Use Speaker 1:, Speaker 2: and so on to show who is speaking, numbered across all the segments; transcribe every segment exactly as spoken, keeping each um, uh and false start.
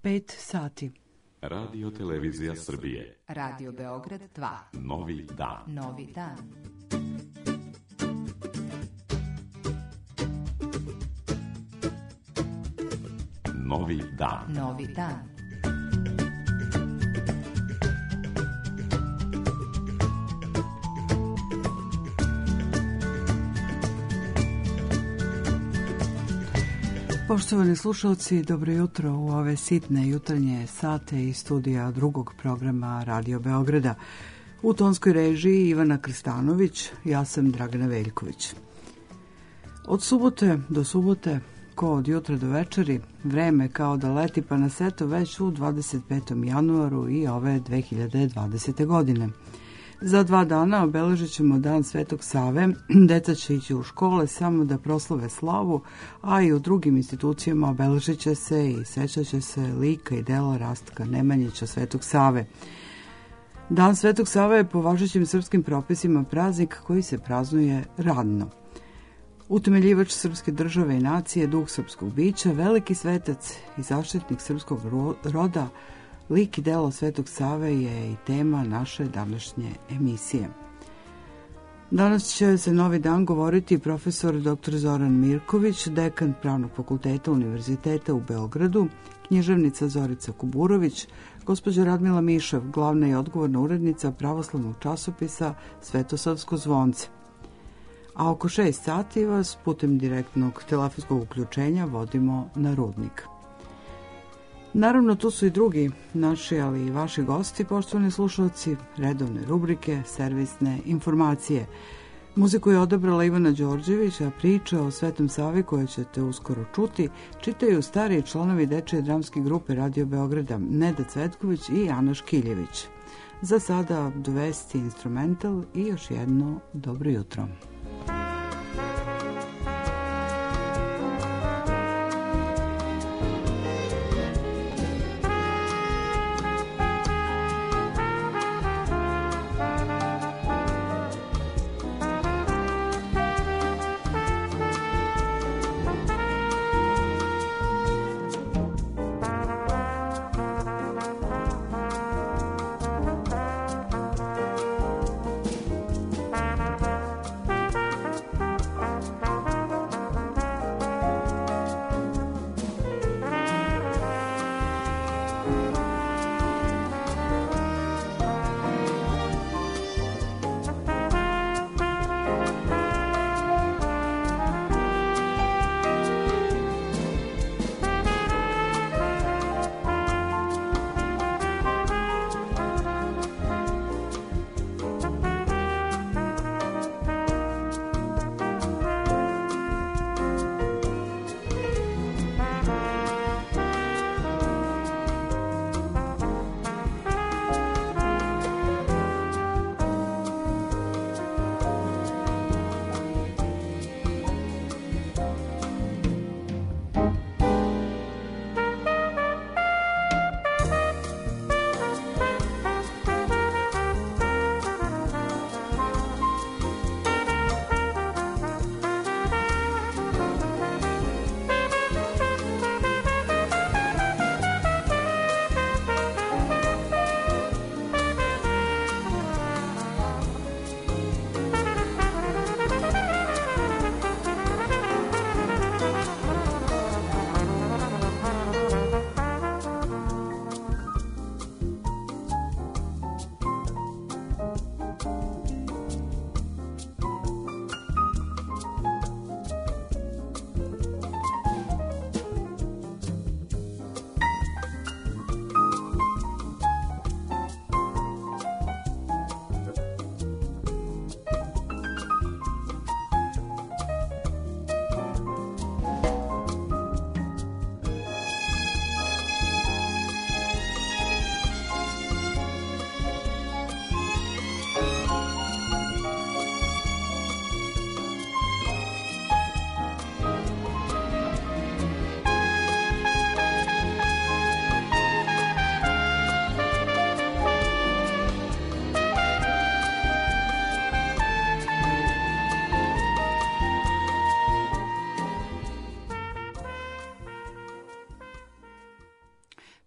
Speaker 1: pet sati.
Speaker 2: Radio Televizija Srbije.
Speaker 3: Radio Beograd dva.
Speaker 2: Novi dan.
Speaker 3: Novi dan.
Speaker 2: Novi dan.
Speaker 3: Novi dan.
Speaker 1: Poštovani slušalci, dobro jutro u ove sitne jutarnje sate iz studija drugog programa Radio Beograda. U tonskoj režiji Ivana Krstanović, ja sam Dragana Veljković. Od subote do subote, ko od jutra do večeri, vreme kao da leti pa nas eto već u dvadeset petom januaru i ove dve hiljade dvadesete. godine. Za dva dana obeležit ćemo Dan Svetog Save, deca će ići u škole samo da proslave slavu, a i u drugim institucijama obeležit će se i sećat će se lika i dela Rastka Nemanjića Svetog Save. Dan Svetog Save je po važećim srpskim propisima praznik koji se praznuje radno. Utemeljivač srpske države i nacije, duh srpskog bića, veliki svetac i zaštitnik srpskog roda, lik i delo Svetog Save je i tema naše današnje emisije. Danas će se novi dan govoriti profesor doktor Zoran Mirković, dekan Pravnog fakulteta Univerziteta u Beogradu, književnica Zorica Kuburović, gospođa Radmila Mišev, glavna i odgovorna urednica pravoslavnog časopisa Svetosavsko zvonce. A oko šest sati vas putem direktnog telefonskog uključenja vodimo na Rudnik. Naravno, tu su i drugi naši, ali i vaši gosti, poštovani slušalci, redovne rubrike, servisne informacije. Muziku je odabrala Ivana Đorđević, a priče o Svetom Savi koje ćete uskoro čuti čitaju stariji članovi dečije dramske grupe Radio Beograda, Neda Cvetković i Ana Škiljević. Za sada dovesti instrumental i još jedno dobro jutro.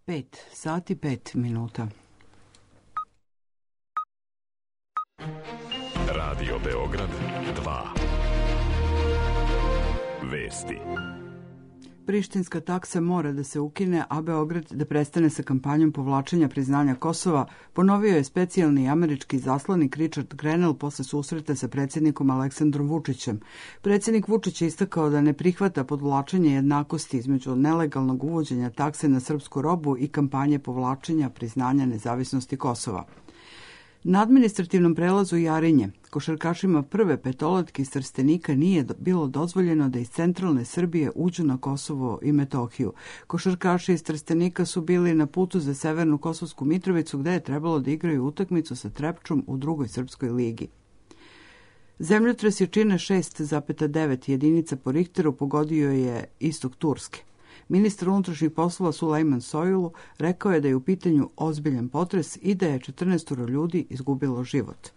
Speaker 1: pet sati pet minuta.
Speaker 2: Radio Beograd dva. Vesti.
Speaker 1: Prištinska taksa mora da se ukine, a Beograd da prestane sa kampanjom povlačenja priznanja Kosova, ponovio je specijalni američki zaslanik Richard Grenell posle susreta sa predsjednikom Aleksandrom Vučićem. Predsjednik Vučić je istakao da ne prihvata podvlačenje jednakosti između nelegalnog uvođenja takse na srpsku robu i kampanje povlačenja priznanja nezavisnosti Kosova. Na administrativnom prelazu Jarinje, košarkašima prve petoletke iz Trstenika nije bilo dozvoljeno da iz centralne Srbije uđu na Kosovo i Metohiju. Košarkaši iz Trstenika su bili na putu za severnu Kosovsku Mitrovicu, gde je trebalo da igraju utakmicu sa Trepčom u drugoj srpskoj ligi. Zemljotres jačine šest zarez devet jedinica po Richteru pogodio je istok Turske. Ministar unutrašnjih poslova Sulejman Soylu rekao je da je u pitanju ozbiljan potres i da je četrnaest ljudi izgubilo život.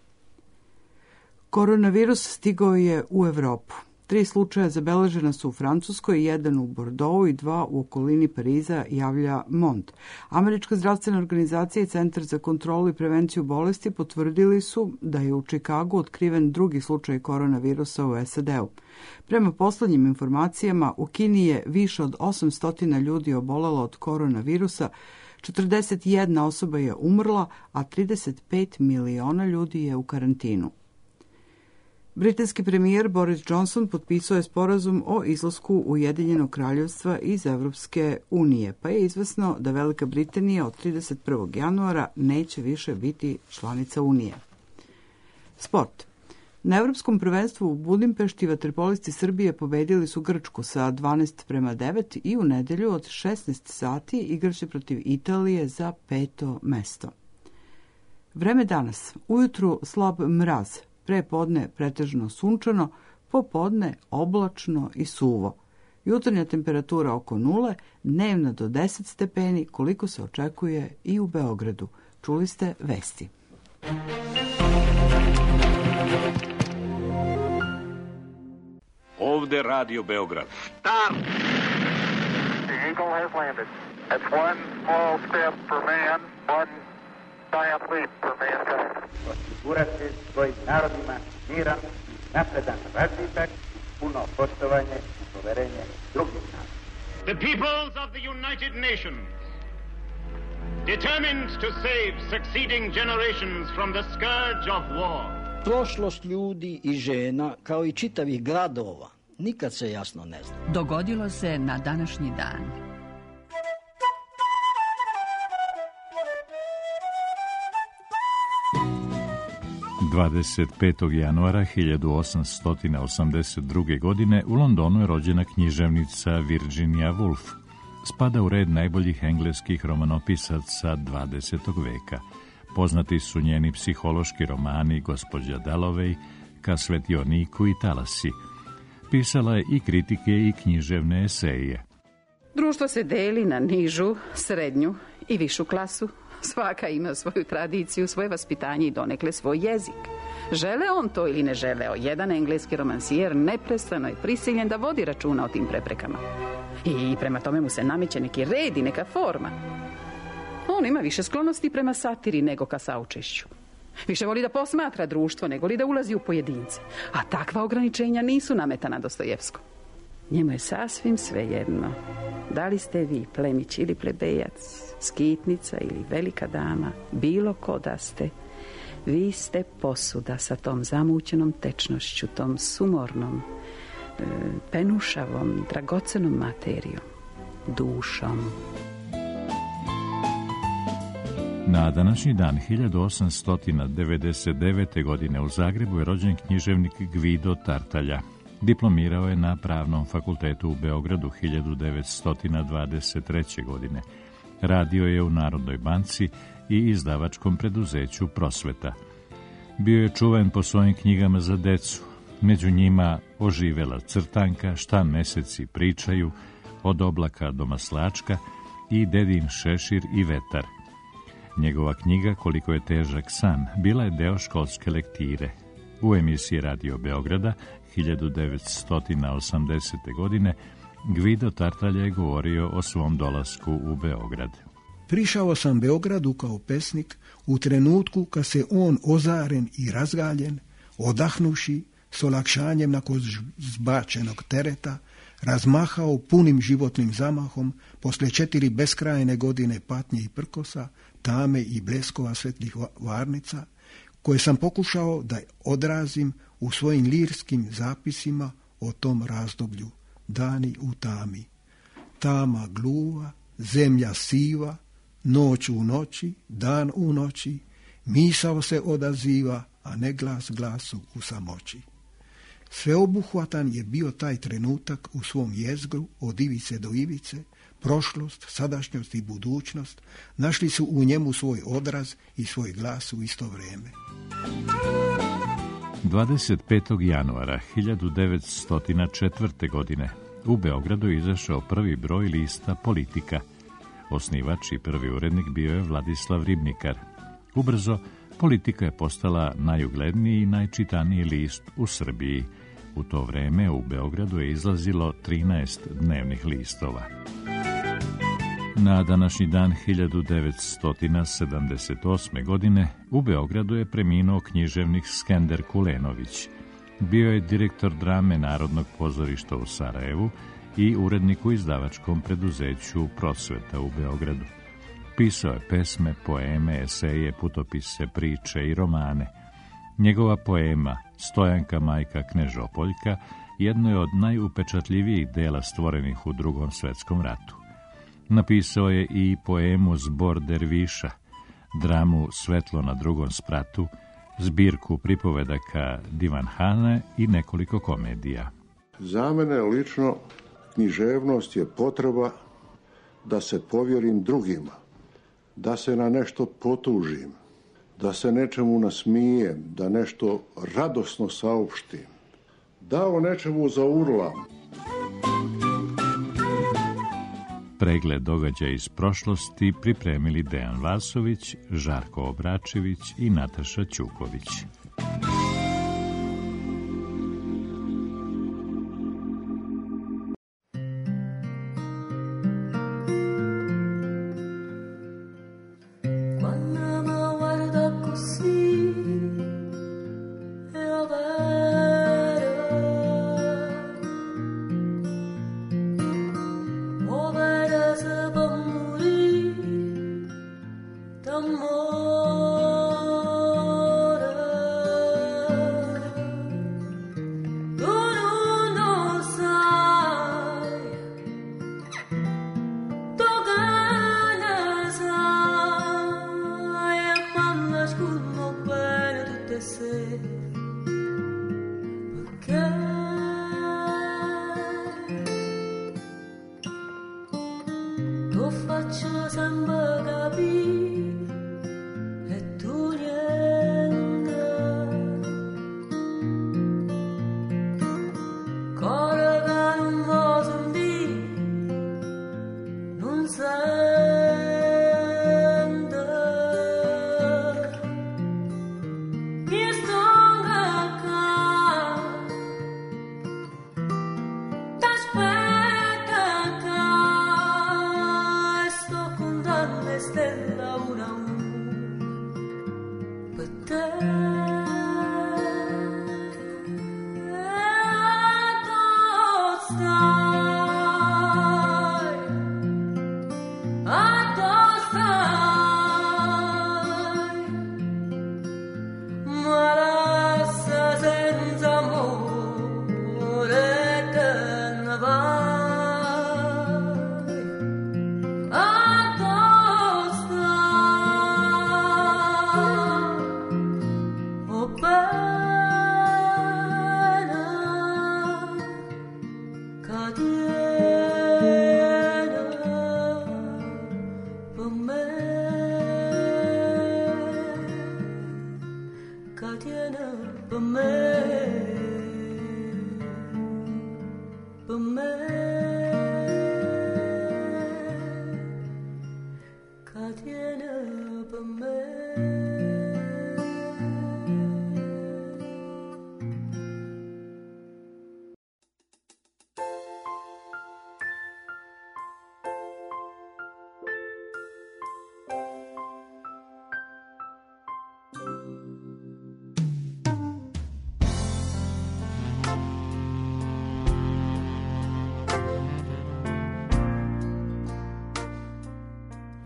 Speaker 1: Koronavirus stigao je u Evropu. Tri slučaja zabeležena su u Francuskoj, jedan u Bordeauxu i dva u okolini Pariza, javlja Mond. Američka zdravstvena organizacija i Centar za kontrolu i prevenciju bolesti potvrdili su da je u Čikagu otkriven drugi slučaj koronavirusa u S A D-u. Prema poslednjim informacijama, u Kini je više od osamsto ljudi obolelo od koronavirusa, četrdeset jedna osoba je umrla, a trideset pet miliona ljudi je u karantinu. Britanski premijer Boris Johnson potpisao je sporazum o izlasku Ujedinjenog kraljevstva iz Evropske unije, pa je izvesno da Velika Britanija od trideset prvog januara neće više biti članica Unije. Sport. Na Evropskom prvenstvu u Budimpešti vaterpolisti Srbije pobedili su Grčku sa dvanaest prema devet i u nedelju od šesnaest sati igraće protiv Italije za peto mesto. Vreme danas. Ujutru slab mraz. Pre podne pretežno sunčano, popodne oblačno i suvo. Jutarnja temperatura oko nule, dnevna do deset stepeni, koliko se očekuje i u Beogradu. Čuli ste vesti.
Speaker 4: Ovde Radio Beograd.
Speaker 5: Stop! The Eagle has landed. That's one small step for man, one giant leap for mankind.
Speaker 6: Osigurati svojim narodima miran, napredan razvitak, puno poštovanje i poverenje drugih naroda.
Speaker 7: The peoples of the United Nations, determined to save succeeding generations from the scourge of war.
Speaker 8: Prošlost ljudi i žena, kao i čitavih gradova, nikad se jasno ne zna.
Speaker 3: Dogodilo se na današnji dan.
Speaker 9: dvadeset petog januara hiljadu osamsto osamdeset druge. godine u Londonu je rođena književnica Virginia Woolf. Spada u red najboljih engleskih romanopisaca dvadesetog veka. Poznati su njeni psihološki romani Gospođa Dalloway, Ka svetioniku i Talasi. Pisala je i kritike i književne eseje.
Speaker 10: Društvo se deli na nižu, srednju i višu klasu. Svaka ima svoju tradiciju, svoje vaspitanje i donekle svoj jezik. Žele on to ili ne želeo, jedan engleski romansijer neprestano je prisiljen da vodi računa o tim preprekama. I prema tome mu se nameće neki red i neka forma. On ima više sklonosti prema satiri nego ka saučešću. Više voli da posmatra društvo nego li da ulazi u pojedince. A takva ograničenja nisu nametana Dostojevskom. Njemu je sasvim svejedno. Da li ste vi plemić ili plebejac, skitnica ili velika dama, bilo ko da ste, vi ste posuda sa tom zamućenom tečnošću, tom sumornom, e, penušavom, dragocenom materijom, dušom.
Speaker 9: Na današnji dan hiljadu osamsto devedeset devete. godine u Zagrebu je rođen književnik Gvido Tartaglia. Diplomirao je na Pravnom fakultetu u Beogradu hiljadu devetsto dvadeset treće. godine. Radio je u Narodnoj banci i izdavačkom preduzeću Prosveta. Bio je čuven po svojim knjigama za decu, među njima Oživela crtanka, Šta meseci pričaju, Od oblaka do maslačka i Dedin šešir i vetar. Njegova knjiga Koliko je težak san bila je deo školske lektire. U emisiji Radio Beograda hiljadu devetsto osamdesete. godine Gvido Tartaglia je govorio o svom dolasku u Beograd.
Speaker 4: Prišao sam Beogradu kao pesnik u trenutku kad se on ozaren i razgaljen, odahnuši s olakšanjem nakon zbačenog tereta, razmahao punim životnim zamahom posle četiri beskrajne godine patnje i prkosa, tame i bleskova svetlih varnica, koje sam pokušao da odrazim u svojim lirskim zapisima o tom razdoblju. Dani u tami, tama gluva, zemlja siva, noć u noći, dan u noći, misao se odaziva, a ne glas glasu u samoći. Sveobuhvatan je bio taj trenutak u svom jezgru od ivice do ivice, prošlost, sadašnjost i budućnost našli su u njemu svoj odraz i svoj glas u isto vrijeme.
Speaker 9: dvadeset petog januara hiljadu devetsto četvrte. godine u Beogradu je izašao prvi broj lista Politika. Osnivač i prvi urednik bio je Vladislav Ribnikar. Ubrzo, Politika je postala najugledniji i najčitaniji list u Srbiji. U to vreme u Beogradu je izlazilo trinaest dnevnih listova. Na današnji dan hiljadu devetsto sedamdeset osme. godine u Beogradu je preminuo književnik Skender Kulenović. Bio je direktor drame Narodnog pozorišta u Sarajevu i urednik u izdavačkom preduzeću Prosveta u Beogradu. Pisao je pesme, poeme, eseje, putopise, priče i romane. Njegova poema Stojanka majka Knežopoljka jedno je od najupečatljivijih dela stvorenih u Drugom svetskom ratu. Napisao je i poemu Zbor derviša, dramu Svetlo na drugom spratu, zbirku pripovedaka Divanhane i nekoliko komedija.
Speaker 11: Za mene lično književnost je potreba da se povjerim drugima, da se na nešto potužim, da se nečemu nasmijem, da nešto radosno saopštim, da o nečemu zaurlam.
Speaker 9: Pregled događaja iz prošlosti pripremili Dejan Vasović, Žarko Obračević i Nataša Ćuković.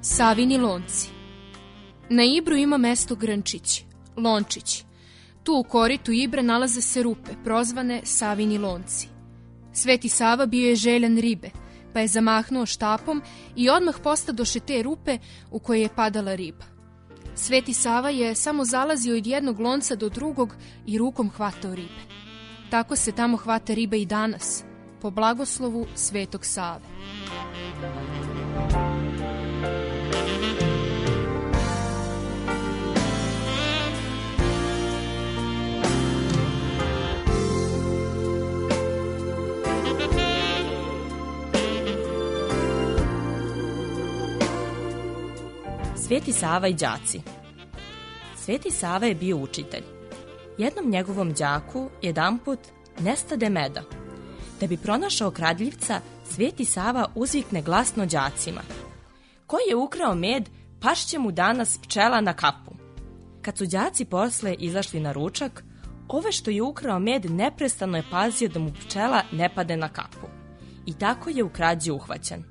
Speaker 12: Savini lonci. Na Ibru ima mesto Grnčić, Lončić. Tu u koritu Ibre nalaze se rupe, prozvane Savini lonci. Sveti Sava bio je željan ribe, pa je zamahnuo štapom i odmah postadoše te rupe u koje je padala riba. Sveti Sava je samo zalazio od jednog lonca do drugog i rukom hvatao ribe. Tako se tamo hvata riba i danas, po blagoslovu Svetog Save.
Speaker 13: Sveti Sava i đaci. Sveti Sava je bio učitelj. Jednom njegovom đaku jedanput nestade meda. Da bi pronašao kradljivca, Sveti Sava uzvikne glasno đacima: ko je ukrao med, pašće mu danas pčela na kapu. Kad su đaci posle izašli na ručak, ove što je ukrao med neprestano je pazio da mu pčela ne pade na kapu. I tako je u krađi uhvaćen.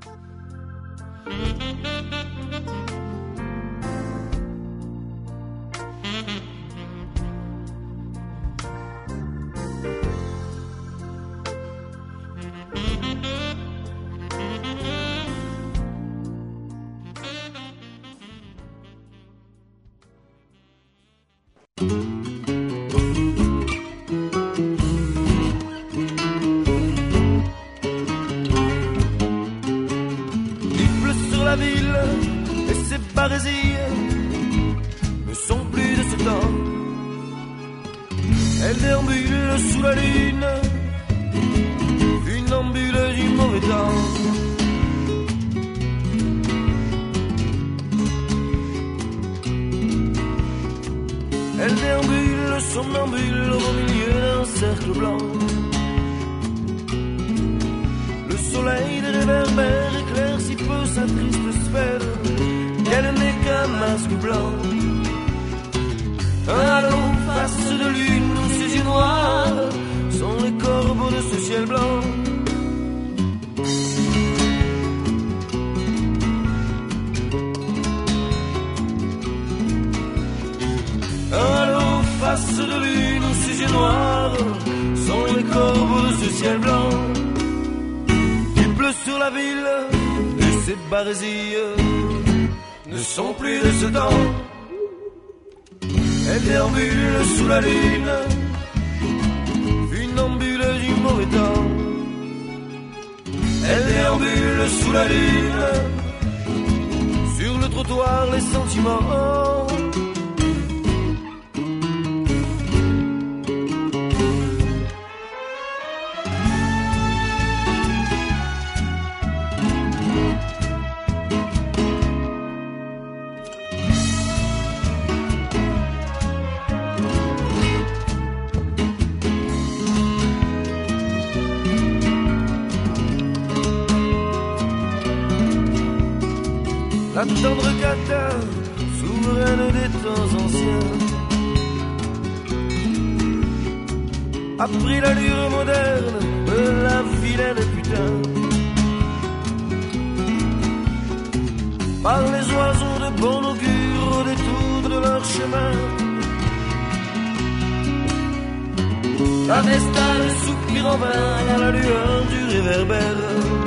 Speaker 14: Ne sont plus de ce temps. Elle déambule sous la lune, funambule du mauvais temps. Elle déambule somnambule au milieu d'un cercle blanc. Le soleil des réverbères éclaircit peu sa triste sphère. Elle n'est qu'un masque blanc. Un halo face de lune, ses yeux noirs sont les corbeaux de ce ciel blanc. Un halo face de lune, ses yeux noirs sont les corbeaux de ce ciel blanc. Il pleut sur la ville et ses barésilles ne sont plus de ce temps. Elle déambule sous la lune, funambule du mauvais temps. Elle déambule sous la lune, sur le trottoir les sentiments. La tendre Cata, souveraine des temps anciens, a pris l'allure moderne de la vilaine putain. Par les oiseaux de bon augure au détour de leur chemin, la vestale soupire en vain à la lueur du réverbère.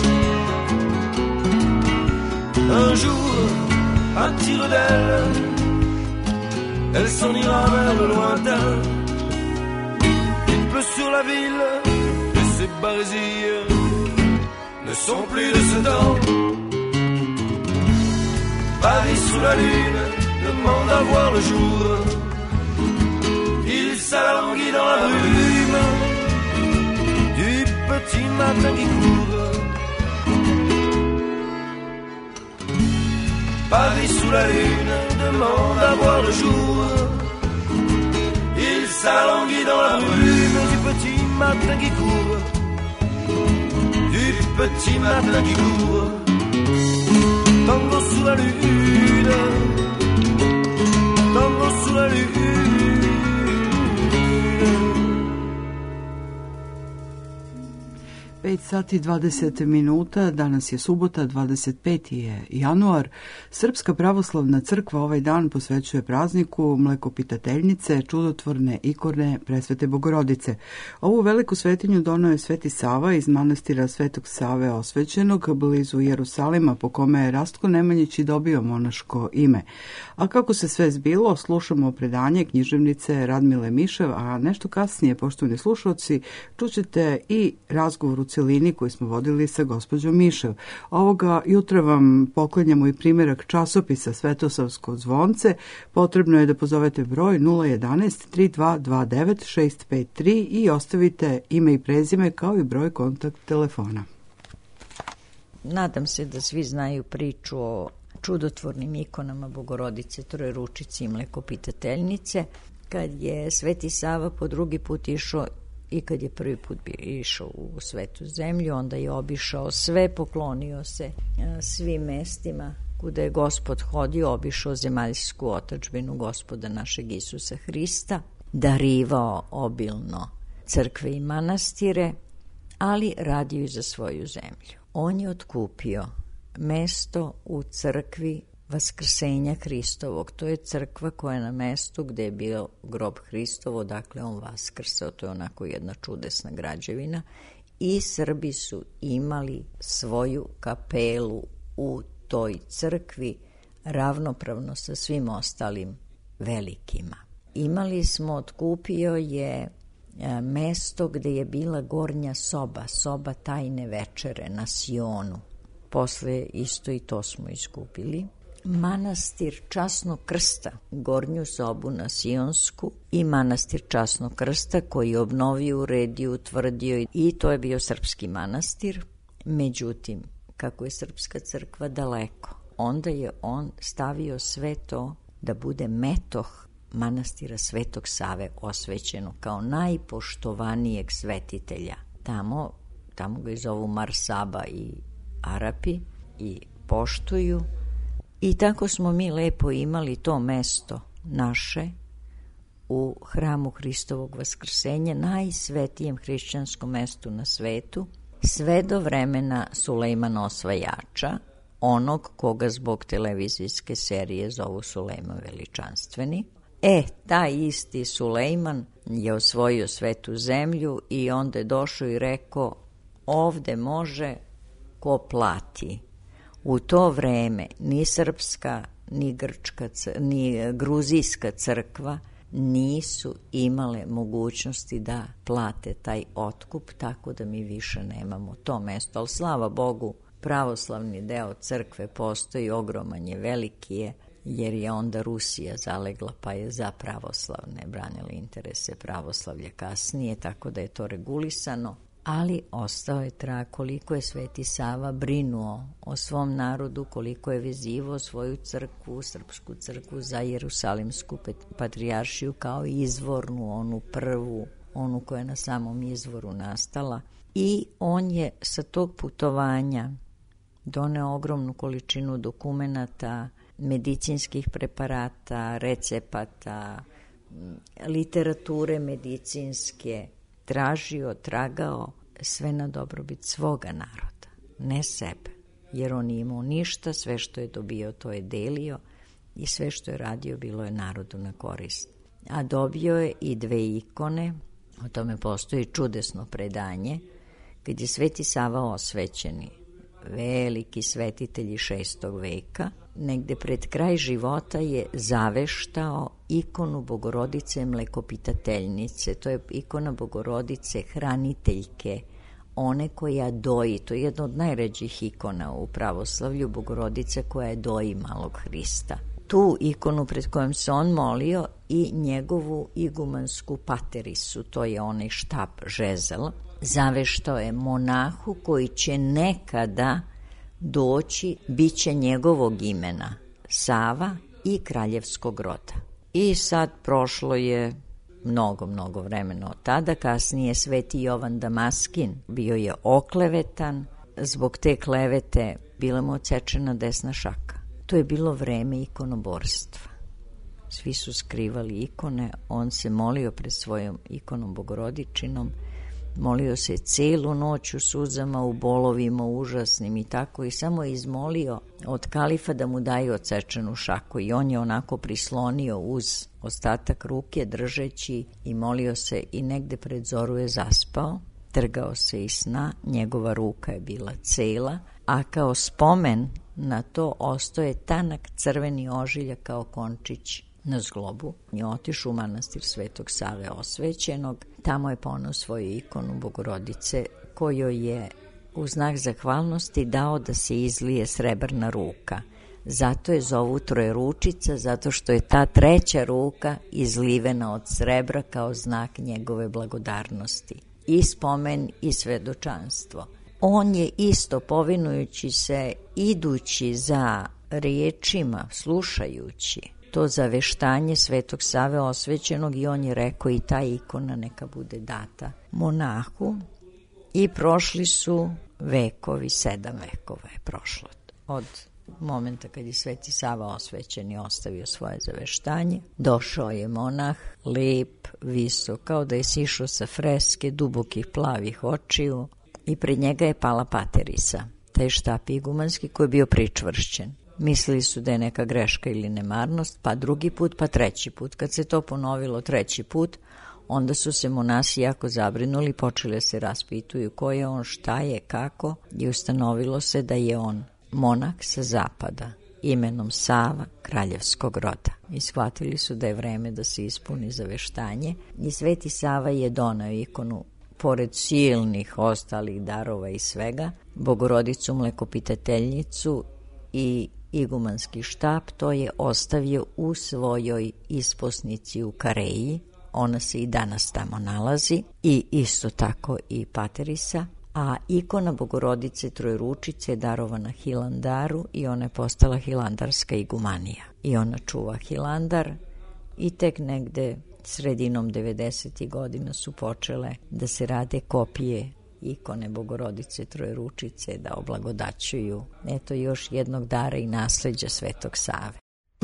Speaker 14: Un jour, à tire d'elle, elle s'en ira vers le lointain. Il pleut sur la ville et ses barésilles ne sont plus de ce temps. Paris sous la lune demande à voir le jour. Il s'alanguit dans la brume du petit matin qui court. Paris sous la lune demande à voir le jour. Il s'alanguit dans la brume du petit matin qui court. Du petit matin qui court. Tango sous la lune, tango sous la lune.
Speaker 1: pet sati dvadeset minuta, danas je subota, dvadeset peti je januar. Srpska pravoslavna crkva ovaj dan posvećuje prazniku Mlekopitateljnice, čudotvorne ikone Presvete Bogorodice. Ovu veliku svetinju donio je Sveti Sava iz manastira Svetog Save Osvećenog blizu Jerusalima, po kome je Rastko Nemanjić i dobio monaško ime. A kako se sve zbilo, slušamo predanje književnice Radmile Mišev, a nešto kasnije, poštovani slušalci, čućete i razgovor u celini koji smo vodili sa gospođom Mišev. Ovoga jutra vam poklanjamo i primjerak časopisa Svetosavsko zvonce. Potrebno je da pozovete broj nula jedanaest tri dva dva devet šest pet tri i ostavite ime i prezime kao i broj kontakt telefona.
Speaker 15: Nadam se da svi znaju priču o čudotvornim ikonama Bogorodice, Trojeručice i Mlekopitateljnice. Kad je Sveti Sava po drugi put išao i kad je prvi put išao u Svetu zemlju, onda je obišao sve, poklonio se svim mestima kuda je Gospod hodio, obišao zemaljsku otadžbinu Gospoda našeg Isusa Hrista, darivao obilno crkve i manastire, ali radio i za svoju zemlju. On je otkupio mesto u crkvi Vaskrsenja Hristovog. To je crkva koja je na mestu gde je bio grob Hristovo, dakle on vaskrsao, to je onako jedna čudesna građevina i Srbi su imali svoju kapelu u toj crkvi ravnopravno sa svim ostalim velikima. Imali smo, otkupio je mesto gde je bila gornja soba, soba tajne večere na Sionu. Posle isto i to smo iskupili. Manastir Časnog Krsta, gornju sobu na Sionsku i manastir Časnog Krsta koji je obnovio, uredio, utvrdio i to je bio srpski manastir. Međutim, kako je srpska crkva daleko, onda je on stavio sve to da bude metoh manastira Svetog Save Osvećeno kao najpoštovanijeg svetitelja. Tamo, tamo ga zovu Marsaba i Arapi i poštuju. I tako smo mi lepo imali to mesto naše u hramu Hristovog Vaskrsenja, najsvetijem hrišćanskom mestu na svetu, sve do vremena Sulejmana Osvajača, onog koga zbog televizijske serije zovu Sulejman Veličanstveni. E, taj isti Sulejman je osvojio svetu zemlju i onda je došao i rekao, ovde može ko plati. U to vreme ni srpska, ni grčka, ni gruzijska crkva nisu imale mogućnosti da plate taj otkup, tako da mi više nemamo to mesto. Ali slava Bogu, pravoslavni deo crkve postoji, ogroman je, veliki je, jer je onda Rusija zalegla pa je za pravoslavne branili interese pravoslavlja kasnije, tako da je to regulisano. Ali ostao je trag koliko je Sveti Sava brinuo o svom narodu, koliko je vezivao svoju crkvu, srpsku crkvu za Jerusalimsku patrijaršiju kao izvornu, onu prvu, onu koja je na samom izvoru nastala. I on je sa tog putovanja doneo ogromnu količinu dokumenata, medicinskih preparata, recepata, literature medicinske, tražio, tragao sve na dobrobit svoga naroda, ne sebe, jer on nije imao ništa, sve što je dobio to je delio i sve što je radio bilo je narodu na korist. A dobio je i dve ikone, o tome postoji čudesno predanje, kad je Sveti Sava Osvećeni, veliki svetitelj iz šestog veka, negde pred kraj života je zaveštao ikonu Bogorodice Mlekopitateljnice. To je ikona Bogorodice hraniteljke, one koja doji. To je jedna od najređih ikona u pravoslavlju, Bogorodice koja je doji malog Hrista. Tu ikonu pred kojom se on molio i njegovu igumansku paterisu, to je onaj štap žezel, zaveštao je monahu koji će nekada doći, bit će njegovog imena Sava i kraljevskog roda. I sad prošlo je mnogo, mnogo vremena od tada. Kasnije Sveti Jovan Damaskin bio je oklevetan. Zbog te klevete bila mu odsečena desna šaka. To je bilo vreme ikonoborstva. Svi su skrivali ikone, on se molio pred svojom ikonom Bogorodičinom Molio se celu noć u suzama, u bolovima užasnim i tako, i samo je izmolio od kalifa da mu daje odsečenu šaku i on je onako prislonio uz ostatak ruke držeći i molio se i negde pred zoru je zaspao, trgao se iz sna, njegova ruka je bila cela, a kao spomen na to ostoje tanak crveni ožiljak kao končić na zglobu. Je otišao u manastir Svetog Save Osvećenog, tamo je poneo svoju ikonu Bogorodice kojoj je u znak zahvalnosti dao da se izlije srebrna ruka. Zato je zovu Trojeručica, zato što je ta treća ruka izlivena od srebra kao znak njegove blagodarnosti. I spomen i svedočanstvo. On je isto povinujući se, idući za riječima, slušajući to zaveštanje Svetog Save Osvećenog, i on je rekao i ta ikona neka bude data monahu. I prošli su vekovi, sedam vekova je prošlo od momenta kad je Sveti Sava Osvećeni ostavio svoje zaveštanje. Došao je monah, lep, visok, kao da je sišao sa freske, dubokih plavih očiju, i pred njega je pala paterisa, taj štap igumanski koji je bio pričvršćen. Mislili su da je neka greška ili nemarnost, pa drugi put, pa treći put. Kad se to ponovilo treći put, onda su se monasi jako zabrinuli, počeli da se raspituju ko je on, šta je, kako, i ustanovilo se da je on monah sa zapada, imenom Sava, kraljevskog roda. I shvatili su da je vreme da se ispuni zaveštanje i Sveti Sava je donao ikonu, pored silnih ostalih darova i svega, Bogorodicu mlekopitateljnicu i igumanski štap, to je ostavio u svojoj isposnici u Kareji. Ona se i danas tamo nalazi, i isto tako i paterisa, a ikona Bogorodice Trojeručice je darovana Hilandaru i ona je postala hilandarska igumanija. I ona čuva Hilandar i tek negde sredinom devedesetih godina su počele da se rade kopije ikone Bogorodice Trojeručice, da oblagodaćuju eto još jednog dara i nasleđa Svetog Save.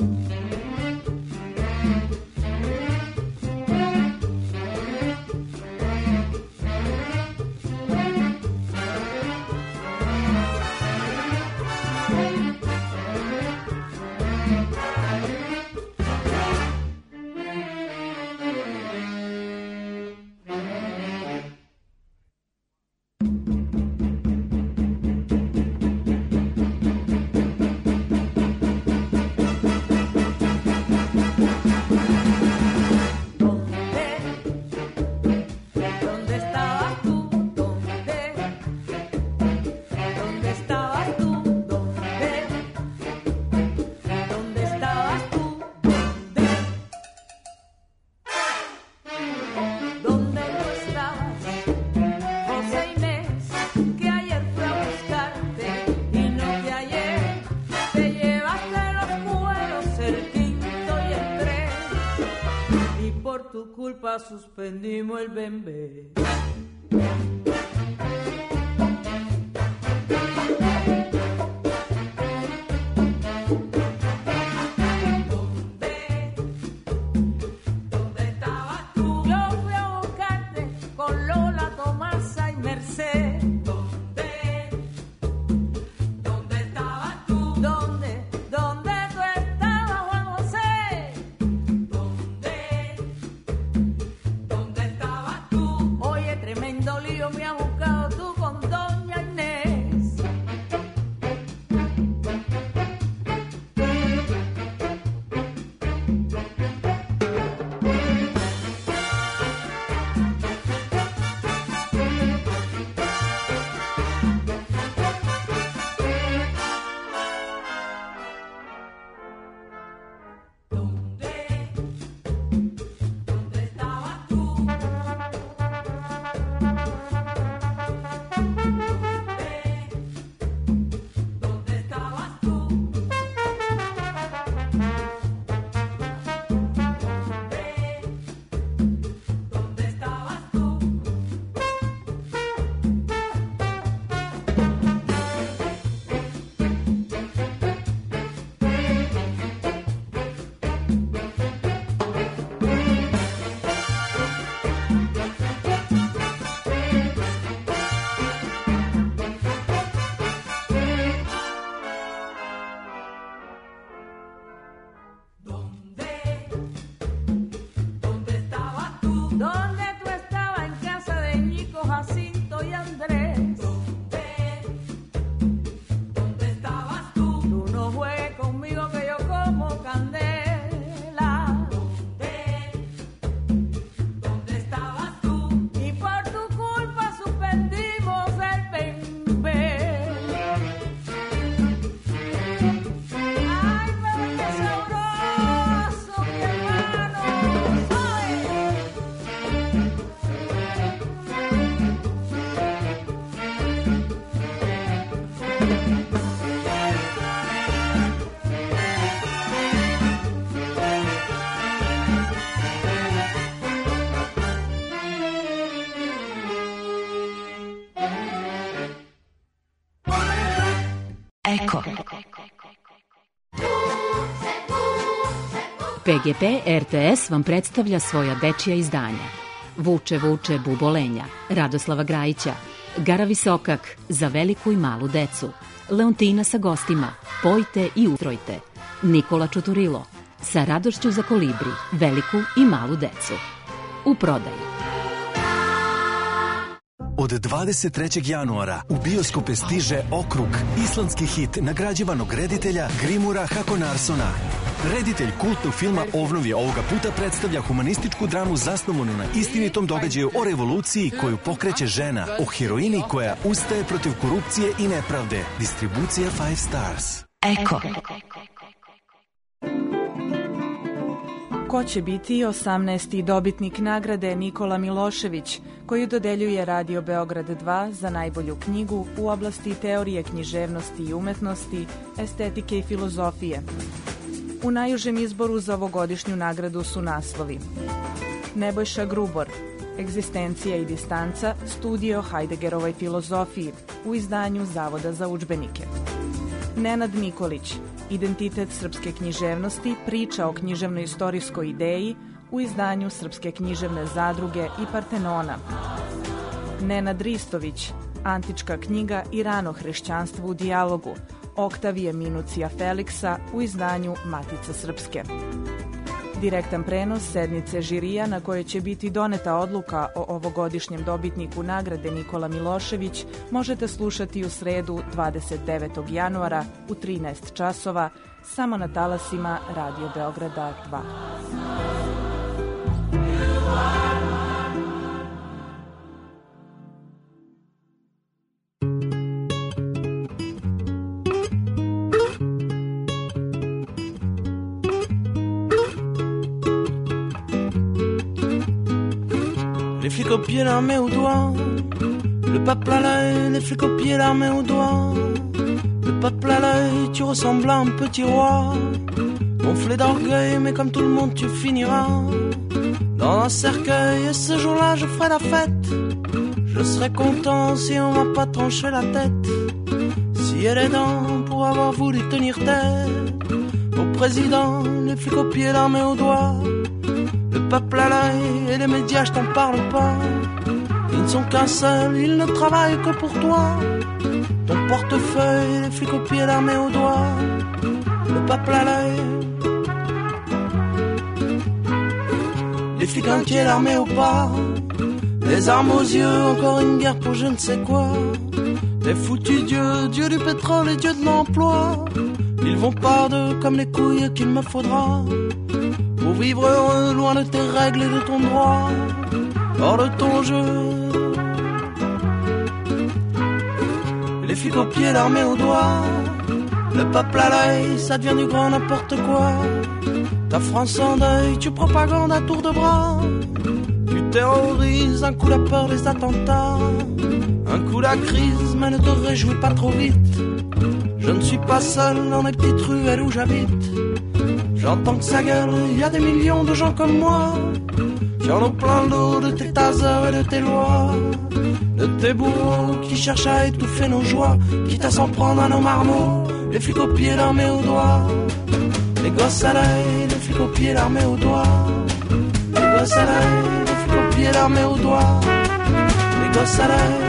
Speaker 16: Suspendimos el bembé.
Speaker 17: Tremendo lío me ha buscado tú con doña Inés. P G P R T S vam predstavlja svoja dečija izdanja. Vuče, vuče, bubolenja, Radoslava Grajića, Gara Visokak, Za veliku i malu decu, Leontina sa gostima, Pojte i ustrojte, Nikola Čuturilo, Sa radošću za kolibri, veliku i malu decu. U prodaji.
Speaker 18: Od dvadeset trećeg januara u bioskope stiže Okrug, islandski hit nagrađivanog reditelja Grimura Hakonarsona. Reditelj kultnog filma Ovnovje ovoga puta predstavlja humanističku dramu zasnovanu na istinitom događaju o revoluciji koju pokreće žena, o heroini koja ustaje protiv korupcije i nepravde. Distribucija Five Stars.
Speaker 19: Eko. Ko će biti osamnaesti dobitnik nagrade Nikola Milošević, koju dodeljuje Radio Beograd dva za najbolju knjigu u oblasti teorije književnosti i umetnosti, estetike i filozofije. U najužem izboru za ovogodišnju nagradu su naslovi: Nebojša Grubor, Egzistencija i distanca, studije o Heideggerovoj filozofiji u izdanju Zavoda za udžbenike. Nenad Nikolić, Identitet srpske književnosti, priča o književno-istorijskoj ideji u izdanju Srpske književne zadruge i Partenona. Nenad Ristović, Antička knjiga i rano hrišćanstvo u dijalogu, Oktavije Minucija Feliksa u izdanju Matice Srpske. Direktan prenos sednice žirija na kojoj će biti doneta odluka o ovogodišnjem dobitniku nagrade Nikola Milošević možete slušati u sredu dvadeset devetog januara u trinaest časova samo na talasima Radio Beograda dva.
Speaker 14: Les flics aux pieds, l'armée au doigt. Le peuple à l'œil, les flics aux pieds, l'armée au doigt. Le peuple à l'œil, tu ressembles à un petit roi. Gonflé d'orgueil, mais comme tout le monde, tu finiras dans un cercueil. Et ce jour-là, je ferai la fête. Je serai content si on m'a pas tranché la tête. Scier les dents pour avoir voulu tenir tête au président, les flics aux pieds, l'armée au doigt. Le peuple à l'œil et les médias, je t'en parle pas. Ils ne sont qu'un seul, ils ne travaillent que pour toi. Ton portefeuille, les flics aux pieds, l'armée au doigt. Le peuple à l'œil, les flics inquiets, l'armée au pas. Les armes aux yeux, encore une guerre pour je ne sais quoi. Les foutus dieux, dieux du pétrole et dieux de l'emploi. Ils vont par deux comme les couilles qu'il me faudra pour vivre heureux, loin de tes règles et de ton droit, hors de ton jeu. Les flics aux pieds, l'armée au doigt. Le peuple à l'œil, ça devient du grand n'importe quoi. Ta France en deuil, tu propagandes à tour de bras. Tu terrorises, un coup la peur, les attentats, un coup la crise, mais ne te réjouis pas trop vite. Je ne suis pas seul dans les petites ruelles où j'habite. J'entends que ça gueule, il y a des millions de gens comme moi qui en ont plein le dos de tes tasers et de tes lois, de tes bourreaux qui cherchent à étouffer nos joies, quitte à s'en prendre à nos marmots. Les flics aux pieds, l'armée au doigt. Les gosses à l'œil, les flics aux pieds, l'armée au doigt. Les gosses à l'œil, les flics aux pieds, l'armée au doigt. Les gosses à l'œil.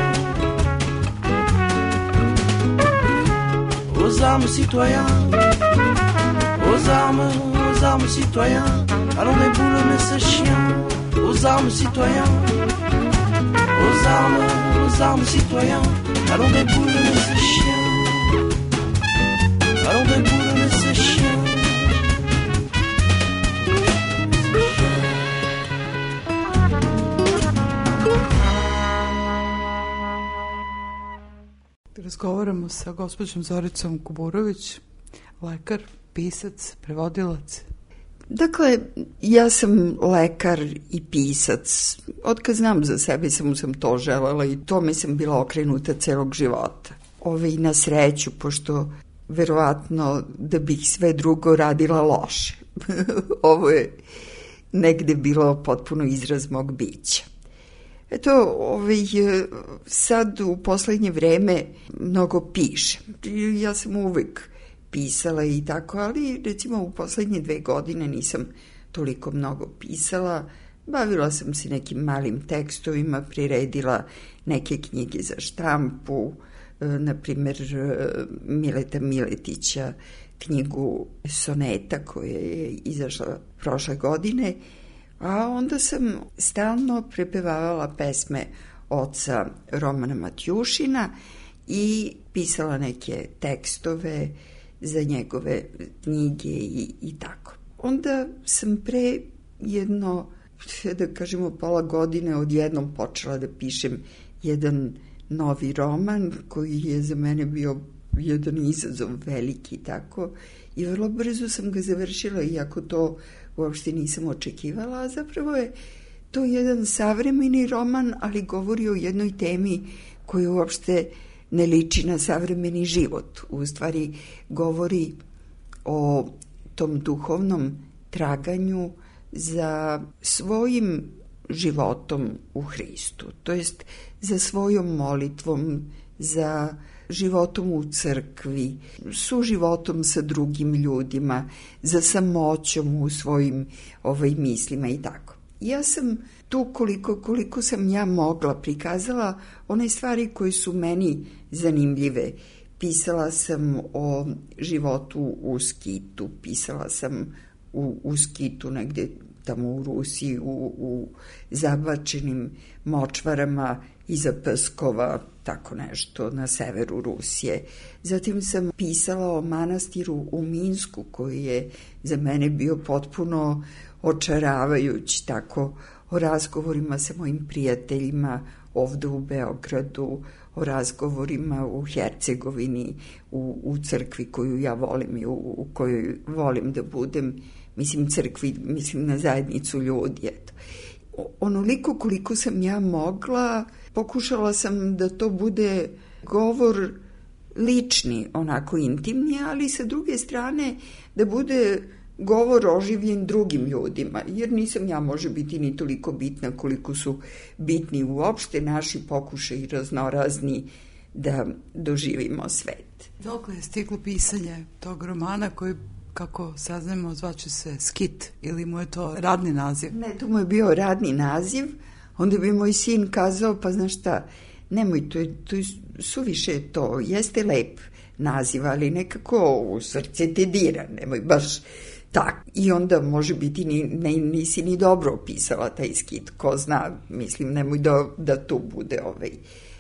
Speaker 14: Aux armes, citoyens. Aux armes, aux armes, citoyens. Allons des boules, mais c'est chiant. Aux armes, citoyens. Aux armes, aux armes, citoyens. Allons des boules, mais c'est chiant. Allons des boules, mais c'est chiant.
Speaker 1: Razgovaramo sa gospođom Zoricom Kuburović, lekar, pisac, prevodilac.
Speaker 20: Dakle, ja sam lekar i pisac. Otkad znam za sebe sam, sam to želela i tome sam bila okrenuta celog života. Ove, i na sreću, pošto verovatno da bih sve drugo radila loše. Ovo je negde bilo potpuno izraz mog bića. Eto, ovaj, sad u poslednje vreme mnogo pišem. Ja sam uvek pisala i tako, ali recimo u poslednje dve godine nisam toliko mnogo pisala. Bavila sam se nekim malim tekstovima, priredila neke knjige za štampu, na primjer Mileta Miletića, knjigu soneta koja je izašla prošle godine, a onda sam stalno prepevavala pesme oca Romana Matjušina i pisala neke tekstove za njegove knjige i, i tako. Onda sam pre jedno, da kažemo, pola godine odjednom počela da pišem jedan novi roman koji je za mene bio jedan izazov veliki i tako, i vrlo brzo sam ga završila, iako to uopšte nisam očekivala, a zapravo je to jedan savremeni roman, ali govori o jednoj temi koja uopšte ne liči na savremeni život. U stvari govori o tom duhovnom traganju za svojim životom u Hristu, to jest za svojom molitvom, za životom u crkvi, suživotom sa drugim ljudima, za samoćom u svojim ovaj, mislima i tako. Ja sam tu koliko, koliko sam ja mogla prikazala one stvari koje su meni zanimljive. Pisala sam o životu u Skitu, pisala sam u, u Skitu negde tamo u Rusiji, u, u zabačenim močvarama iza Pskova, tako nešto, na severu Rusije. Zatim sam pisala o manastiru u Minsku, koji je za mene bio potpuno očaravajući, tako, o razgovorima sa mojim prijateljima ovde u Beogradu, o razgovorima u Hercegovini, u, u crkvi koju ja volim i u, u kojoj volim da budem, mislim crkvi, mislim na zajednicu ljudi, eto. Onoliko koliko sam ja mogla, pokušala sam da to bude govor lični, onako intimni, ali sa druge strane da bude govor oživljen drugim ljudima, jer nisam ja može biti ni toliko bitna koliko su bitni uopšte naši pokušaji raznorazni da doživimo svet.
Speaker 1: Dokle je stiglo pisanje tog romana koji, kako saznamo, zvaće se Skit, ili mu je to radni naziv?
Speaker 20: Ne, to mu je bio radni naziv, onda bi moj sin kazao, pa znaš šta, nemoj, to je, to je suviše to, jeste lep naziv, ali nekako u srce te dira, nemoj baš tako. I onda može biti ni, ne, nisi ni dobro opisala taj Skit, ko zna, mislim, nemoj da, da to bude ovaj.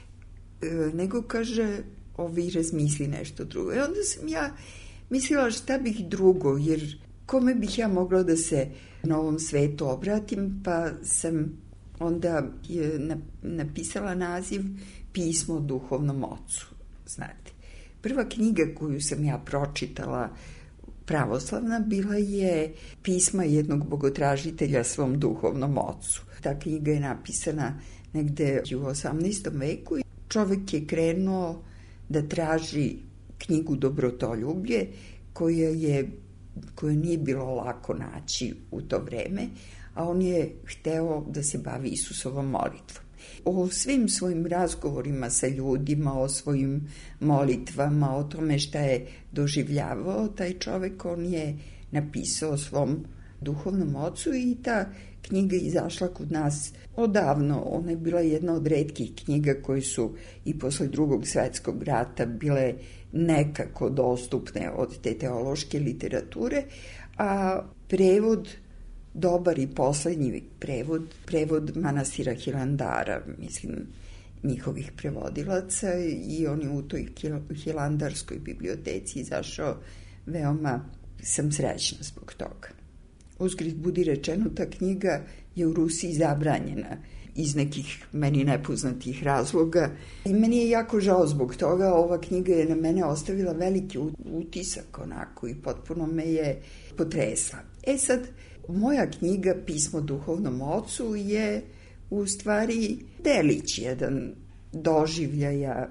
Speaker 20: E, nego kaže, ovi razmisli nešto drugo. I onda sam ja mislila šta bih drugo, jer kome bih ja mogla da se na ovom svetu obratim, pa sam onda je napisala naziv Pismo duhovnom ocu, znate. Prva knjiga koju sam ja pročitala pravoslavna bila je Pisma jednog bogotražitelja svom duhovnom ocu. Ta knjiga je napisana negde u osamnaestom veku. Čovek je krenuo da traži knjigu Dobrotoljublje, koja je, koja nije bilo lako naći u to vreme, a on je hteo da se bavi Isusovom molitvom. O svim svojim razgovorima sa ljudima, o svojim molitvama, o tome šta je doživljavao taj čovek, on je napisao svom duhovnom ocu i ta knjiga je izašla kod nas odavno. Ona je bila jedna od retkih knjiga koje su i posle drugog svetskog rata bile nekako dostupne od te teološke literature, a prevod, dobar i poslednji prevod, prevod manastira Hilandara, mislim, njihovih prevodilaca, i on je u toj hilandarskoj biblioteci izašao, veoma sam srećna zbog toga. Uzgred budi rečeno, ta knjiga je u Rusiji zabranjena iz nekih meni nepoznatih razloga i meni je jako žao zbog toga. Ova knjiga je na mene ostavila veliki utisak onako i potpuno me je potresla. E sad, moja knjiga Pismo duhovnom ocu je u stvari delić jedan doživljaja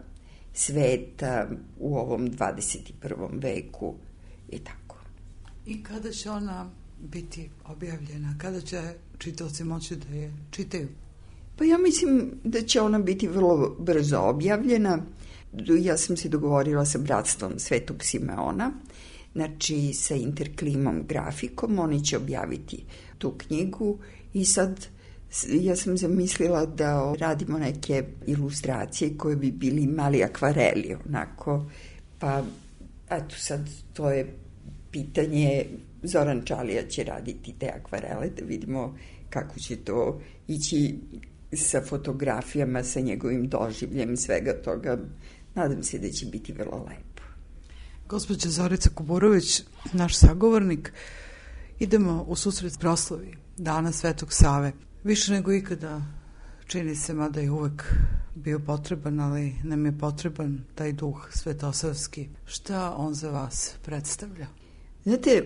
Speaker 20: sveta u ovom dvadeset prvom veku i tako.
Speaker 1: I kada će ona biti objavljena? Kada će čitaoci moći da je čitaju?
Speaker 20: Pa ja mislim da će ona biti vrlo brzo objavljena. Ja sam se dogovorila sa Bratstvom Svetog Simeona, znači sa Interklimom grafikom, oni će objaviti tu knjigu i sad ja sam zamislila da radimo neke ilustracije koje bi bili mali akvareli, onako, pa eto sad to je pitanje, Zoran Čalija će raditi te akvarele, da vidimo kako će to ići sa fotografijama, sa njegovim doživljem, svega toga. Nadam se da će biti vrlo lepo.
Speaker 1: Gospođa Zorica Kuburović, naš sagovornik, idemo u susret proslavi Dana Svetog Save. Više nego ikada čini se, mada je uvek bio potreban, ali nam je potreban taj duh svetosavski. Šta on za vas predstavlja?
Speaker 20: Znate,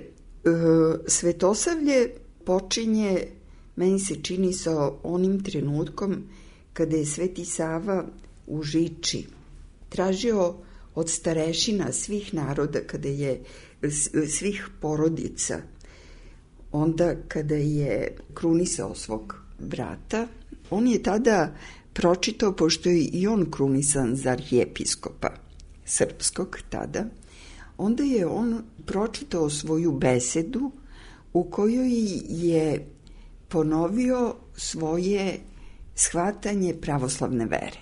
Speaker 20: Svetosavlje počinje, meni se čini, sa onim trenutkom kada je Sveti Sava u Žiči tražio od starešina svih naroda, kada je svih porodica, onda kada je krunisao svog brata, on je tada pročitao, pošto je i on krunisan za arhijepiskopa srpskog tada, onda je on pročitao svoju besedu u kojoj je ponovio svoje shvatanje pravoslavne vere.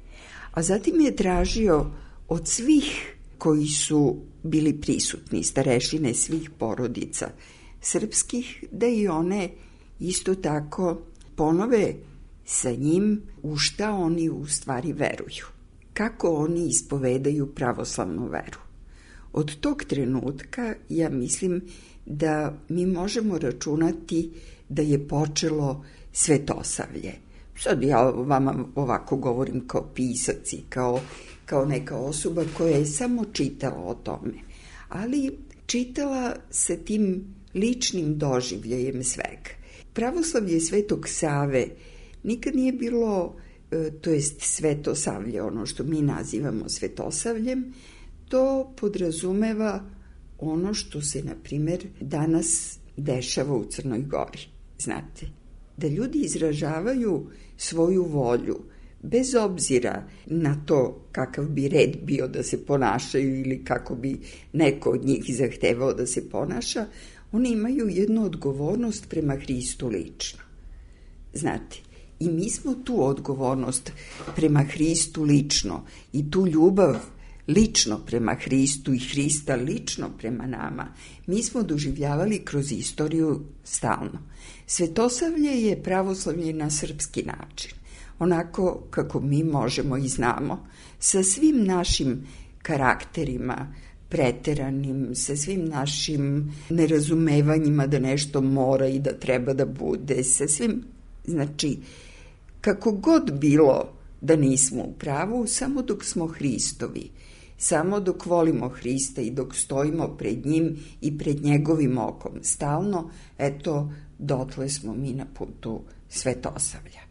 Speaker 20: A zatim je tražio od svih koji su bili prisutni, starešine svih porodica srpskih, da i one isto tako ponove sa njim u šta oni u stvari veruju, kako oni ispovedaju pravoslavnu veru. Od tog trenutka ja mislim da mi možemo računati da je počelo Svetosavlje. Sad ja vama ovako govorim kao pisac i kao, kao neka osoba koja je samo čitala o tome, ali čitala sa tim ličnim doživljajem svega. Pravoslavlje Svetog Save nikad nije bilo, to jest Svetosavlje, ono što mi nazivamo Svetosavljem, to podrazumeva ono što se, na primjer, danas dešava u Crnoj Gori. Znate, da ljudi izražavaju svoju volju, bez obzira na to kakav bi red bio da se ponašaju ili kako bi neko od njih zahtevao da se ponaša, oni imaju jednu odgovornost prema Hristu lično. Znate, i mi smo tu odgovornost prema Hristu lično i tu ljubav lično prema Hristu i Hrista lično prema nama, mi smo doživljavali kroz istoriju stalno. Svetosavlje je pravoslavlje na srpski način, onako kako mi možemo i znamo, sa svim našim karakterima preteranim, sa svim našim nerazumevanjima da nešto mora i da treba da bude, sa svim, znači, kako god bilo da nismo u pravu, samo dok smo Hristovi, samo dok volimo Hrista i dok stojimo pred njim i pred njegovim okom stalno, eto, dotle smo mi na putu Svetosavlja.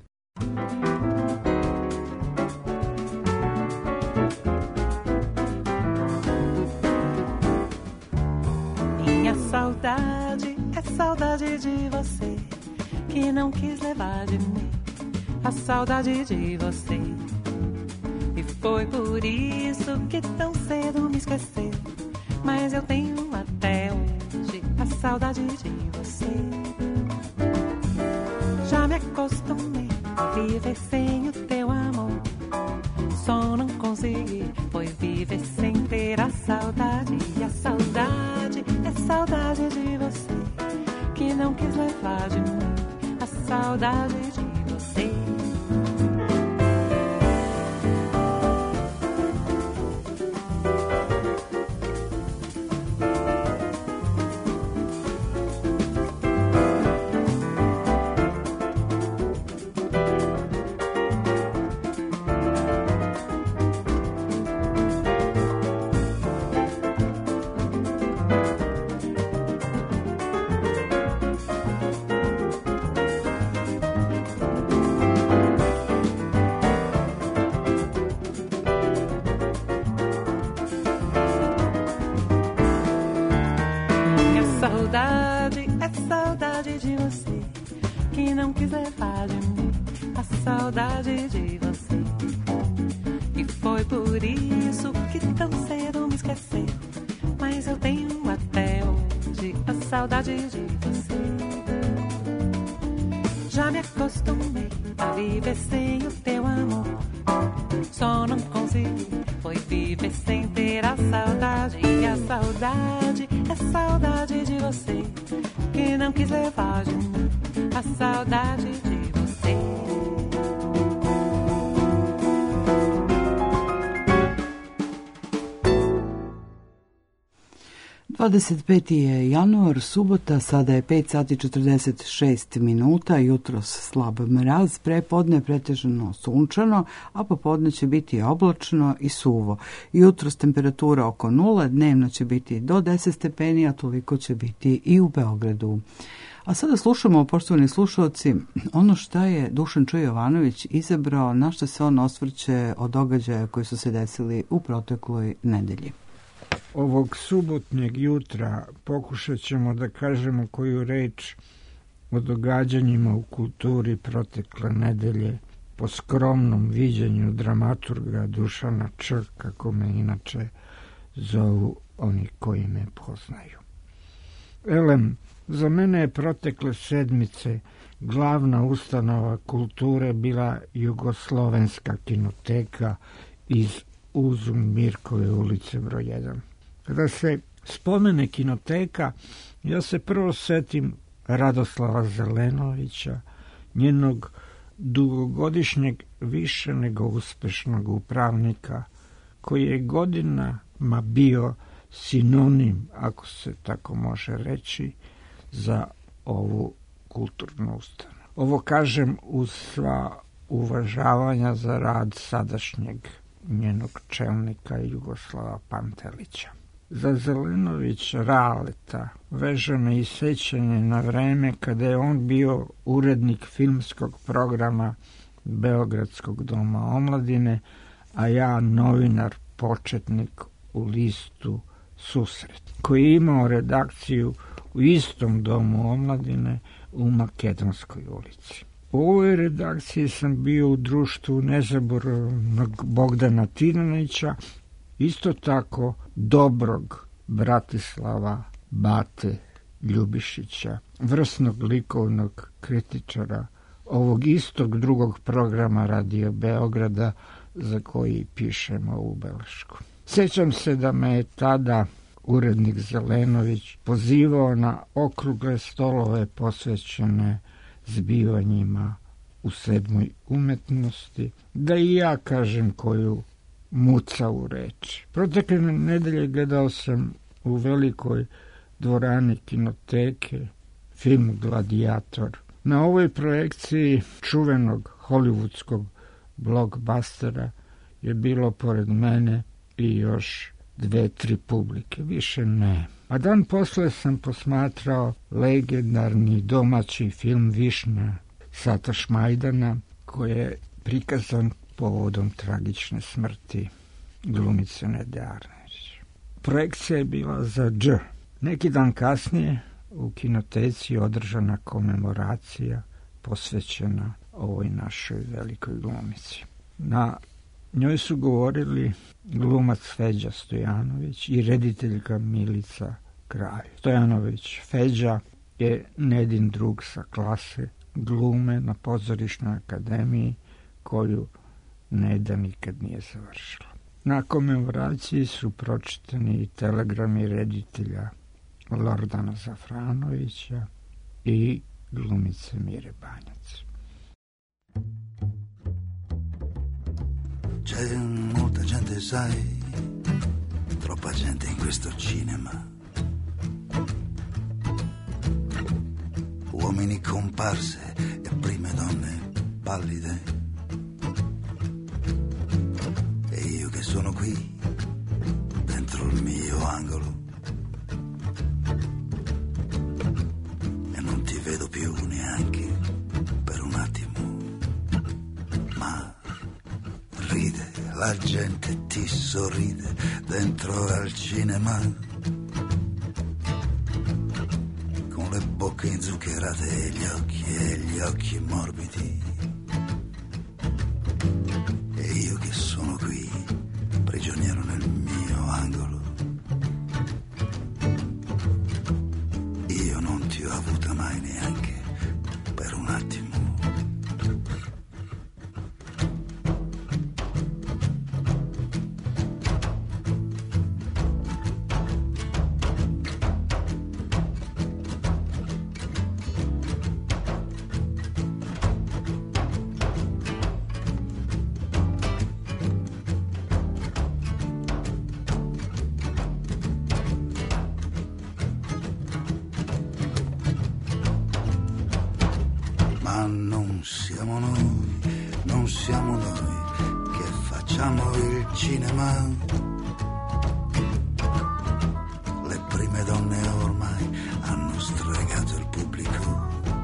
Speaker 21: Minha saudade é saudade de você, que não quis levar de mim a saudade de você. E foi por isso que tão cedo me esqueceu, mas eu tenho até hoje a saudade de você. Já me acostumei a viver sem o teu amor, só não consegui foi viver sem ter a saudade. E a saudade é saudade de você, que não quis levar de mim a saudade de você. Saudade é saudade de você, que não quis levar de mim a saudade de você. E foi por isso que tão cedo me esqueceu. Mas eu tenho até hoje a saudade de você. Já me acostumei a viver sem o teu amor. Só não consegui foi viver sem ter a saudade. E a saudade é saudade de você, que não quis levar de mim a saudade de você.
Speaker 1: dvadeset peti je januar, subota, sada je pet sati četrdeset šest minuta, jutros slab mraz, prepodne pretežno sunčano, a popodne će biti oblačno i suvo. Jutros temperatura oko nula, dnevno će biti do deset stepeni, a toliko će biti i u Beogradu. A sada slušamo, poštovani slušalci, ono šta je Dušan Čuj Jovanović izabrao, na što se on osvrće od događaja koji su se desili u protekloj nedelji.
Speaker 2: Ovog subotnjeg jutra pokušat ćemo da kažemo koju reč o događanjima u kulturi protekle nedelje po skromnom viđenju dramaturga Dušana Č, kako me inače zovu oni koji me poznaju. Elem, za mene je protekle sedmice glavna ustanova kulture bila Jugoslovenska kinoteka iz Uzum Mirkove ulice broj jedan. Kada se spomene kinoteka, ja se prvo setim Radoslava Zelenovića, njenog dugogodišnjeg više nego uspešnog upravnika, koji je godinama bio sinonim, ako se tako može reći, za ovu kulturnu ustanovu. Ovo kažem uz sva uvažavanja za rad sadašnjeg njenog čelnika Jugoslava Pantelića. Za Zelenović Raleta veže me i sećanje na vreme kada je on bio urednik filmskog programa Beogradskog doma omladine, a ja novinar početnik u listu Susret, koji je imao redakciju u istom domu omladine u Makedonskoj ulici. U ovoj redakciji sam bio u društvu nezaboravnog Bogdana Tinanića, isto tako dobrog Bratislava Bate Ljubišića, vrsnog likovnog kritičara ovog istog drugog programa Radio Beograda za koji pišemo u belešku. Sjećam se da me je tada urednik Zelenović pozivao na okrugle stolove posvećene zbivanjima u sedmoj umetnosti, da i ja kažem koju muca u reči. Protekle nedelje gledao sam u velikoj dvorani kinoteke film Gladiator. Na ovoj projekciji čuvenog hollywoodskog blockbustera je bilo pored mene i još dve, tri publike, više ne. A dan posle sam posmatrao legendarni domaći film Višnja Sata Šmajdana, koji je prikazan povodom tragične smrti glumice Nede Arnerić. Projekcija je bila za dž. Neki dan kasnije u kinoteci je održana komemoracija posvećena ovoj našoj velikoj glumici. Na njoj su govorili glumac Feđa Stojanović i rediteljka Milica Kralj. Stojanović Feđa je Nedin drug sa klase glume na pozorišnoj akademiji koju Neda nikad nije završila. Na komemoraciji su pročitani i telegrami reditelja Lordana Zafranovića i glumice Mire Banjac.
Speaker 22: C'è molta gente, sai, troppa gente in questo cinema. Uomini comparse e prime donne pallide. E io che sono qui, dentro il mio angolo. E non ti vedo più neanche per un attimo. Ma ride, la gente ti sorride dentro al cinema, con le bocche inzuccherate e gli occhi e gli occhi morbidi. E io che sono qui, prigioniero nel mio angolo. Io non ti ho avuta mai neanche per un attimo. Ma non siamo noi, non siamo noi che facciamo il cinema. Le prime donne ormai hanno stregato il pubblico.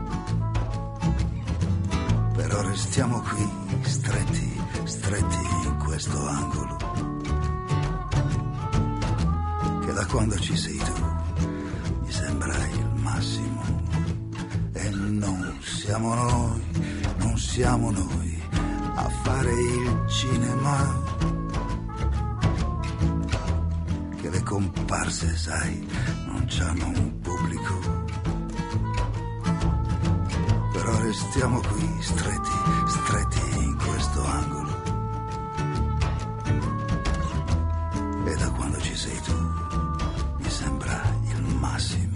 Speaker 22: Però restiamo qui, stretti, stretti in questo angolo. Che da quando ci sei tu mi sembra il massimo. E non siamo noi, non siamo noi a fare il cinema. Che le comparse, sai, non c'hanno un pubblico. Però restiamo qui, stretti, stretti in questo angolo. E da quando ci sei tu mi sembra il massimo.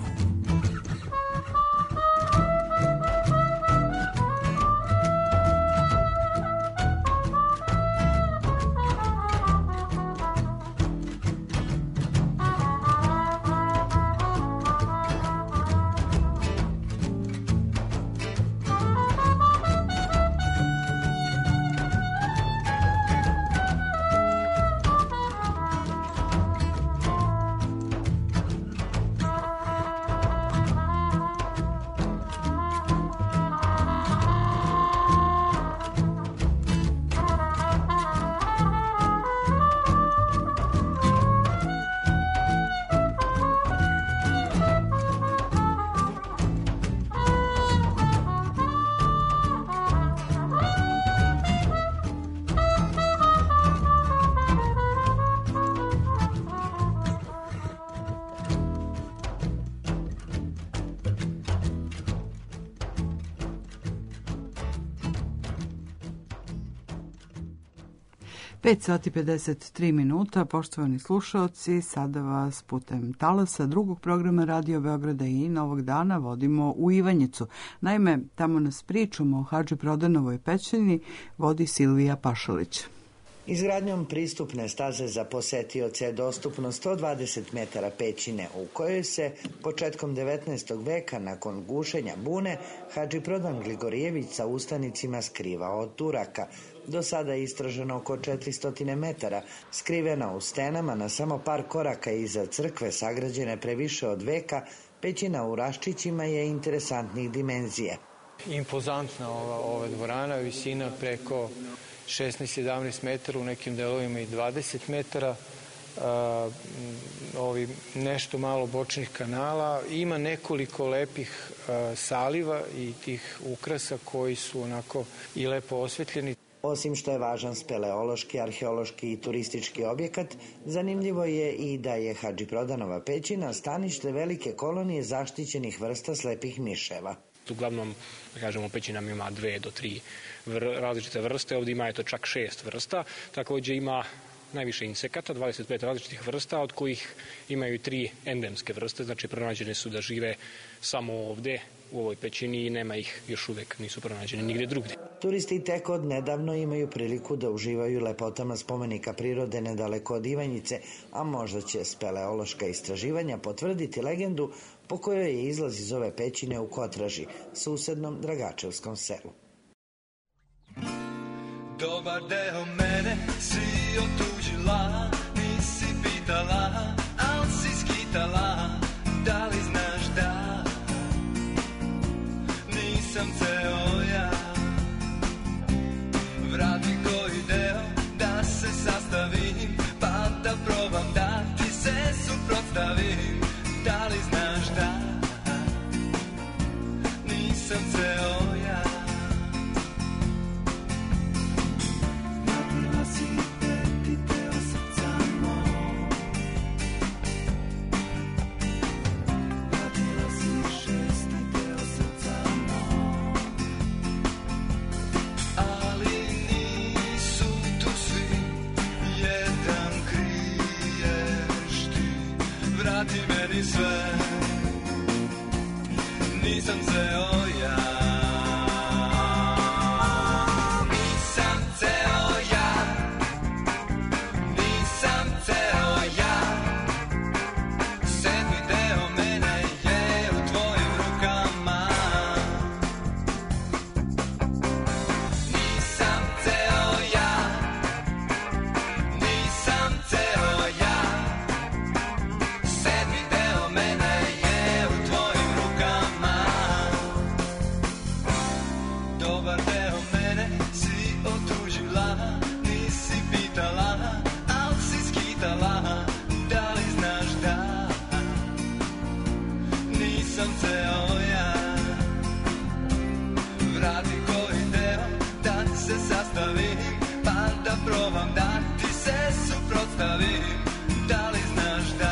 Speaker 1: pet sati pedeset tri minuta, poštovani slušaoci, sada vas putem talasa drugog programa Radio Beograda i Novog dana vodimo u Ivanjicu. Naime, tamo nas pričamo o Hadži Prodanovoj pećini vodi Silvija Pašalić.
Speaker 5: Izgradnjom pristupne staze za posetioce je dostupno sto dvadeset metara pećine u kojoj se početkom devetnaestog veka nakon gušenja bune Hadži Prodan Gligorijević sa ustanicima skrivao od Turaka. Do sada je istraženo oko četiristo metara, skrivena u stenama na samo par koraka iza crkve sagrađene pre više od veka, pećina u Raščićima je interesantnih dimenzije.
Speaker 6: Impozantna ova, ova dvorana, visina preko šesnaest sedamnaest metara, u nekim delovima i dvadeset metara, a, ovi nešto malo bočnih kanala. Ima nekoliko lepih a, saliva i tih ukrasa koji su onako i lepo osvetljeni.
Speaker 5: Osim što je važan speleološki, arheološki i turistički objekat, zanimljivo je i da je Hadži Prodanova pećina stanište velike kolonije zaštićenih vrsta slepih miševa.
Speaker 23: Uglavnom, da kažemo, u pećinama ima dve do tri vr različite vrste, ovdje ima eto čak šest vrsta, također ima najviše insekata, dvadeset pet različitih vrsta, od kojih imaju tri endemske vrste, znači pronađene su da žive samo ovdje, u ovoj pećini i nema ih još uvek, nisu pronađene nigde drugdje.
Speaker 5: Turisti tek od nedavno imaju priliku da uživaju lepotama spomenika prirode nedaleko od Ivanjice, a možda će speleološka istraživanja potvrditi legendu po kojoj je izlaz iz ove pećine u Kotraži, susednom Dragačevskom selu.
Speaker 14: Dobar deo mene si otuđila, nisi pitala, al si skitala, da li znaš da nisam ceo ja. Vrati koji deo da se sastavim, pa da probam da ti se suprotstavim. Da li znaš da nisam ceo ja. Matila si peti deo srca, nisam ceo ja. Nisam ceo ja, nisam ceo ja. Sedmi deo mene je u tvojim rukama. Nisam ceo ja, nisam ceo ja. Sedmi deo mene je u tvojim rukama. Dobar deo mene si otužila, nisi pitala, al si skitala, da li znaš da nisam ceo ja. Vrati koji deo da se sastavim, pa da probam da ti se suprotstavim, da li znaš da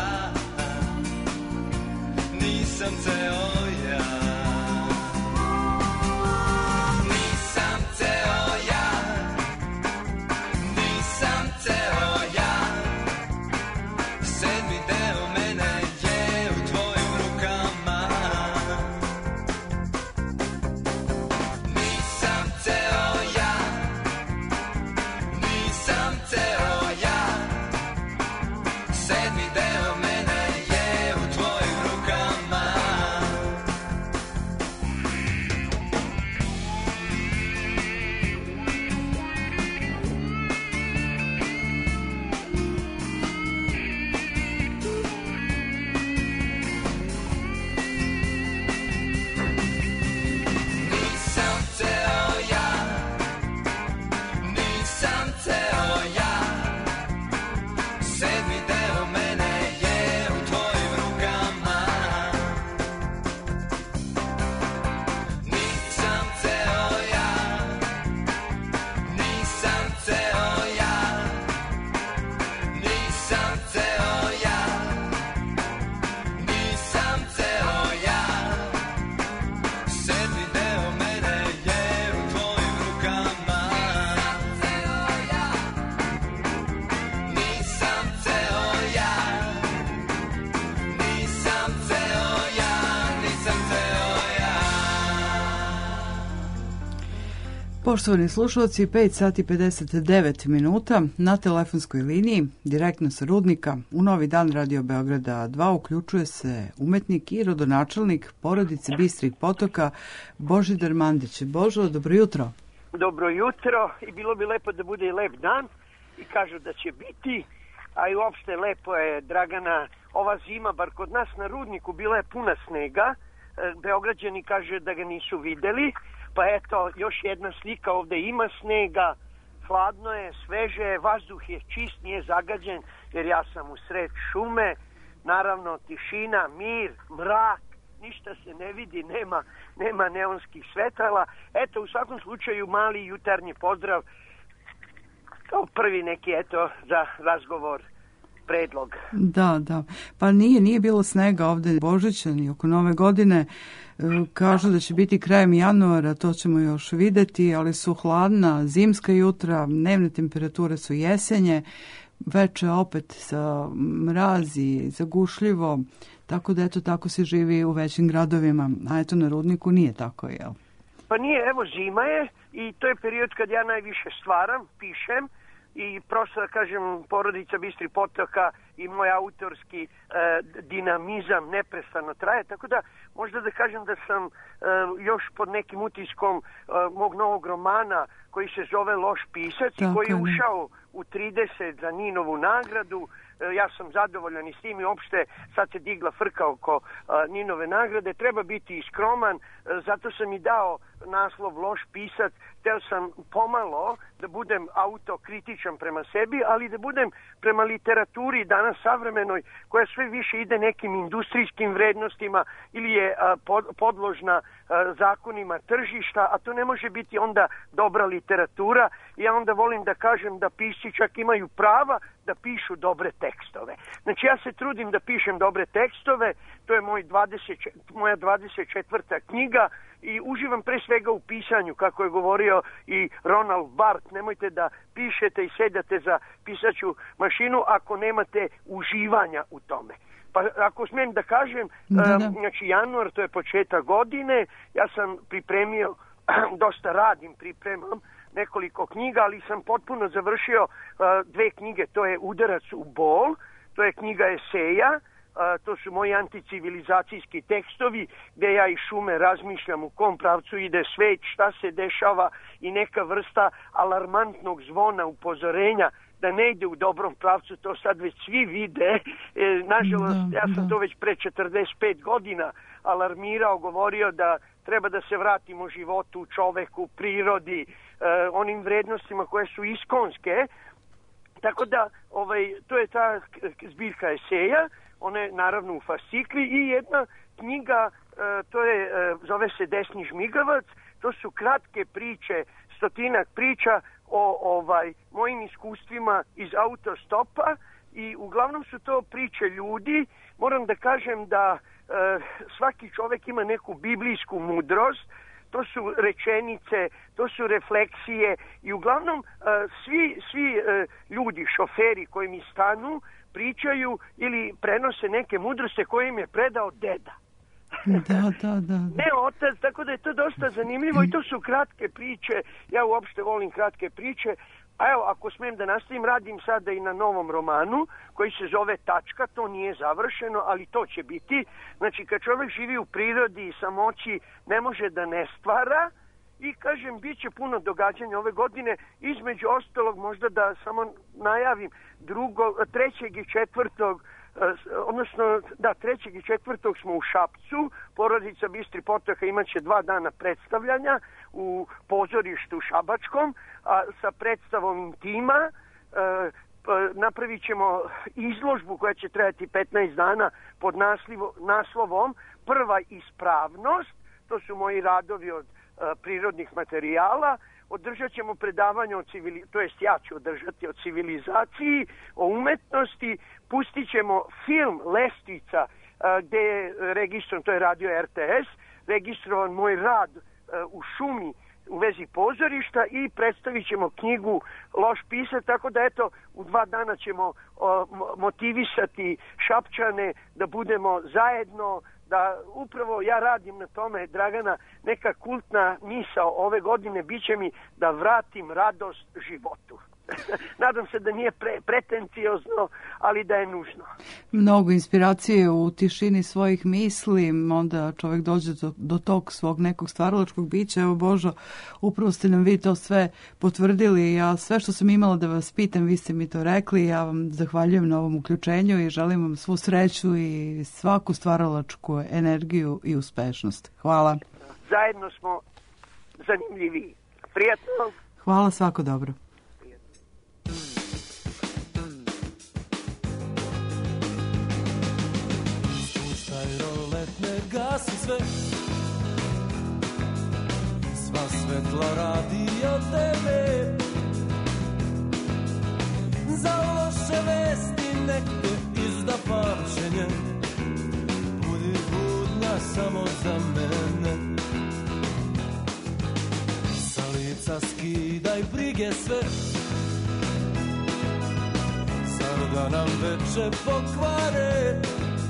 Speaker 14: nisam ceo ja. Nisam ceo ja, nisam ceo ja. Sedmi deo mene je u tvojim rukama. Nisam ceo ja, nisam ceo ja. Sedmi deo mene je u tvojim rukama. Nisam ceo ja, nisam ceo ja. Sedmi deo mene je u tvojim rukama. Nisam ceo ja, nisam ceo ja. Nisam ceo ja, nisam ceo ja. Sedmi deo mene je u tvojim rukama. Nisam ceo ja, nisam ceo ja, nisam ceo ja.
Speaker 1: Poštovani slušalci, pet sati pedeset devet minuta na telefonskoj liniji, direktno sa Rudnika, u Novi dan Radio Beograda dva uključuje se umetnik i rodonačelnik porodice Bistrih Potoka, Božidar Mandić. Božo, dobro jutro.
Speaker 3: Dobro jutro i bilo bi lepo da bude i lep dan i kažu da će biti, a i uopšte lepo je, Dragana, ova zima, bar kod nas na Rudniku, bila je puna snega. E, Beograđani kaže da ga nisu videli, pa eto, još jedna slika, ovde ima snega, hladno je, sveže je, vazduh je čist, nije zagađen, jer ja sam u sred šume, naravno tišina, mir, mrak, ništa se ne vidi, nema, nema neonskih svetala. Eto, u svakom slučaju mali jutarnji pozdrav kao prvi neki, eto, za razgovor, predlog.
Speaker 1: Da, da. Pa nije, nije bilo snega ovde Božića ni oko Nove godine. E, Kažu da će biti krajem januara, to ćemo još videti, ali su hladna zimska jutra, dnevne temperature su jesenje, veče opet sa mrazi, zagušljivo, tako da eto tako se živi u većim gradovima, a eto na Rudniku nije tako, jel?
Speaker 3: Pa nije, evo zima je i to je period kad ja najviše stvaram, pišem i prosto da kažem porodica Bistrih Potoka i moj autorski e, dinamizam neprestano traje, tako da možda da kažem da sam e, još pod nekim utiskom e, mog novog romana koji se zove Loš pisac i koji je ušao u trideset za Ninovu nagradu. Ja sam zadovoljan i s tim i uopšte sad se digla frka oko uh, Ninove nagrade. Treba biti iskroman, uh, zato sam i dao naslov Loš pisac. Teo sam pomalo da budem autokritičan prema sebi, ali da budem prema literaturi danas savremenoj, koja sve više ide nekim industrijskim vrednostima ili je uh, pod, podložna uh, zakonima tržišta, a to ne može biti onda dobra literatura. Ja onda volim da kažem da pisci čak imaju prava da pišu dobre tekstove. Znači ja se trudim da pišem dobre tekstove, to je moj dvadeset, moja dvadeset četvrta knjiga i uživam pre svega u pisanju, kako je govorio i Ronald Barthes, nemojte da pišete i sedate za pisaću mašinu ako nemate uživanja u tome. Pa ako smijem da kažem,
Speaker 1: da, da.
Speaker 3: znači januar, to je početak godine, ja sam pripremio, dosta radim, pripremam nekoliko knjiga, ali sam potpuno završio uh, dve knjige, to je Udarac u bol, to je knjiga eseja, uh, to su moji anticivilizacijski tekstovi, gde ja iz šume razmišljam u kom pravcu ide svet, šta se dešava i neka vrsta alarmantnog zvona, upozorenja, da ne ide u dobrom pravcu, to sad već svi vide. E, nažalost, da, ja sam da. to već pre četrdeset pet godina alarmirao, govorio da treba da se vratimo životu, čoveku, prirodi, e, onim vrednostima koje su iskonske. Tako da, ovaj, to je ta zbirka eseja, ona je naravno u fascikli i jedna knjiga, e, to je, e, zove se Desni žmigavac, to su kratke priče, stotinak priča o ovaj mojim iskustvima iz autostopa i uglavnom su to priče ljudi. Moram da kažem da e, svaki čovek ima neku biblijsku mudrost, to su rečenice, to su refleksije i uglavnom e, svi, svi e, ljudi, šoferi koji mi stanu, pričaju ili prenose neke mudrosti koje im je predao deda.
Speaker 1: Da, da, da.
Speaker 3: Ne otac, tako da je to dosta zanimljivo i to su kratke priče, ja uopšte volim kratke priče, a evo, ako smijem da nastavim, radim sada i na novom romanu koji se zove Tačka, to nije završeno, ali to će biti. Znači, kad čovjek živi u prirodi i samoći, ne može da ne stvara i, kažem, bit će puno događanja ove godine, između ostalog možda da samo najavim drugo, trećeg i četvrtog odnosno, da, trećeg i četvrtog smo u Šapcu, porodica Bistri Potoka imaće dva dana predstavljanja u pozorištu Šabačkom, a sa predstavom Intima, e, napravit ćemo izložbu koja će trajati petnaest dana pod naslivo, naslovom Prva ispravnost, to su moji radovi od e, prirodnih materijala. Održat ćemo predavanje o civili... to jest ja ću održati o civilizaciji, o umetnosti, pustit ćemo film Lestvica gde je registrovan, to je radio R T S, registrovan moj rad u šumi u vezi pozorišta i predstavit ćemo knjigu Loš pisac, tako da eto u dva dana ćemo o, motivisati Šapčane da budemo zajedno, da upravo ja radim na tome, Dragana, neka kultna misao ove godine biće mi da vratim radost životu. Nadam se da nije pre, pretenciozno, ali da je nužno.
Speaker 1: Mnogo inspiracije u tišini svojih misli, onda čovjek dođe do, do tog svog nekog stvaralačkog bića. Evo Božo, upravo ste nam vi to sve potvrdili. Ja sve što sam imala da vas pitam, vi ste mi to rekli. Ja vam zahvaljujem na ovom uključenju i želim vam svu sreću i svaku stvaralačku energiju i uspešnost. Hvala.
Speaker 3: Zajedno smo zanimljivi. Prijatno.
Speaker 1: Hvala, svako dobro.
Speaker 14: Gasi sve, sva svetla radi od tebe. Za loše vesti nek te izda pamćenje, budi budna samo za mene. Sa lica skidaj brige sve, sad da nam veče pokvare.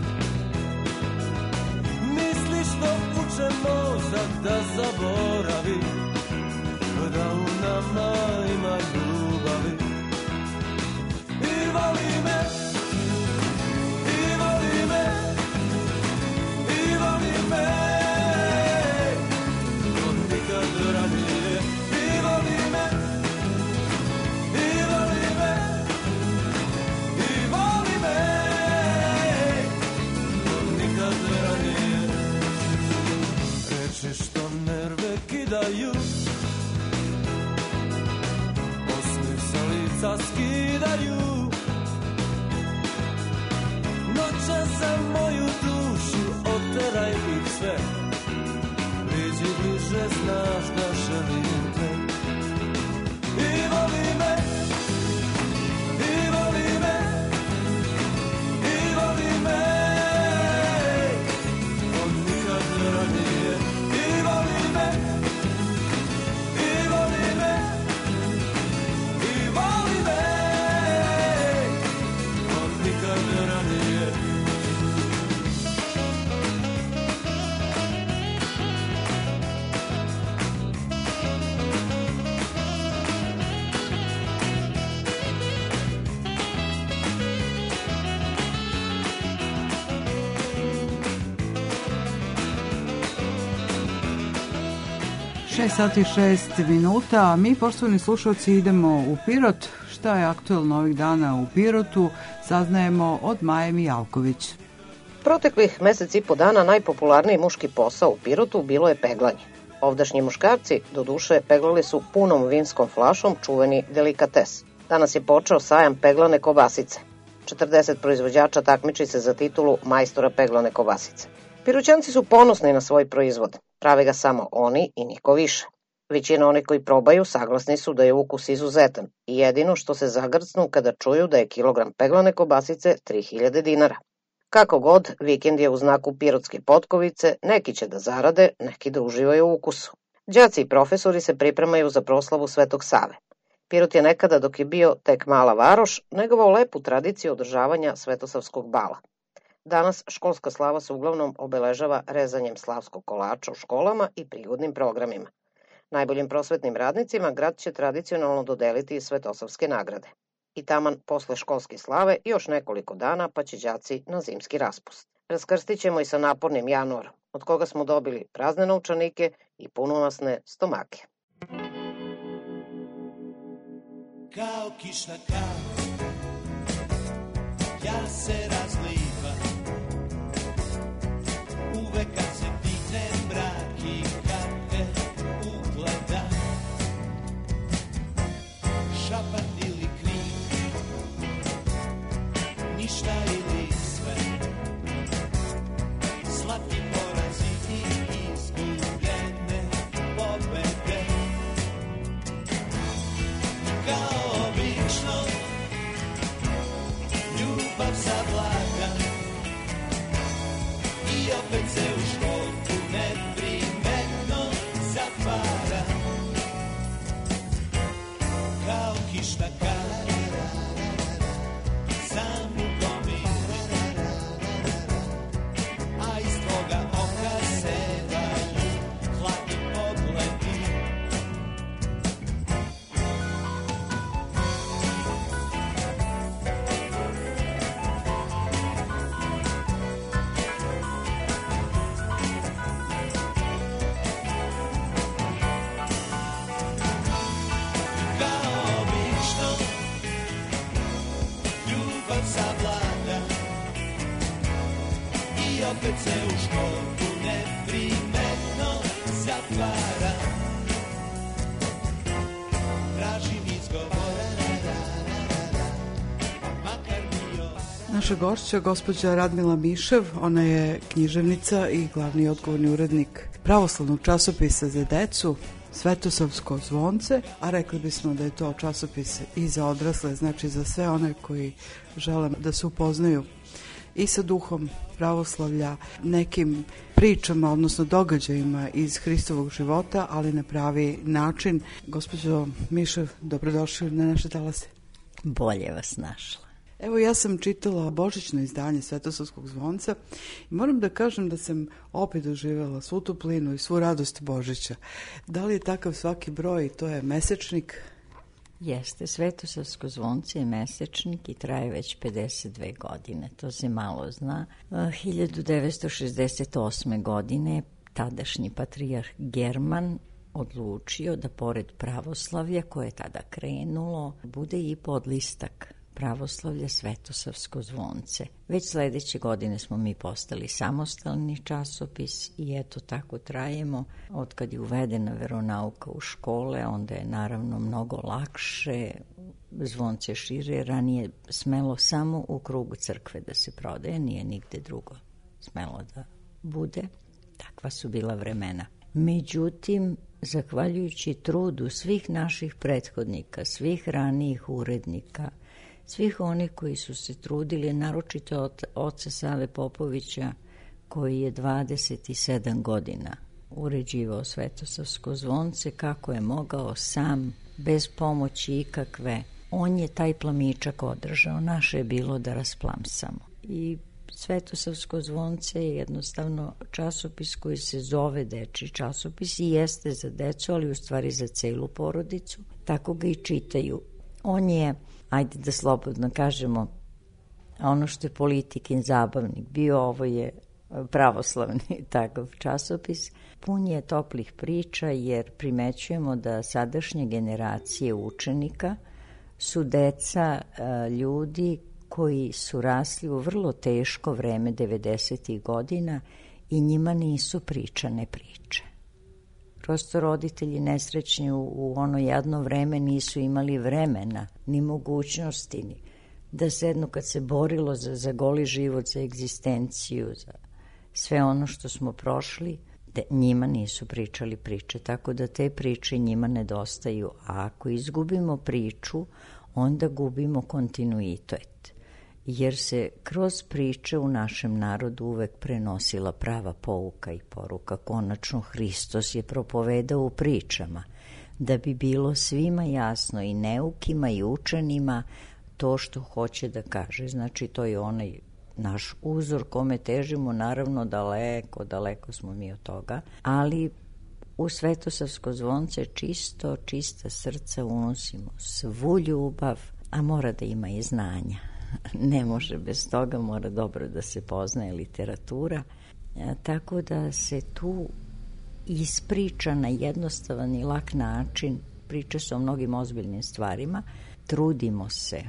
Speaker 14: Misli što uče mozak da zaboravi, da u nama ima ljubavi. I voli me, i voli me, i voli me, od nikad ranije. I voli me, i voli me, i voli me, od nikad ranije. Reči što nerve kidaju, osmeh sa lica skidaju. Noća za moju dušu, oteraj ih sve. Priđi bliže, znaš da želim te. I voli me, i voli me, i voli me, od nikad ranije. I voli me, i voli me, i voli me, od nikad ranije.
Speaker 1: šest sati i šest minuta, a mi, poštovani slušalci, idemo u Pirot. Šta je aktuelno ovih dana u Pirotu, saznajemo od Maje Mijalković.
Speaker 7: Proteklih mesec i po dana najpopularniji muški posao u Pirotu bilo je peglanje. Ovdašnji muškarci, do duše, peglali su punom vinskom flašom čuveni delikates. Danas je počeo sajam peglane kobasice. četrdeset proizvođača takmiči se za titulu majstora peglane kobasice. Piroćanci su ponosni na svoj proizvod. Prave ga samo oni i niko više. Većina onih koji probaju saglasni su da je ukus izuzetan i jedino što se zagrcnu kada čuju da je kilogram peglane kobasice tri hiljade dinara. Kako god, vikend je u znaku pirotske potkovice, neki će da zarade, neki da uživaju u ukusu. Đaci i profesori se pripremaju za proslavu Svetog Save. Pirot je nekada, dok je bio tek mala varoš, negovao lepu tradiciju održavanja svetosavskog bala. Danas školska slava se uglavnom obeležava rezanjem slavskog kolača u školama i prigodnim programima. Najboljim prosvetnim radnicima grad će tradicionalno dodeliti i svetosavske nagrade. I taman posle školske slave još nekoliko dana pa će đaci na zimski raspust. Raskrstit ćemo i sa napornim januarom, od koga smo dobili prazne novčanike i punomasne stomake.
Speaker 8: Kao kišna kap, ja se razlivam, uvek kad se digne mrak i kad te ugledam. Šapat ili krik, ništa ili sve, slatki porazi i izgubljene pobede. Kao obično, ljubav zavlada i opet se u školku neprimetno zatvara. Kao kišna kara, sam u gomili, a iz tvoga oka sevaju hladni pogledi. Opet se u školku neprimetno zatvara. Tražim izgovora, makar bio.
Speaker 1: Naša gošća, gospođa Radmila Mišev, ona je književnica i glavni odgovorni urednik pravoslavnog časopisa za decu Svetosavsko zvonce, a rekli bismo da je to časopis i za odrasle, znači za sve one koji žele da se upoznaju i sa duhom pravoslavlja, nekim pričama, odnosno događajima iz Hristovog života, ali na pravi način. Gospođo Mišev, dobrodošli na naše talase.
Speaker 15: Bolje vas našla.
Speaker 1: Evo, ja sam čitala božićno izdanje Svetosavskog zvonca i moram da kažem da sam opet doživjela svu toplinu i svu radost Božića. Da li je takav svaki broj? To je mesečnik?
Speaker 15: Jeste, Svetosavsko zvonce je mesečnik i traje već pedeset dve godine, to se malo zna. hiljadu devetsto šezdeset osme. godine tadašnji patrijarh German odlučio da pored pravoslavlja koje je tada krenulo, bude i podlistak pravoslavlja Svetosavsko zvonce. Već sledeće godine smo mi postali samostalni časopis i eto tako trajemo. Od kad je uvedena veronauka u škole, onda je naravno mnogo lakše, zvonce šire. Ranije smelo samo u krugu crkve da se prodaje, nije nigde drugo smelo da bude. Takva su bila vremena. Međutim, zahvaljujući trudu svih naših prethodnika, svih ranijih urednika, svih onih koji su se trudili, naročito od oca Save Popovića, koji je dvadeset sedam godina uređivao Svetosavsko zvonce, kako je mogao sam, bez pomoći ikakve. On je taj plamičak održao, naše je bilo da rasplamsamo. I Svetosavsko zvonce je jednostavno časopis koji se zove dečiji časopis i jeste za decu, ali u stvari za celu porodicu. Tako ga i čitaju. On je, ajde da slobodno kažemo, ono što je politikin zabavnik bio, ovo je pravoslavni takav časopis. Pun je toplih priča jer primećujemo da sadašnje generacije učenika su deca ljudi koji su rasli u vrlo teško vreme devedesetih godina i njima nisu pričane priče. Prosto roditelji nesrećni u, u ono jedno vreme nisu imali vremena, ni mogućnosti, ni da sednu kad se borilo za, za goli život, za egzistenciju, za sve ono što smo prošli, da njima nisu pričali priče, tako da te priče njima nedostaju. A ako izgubimo priču, onda gubimo kontinuitet, jer se kroz priče u našem narodu uvek prenosila prava pouka i poruka. Konačno, Hristos je propovedao u pričama, da bi bilo svima jasno, i neukima i učenima, to što hoće da kaže. Znači, to je onaj naš uzor kome težimo, naravno daleko, daleko smo mi od toga, ali u Svetosavsko zvonce čisto, čista srca unosimo svu ljubav, a mora da ima i znanja. Ne može bez toga, mora dobro da se poznaje literatura, tako da se tu ispriča na jednostavan i lak način, priče su o mnogim ozbiljnim stvarima, trudimo se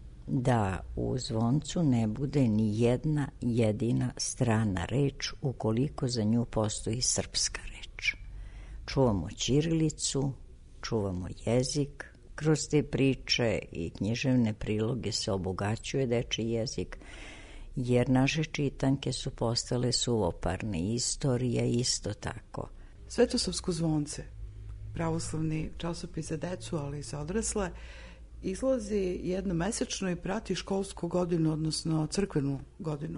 Speaker 15: da u zvoncu ne bude ni jedna jedina strana reč ukoliko za nju postoji srpska reč. Čuvamo ćirilicu, čuvamo jezik, kroz te priče i književne priloge se obogaćuje dečiji jezik, jer naše čitanke su postale suvoparne, istorija isto tako.
Speaker 1: Svetosavsko zvonce, pravoslavni časopis za decu, ali i za odrasle, izlazi jednomesečno i prati školsku godinu, odnosno crkvenu godinu.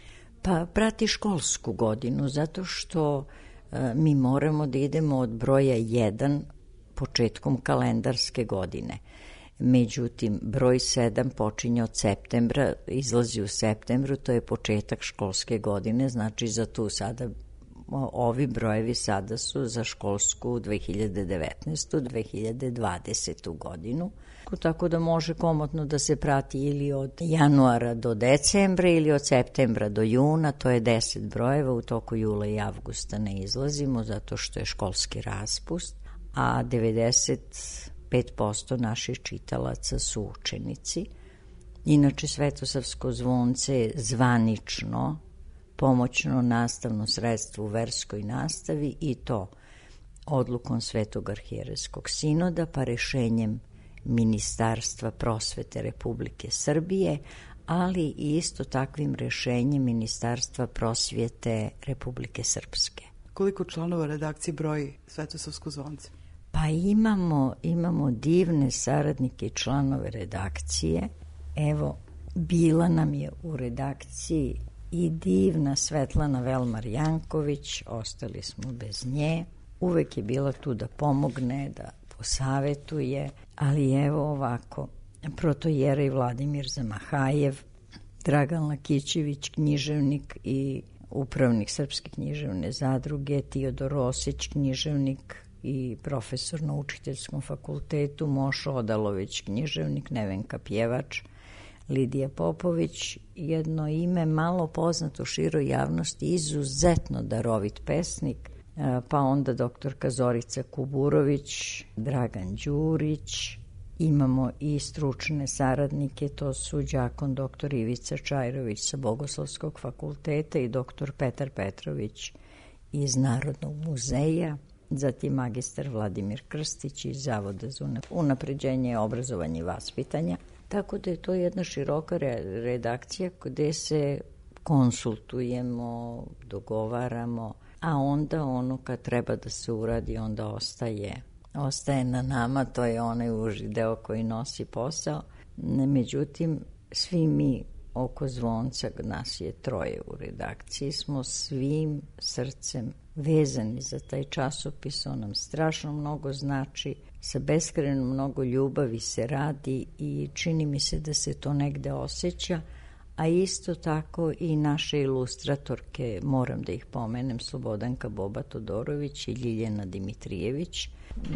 Speaker 15: Pa prati školsku godinu, zato što e, mi moramo da idemo od broja jedan početkom kalendarske godine. Međutim, broj sedam počinje od septembra, izlazi u septembru, to je početak školske godine, znači za tu sada, ovi brojevi sada su za školsku dve hiljade devetnaestu dve hiljade dvadesetu godinu, tako da može komotno da se prati ili od januara do decembra ili od septembra do juna, to je deset brojeva, u toku jula i avgusta ne izlazimo zato što je školski raspust, a devedeset pet posto naših čitalaca su učenici. Inače, Svetosavsko zvonce je zvanično pomoćno nastavno sredstvo u verskoj nastavi i to odlukom Svetog arhijerejskog sinoda pa rešenjem Ministarstva prosvete Republike Srbije, ali i isto takvim rešenjem Ministarstva prosvete Republike Srpske.
Speaker 1: Koliko članova redakcije broji Svetosavsko zvonce?
Speaker 15: Pa imamo, imamo divne saradnike i članove redakcije. Evo, bila nam je u redakciji i divna Svetlana Velmar Janković, ostali smo bez nje. Uvek je bila tu da pomogne, da posavetuje, ali evo ovako, protojerej Vladimir Zamahajev, Dragan Lakićević, književnik i upravnik Srpske književne zadruge, Teodor Osić, književnik i profesor na učiteljskom fakultetu, Mošo Odalović, književnik, Nevenka Pjevač, Lidija Popović, jedno ime malo poznato široj javnosti, izuzetno darovit pesnik, pa onda doktorka Zorica Kuburović, Dragan Đurić, imamo i stručne saradnike, to su đakon doktor Ivica Čajrović sa Bogoslovskog fakulteta i doktor Petar Petrović iz Narodnog muzeja, zatim magistar Vladimir Krstić iz Zavoda za unapređenje obrazovanja i vaspitanja. Tako da je to jedna široka redakcija gde se konsultujemo, dogovaramo, a onda ono kad treba da se uradi, onda ostaje, ostaje na nama, to je onaj uži deo koji nosi posao. Međutim, svi mi oko zvonca, nas je troje u redakciji, smo svim srcem vezani za taj časopis, on nam strašno mnogo znači, sa beskrajno mnogo ljubavi se radi i čini mi se da se to negde osjeća, a isto tako i naše ilustratorke, moram da ih pomenem, Slobodanka Boba Todorović i Ljiljana Dimitrijević,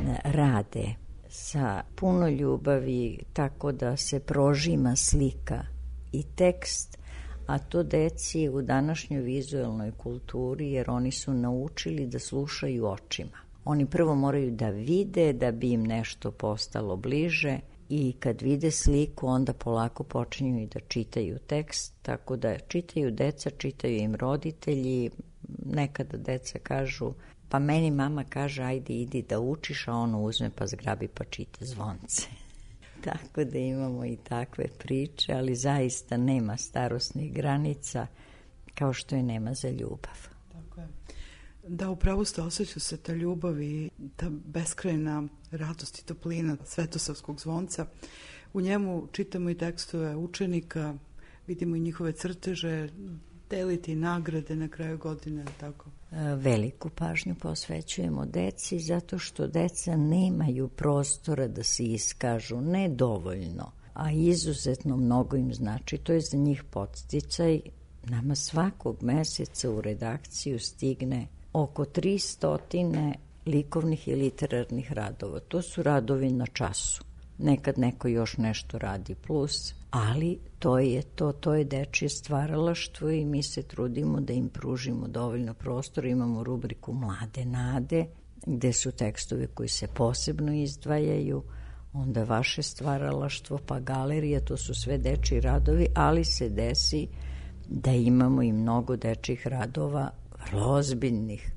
Speaker 15: rade sa puno ljubavi tako da se prožima slika i tekst, a to deci u današnjoj vizualnoj kulturi, jer oni su naučili da slušaju očima. Oni prvo moraju da vide da bi im nešto postalo bliže i kad vide sliku onda polako počinju i da čitaju tekst, tako da čitaju deca, čitaju im roditelji. Nekada deca kažu, pa meni mama kaže ajde idi da učiš, a ono uzme pa zgrabi pa čita zvonce. Tako da imamo i takve priče, ali zaista nema starosnih granica kao što je nema za ljubav.
Speaker 1: Tako je. Da, upravo ste, osjeća se ta ljubav i ta beskrajna radost i toplina Svetosavskog zvonca. U njemu čitamo i tekstove učenika, vidimo i njihove crteže, deliti nagrade na kraju godine, tako?
Speaker 15: Veliku pažnju posvećujemo deci zato što deca nemaju prostora da se iskažu, ne dovoljno, a izuzetno mnogo im znači. To je za njih podsticaj. Nama svakog meseca u redakciju stigne oko tristo likovnih i literarnih radova. To su radovi na času. Nekad neko još nešto radi plus, ali to je to, to je dečje stvaralaštvo i mi se trudimo da im pružimo dovoljno prostora. Imamo rubriku Mlade nade, gde su tekstovi koji se posebno izdvajaju, onda vaše stvaralaštvo, pa galerija, to su sve dečji radovi, ali se desi da imamo i mnogo dečjih radova, vrlo ozbiljnih,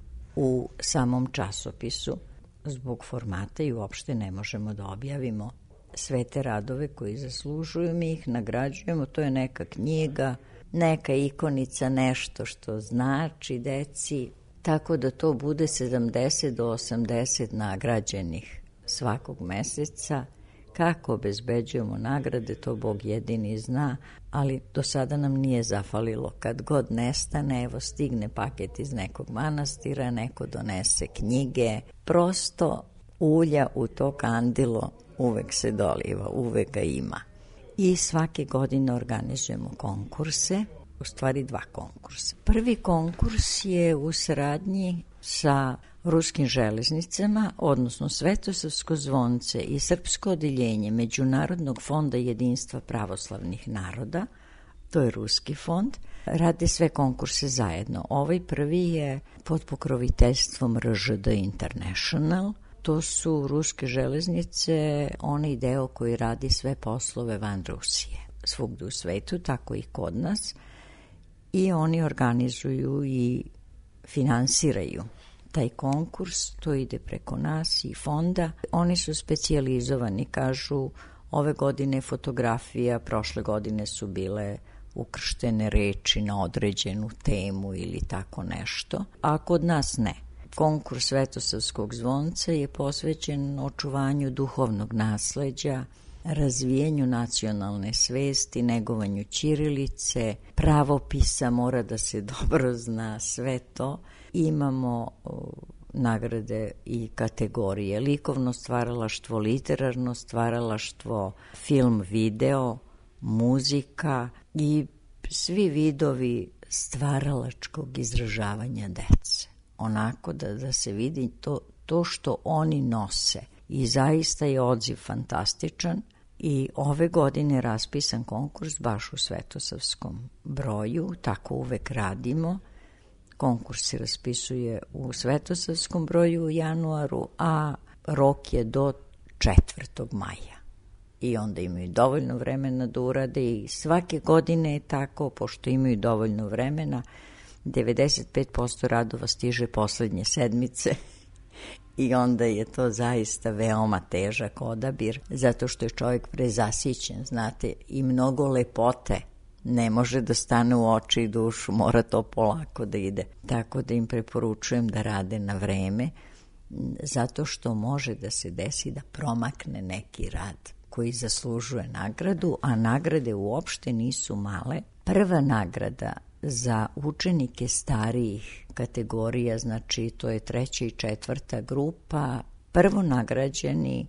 Speaker 15: u samom časopisu. Zbog formata i uopšte ne možemo da objavimo sve te radove koji zaslužuju, mi ih nagrađujemo, to je neka knjiga, neka ikonica, nešto što znači deci, tako da to bude sedamdeset do osamdeset nagrađenih svakog meseca. Kako obezbeđujemo nagrade, to Bog jedini zna, ali do sada nam nije zafalilo. Kad god nestane, evo stigne paket iz nekog manastira, neko donese knjige, prosto ulja u to kandilo uvek se doliva, uvek ga ima. I svake godine organizujemo konkurse, u stvari dva konkursa. Prvi konkurs je u saradnji sa Ruskim železnicama, odnosno Svetosavsko zvonce i Srpsko odeljenje Međunarodnog fonda jedinstva pravoslavnih naroda, to je Ruski fond, rade sve konkurse zajedno. Ovaj prvi je pod pokroviteljstvom R Ž D International. To su Ruske železnice, onaj deo koji radi sve poslove van Rusije. Svugde u svetu, tako i kod nas. I oni organizuju i finansiraju taj konkurs, to ide preko nas i fonda. Oni su specijalizovani, kažu, ove godine fotografija, prošle godine su bile ukrštene reči na određenu temu ili tako nešto, a kod nas ne. Konkurs Svetosavskog zvonca je posvećen očuvanju duhovnog nasleđa, razvijenju nacionalne svesti, negovanju ćirilice, pravopisa, mora da se dobro zna sve to. Imamo o, nagrade i kategorije likovno stvaralaštvo, literarno stvaralaštvo, film, video, muzika i svi vidovi stvaralačkog izražavanja dece. Onako da, da se vidi to, to što oni nose. I zaista je odziv fantastičan i ove godine raspisan konkurs baš u Svetosavskom broju, tako uvek radimo. Konkurs se raspisuje u Svetosavskom broju u januaru, a rok je do četvrtog maja. I onda imaju dovoljno vremena da urade i svake godine je tako, pošto imaju dovoljno vremena, devedeset pet posto radova stiže poslednje sedmice i onda je to zaista veoma težak odabir, zato što je čovjek prezasićen, znate, i mnogo lepote ne može da stane u oči i dušu, mora to polako da ide. Tako da im preporučujem da rade na vreme, zato što može da se desi da promakne neki rad koji zaslužuje nagradu, a nagrade uopšte nisu male. Prva nagrada za učenike starijih kategorija, znači to je treća i četvrta grupa, prvo nagrađeni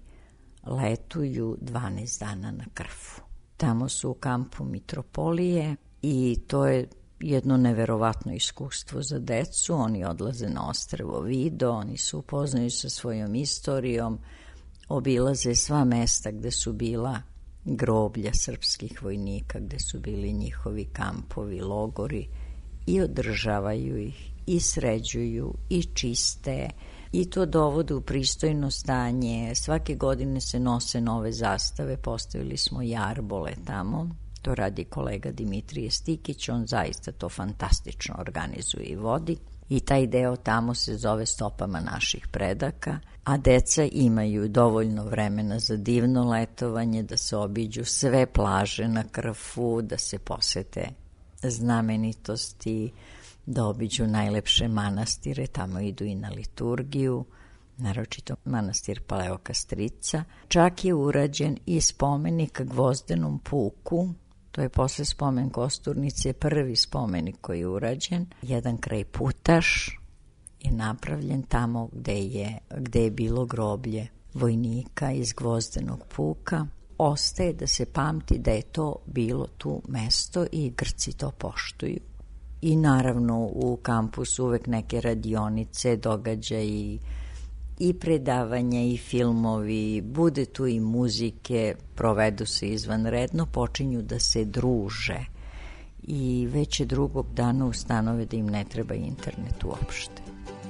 Speaker 15: letuju dvanaest dana na Krfu. Tamo su u kampu Mitropolije i to je jedno neverovatno iskustvo za decu. Oni odlaze na ostrvo Vido, oni se upoznaju sa svojom istorijom, obilaze sva mesta gde su bila groblja srpskih vojnika gde su bili njihovi kampovi, logori, i održavaju ih, i sređuju, i čiste, i to dovode u pristojno stanje. Svake godine se nose nove zastave, postavili smo jarbole tamo, to radi kolega Dimitrije Stikić, on zaista to fantastično organizuje i vodi. I taj deo tamo se zove Stopama naših predaka, a deca imaju dovoljno vremena za divno letovanje, da se obiđu sve plaže na Krfu, da se posete znamenitosti, da obiđu najlepše manastire, tamo idu i na liturgiju, naročito manastir Paleokastrica. Čak je urađen i spomenik Gvozdenom puku, to je posle spomen Kosturnice prvi spomenik koji je urađen. Jedan kraj Putaš je napravljen tamo gde je, gde je bilo groblje vojnika iz Gvozdenog puka. Ostaje da se pamti da je to bilo tu mesto i Grci to poštuju. I naravno u kampusu uvek neke radionice, događaji, i predavanja i filmovi, bude tu i muzike, provedu se izvanredno, počinju da se druže i već je drugog dana ustanove da im ne treba internet uopšte.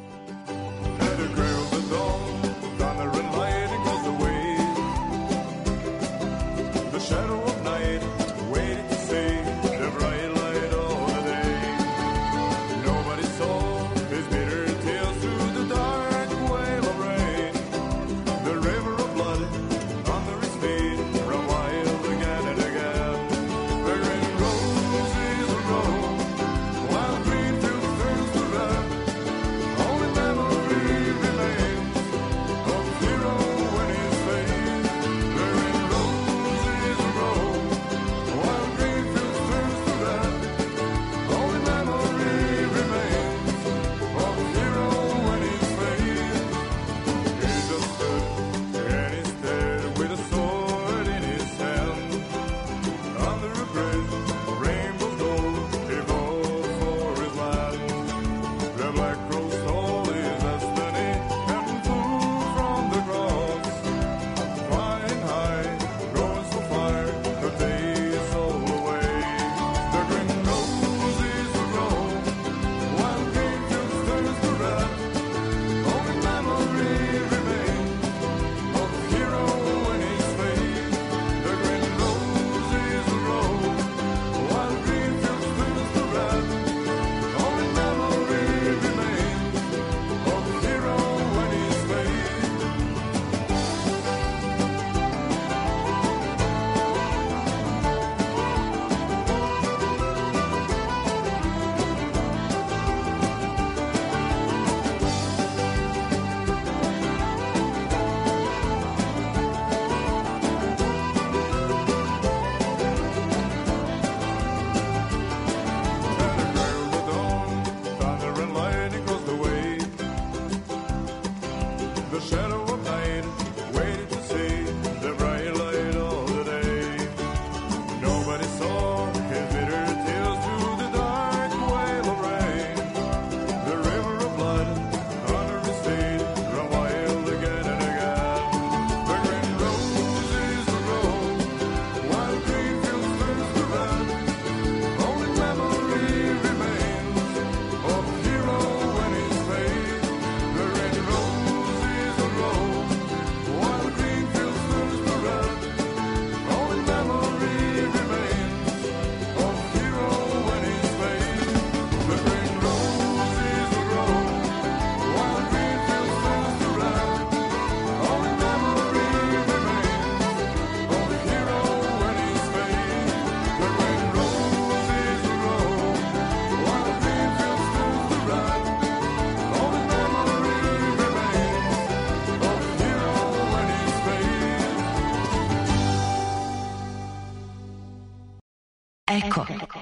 Speaker 17: Eko.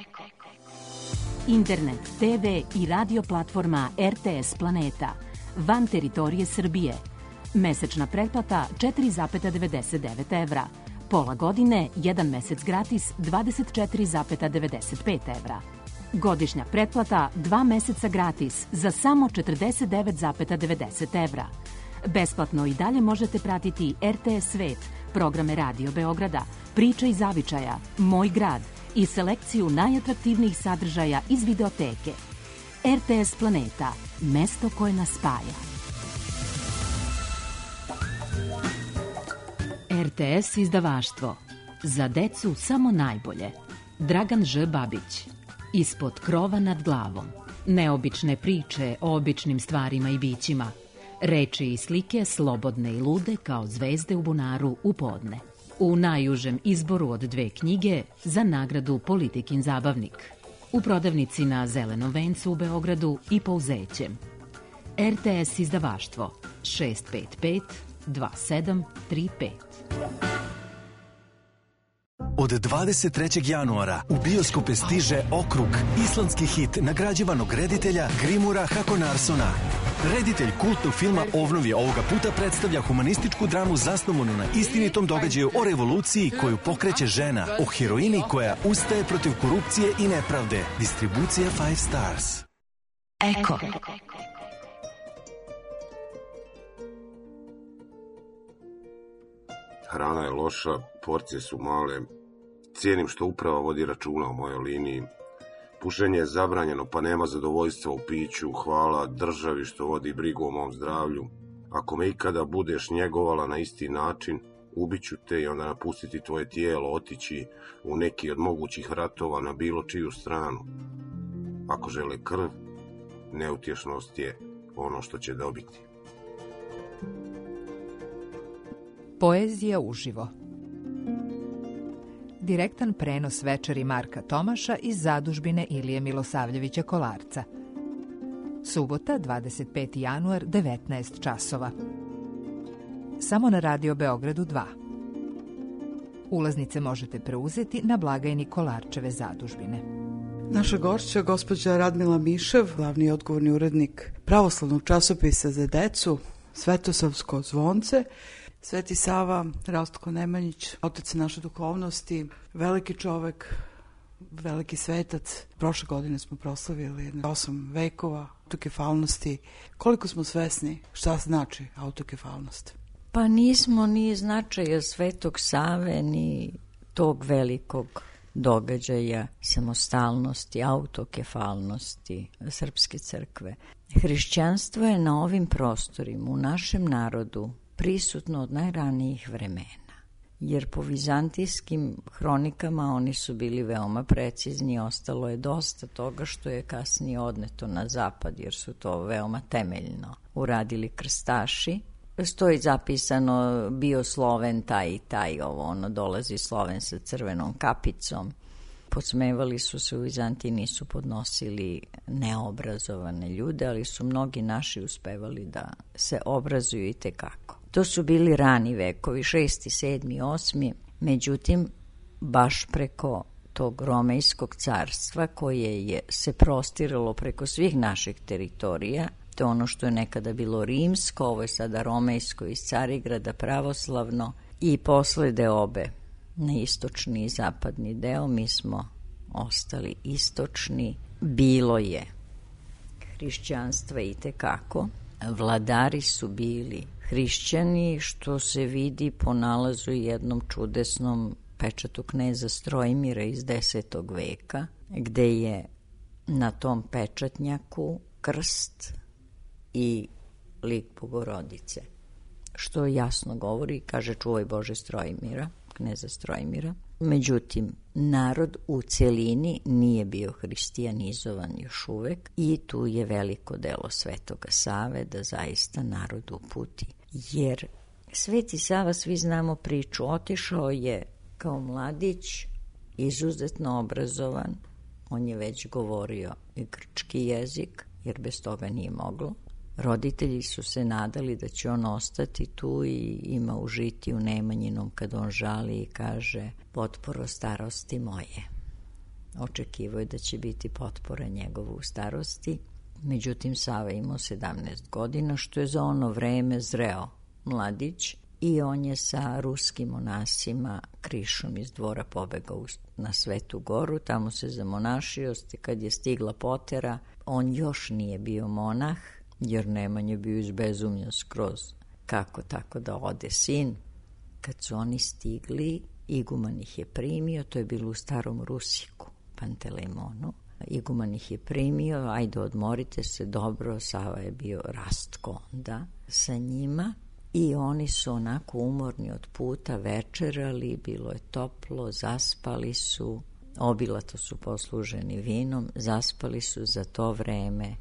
Speaker 17: Internet, te ve i radio platforma er te es Planeta. Van teritorije Srbije. Mesečna pretplata četiri zarez devedeset devet evra. Pola godine, jedan mesec gratis dvadeset četiri zarez devedeset pet evra. Godišnja pretplata dva meseca gratis za samo četrdeset devet zarez devedeset evra. Besplatno i dalje možete pratiti R T S Svet, programe Radio Beograda, Priče iz zavičaja, Moj grad i selekciju najatraktivnijih sadržaja iz videoteke. R T S Planeta, mesto koje nas spaja. R T S izdavaštvo. Za decu samo najbolje. Dragan Ž. Babić. Ispod krova nad glavom. Neobične priče o običnim stvarima i bićima. Reči i slike slobodne i lude kao zvezde u bunaru u podne. U najužem izboru od dve knjige za nagradu Politikin zabavnik. U prodavnici na Zelenom vencu u Beogradu i Pouzećem. R T S izdavaštvo šest pet pet dva sedam tri pet.
Speaker 18: Od dvadeset trećeg januara u bioskope stiže Okrug, islandski hit nagrađivanog reditelja Grimura Hakonarsona. Reditelj kultnog filma Ovnovi ovoga puta predstavlja humanističku dramu zasnovanu na istinitom događaju o revoluciji koju pokreće žena, o heroini koja ustaje protiv korupcije i nepravde. Distribucija Five Stars.
Speaker 17: Eko.
Speaker 4: Hrana je loša, porcije su male. Cijenim što uprava vodi računa o mojoj liniji. Pušenje je zabranjeno, pa nema zadovoljstva u piću. Hvala državi što vodi brigu o mom zdravlju. Ako me ikada budeš njegovala na isti način, ubiću te i onda napustiti tvoje tijelo, otići u neki od mogućih ratova na bilo čiju stranu. Ako žele krv, neutješnost je ono što će dobiti.
Speaker 10: Poezija uživo. Direktan prenos večeri Marka Tomaša iz zadužbine Ilije Milosavljevića Kolarca. Subota, dvadeset peti januar, devetnaest časova. Samo na Radio Beogradu dva. Ulaznice možete preuzeti na blagajni Kolarčeve zadužbine.
Speaker 1: Naša gošća, gospođa Radmila Mišev, glavni odgovorni urednik pravoslavnog časopisa za decu, Svetosavsko zvonce, Sveti Sava, Rastko Nemanjić, otac naše duhovnosti, veliki čovek, veliki svetac. Prošle godine smo proslavili osam vekova autokefalnosti. Koliko smo svesni šta znači autokefalnost?
Speaker 15: Pa nismo ni značaja Svetog Save, ni tog velikog događaja samostalnosti, autokefalnosti Srpske crkve. Hrišćanstvo je na ovim prostorima, u našem narodu, prisutno od najranijih vremena, jer po vizantijskim hronikama oni su bili veoma precizni, ostalo je dosta toga što je kasnije odneto na zapad, jer su to veoma temeljno uradili krstaši. Stoji zapisano, bio Sloven taj i taj, ovo ono, dolazi Sloven sa crvenom kapicom. Podsmevali su se u Vizantiji, nisu podnosili neobrazovane ljude, ali su mnogi naši uspevali da se obrazuju i tekako. To su bili rani vekovi, šesti, sedmi, osmi, međutim, baš preko tog Romejskog carstva koje je se prostiralo preko svih naših teritorija, to je ono što je nekada bilo rimsko, ovo je sada Romejsko iz Carigrada, pravoslavno, i posle deobe na istočni i zapadni deo, mi smo ostali istočni. Bilo je hrišćanstva i tekako, vladari su bili hrišćani, što se vidi po nalazu jednom čudesnom pečatu kneza Strojmira iz desetog veka, gde je na tom pečatnjaku krst i lik Bogorodice, što jasno govori, kaže čuvaj Bože Strojmira, kneza Strojmira. Međutim, narod u celini nije bio hristijanizovan još uvek i tu je veliko delo Svetoga Save da zaista narod uputi. Jer Sveti Sava, svi znamo priču, otišao je kao mladić, izuzetno obrazovan, on je već govorio i grčki jezik, jer bez toga nije moglo. Roditelji su se nadali da će on ostati tu i ima užiti u Nemanjinom kad on žali i kaže potporo starosti moje. Očekivao je da će biti potpora njegova u starosti, međutim Sava imao sedamnaest godina, što je za ono vreme zreo mladić, i on je sa ruskim monasima Krišom iz dvora pobegao na Svetu Goru, tamo se zamonašio, kad je stigla potera, on još nije bio monah, jer Neman je bio izbezumljen skroz. kako tako da ode sin. Kad su oni stigli, iguman ih je primio, to je bilo u Starom Rusiku, Pantelemonu. Iguman ih je primio, ajde odmorite se, dobro, Sava je bio rastko onda sa njima i oni su onako umorni od puta, večerali, bilo je toplo, zaspali su, obilato su posluženi vinom, zaspali su. Za to vreme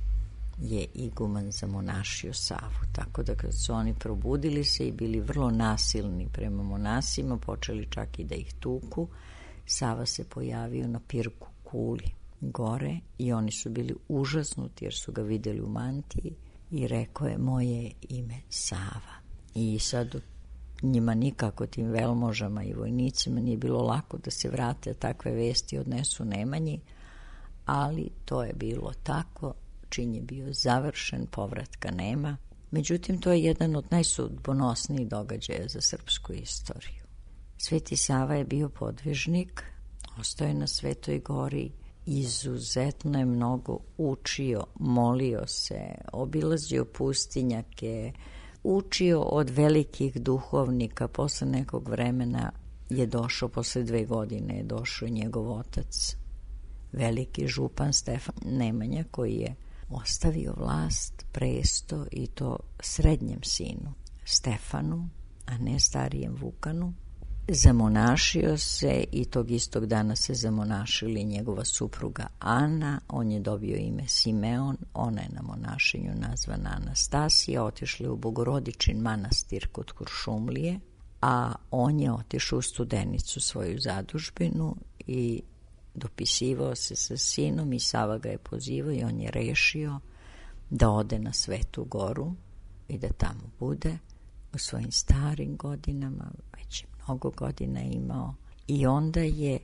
Speaker 15: je iguman zamonašio Savu, tako da kad su oni probudili se i bili vrlo nasilni prema monasima, počeli čak i da ih tuku, Sava se pojavio na pirku kuli gore i oni su bili užasnuti jer su ga videli u mantiji i rekao je: moje ime Sava. I sad njima nikako, tim velmožama i vojnicima, nije bilo lako da se vrate, takve vesti odnesu Nemanji, ali to je bilo tako, čin je bio završen, povratka nema. Međutim, to je jedan od najsudbonosnijih događaja za srpsku istoriju. Sveti Sava je bio podvižnik, ostao je na Svetoj gori, izuzetno je mnogo učio, molio se, obilazio pustinjake, učio od velikih duhovnika. Posle nekog vremena je došao, posle dve godine je došao njegov otac, veliki župan Stefan Nemanja, koji je ostavio vlast, presto, i to srednjem sinu Stefanu, a ne starijem Vukanu. Zamonašio se i tog istog dana se zamonašili njegova supruga Ana. On je dobio ime Simeon, ona je na monašenju nazvana Anastasija. Otišli u Bogorodičin manastir kod Kuršumlije, a on je otišao u Studenicu, svoju zadužbinu, i dopisivao se sa sinom i Sava ga je pozivao i on je rešio da ode na Svetu goru i da tamo bude u svojim starim godinama, već mnogo godina imao. I onda je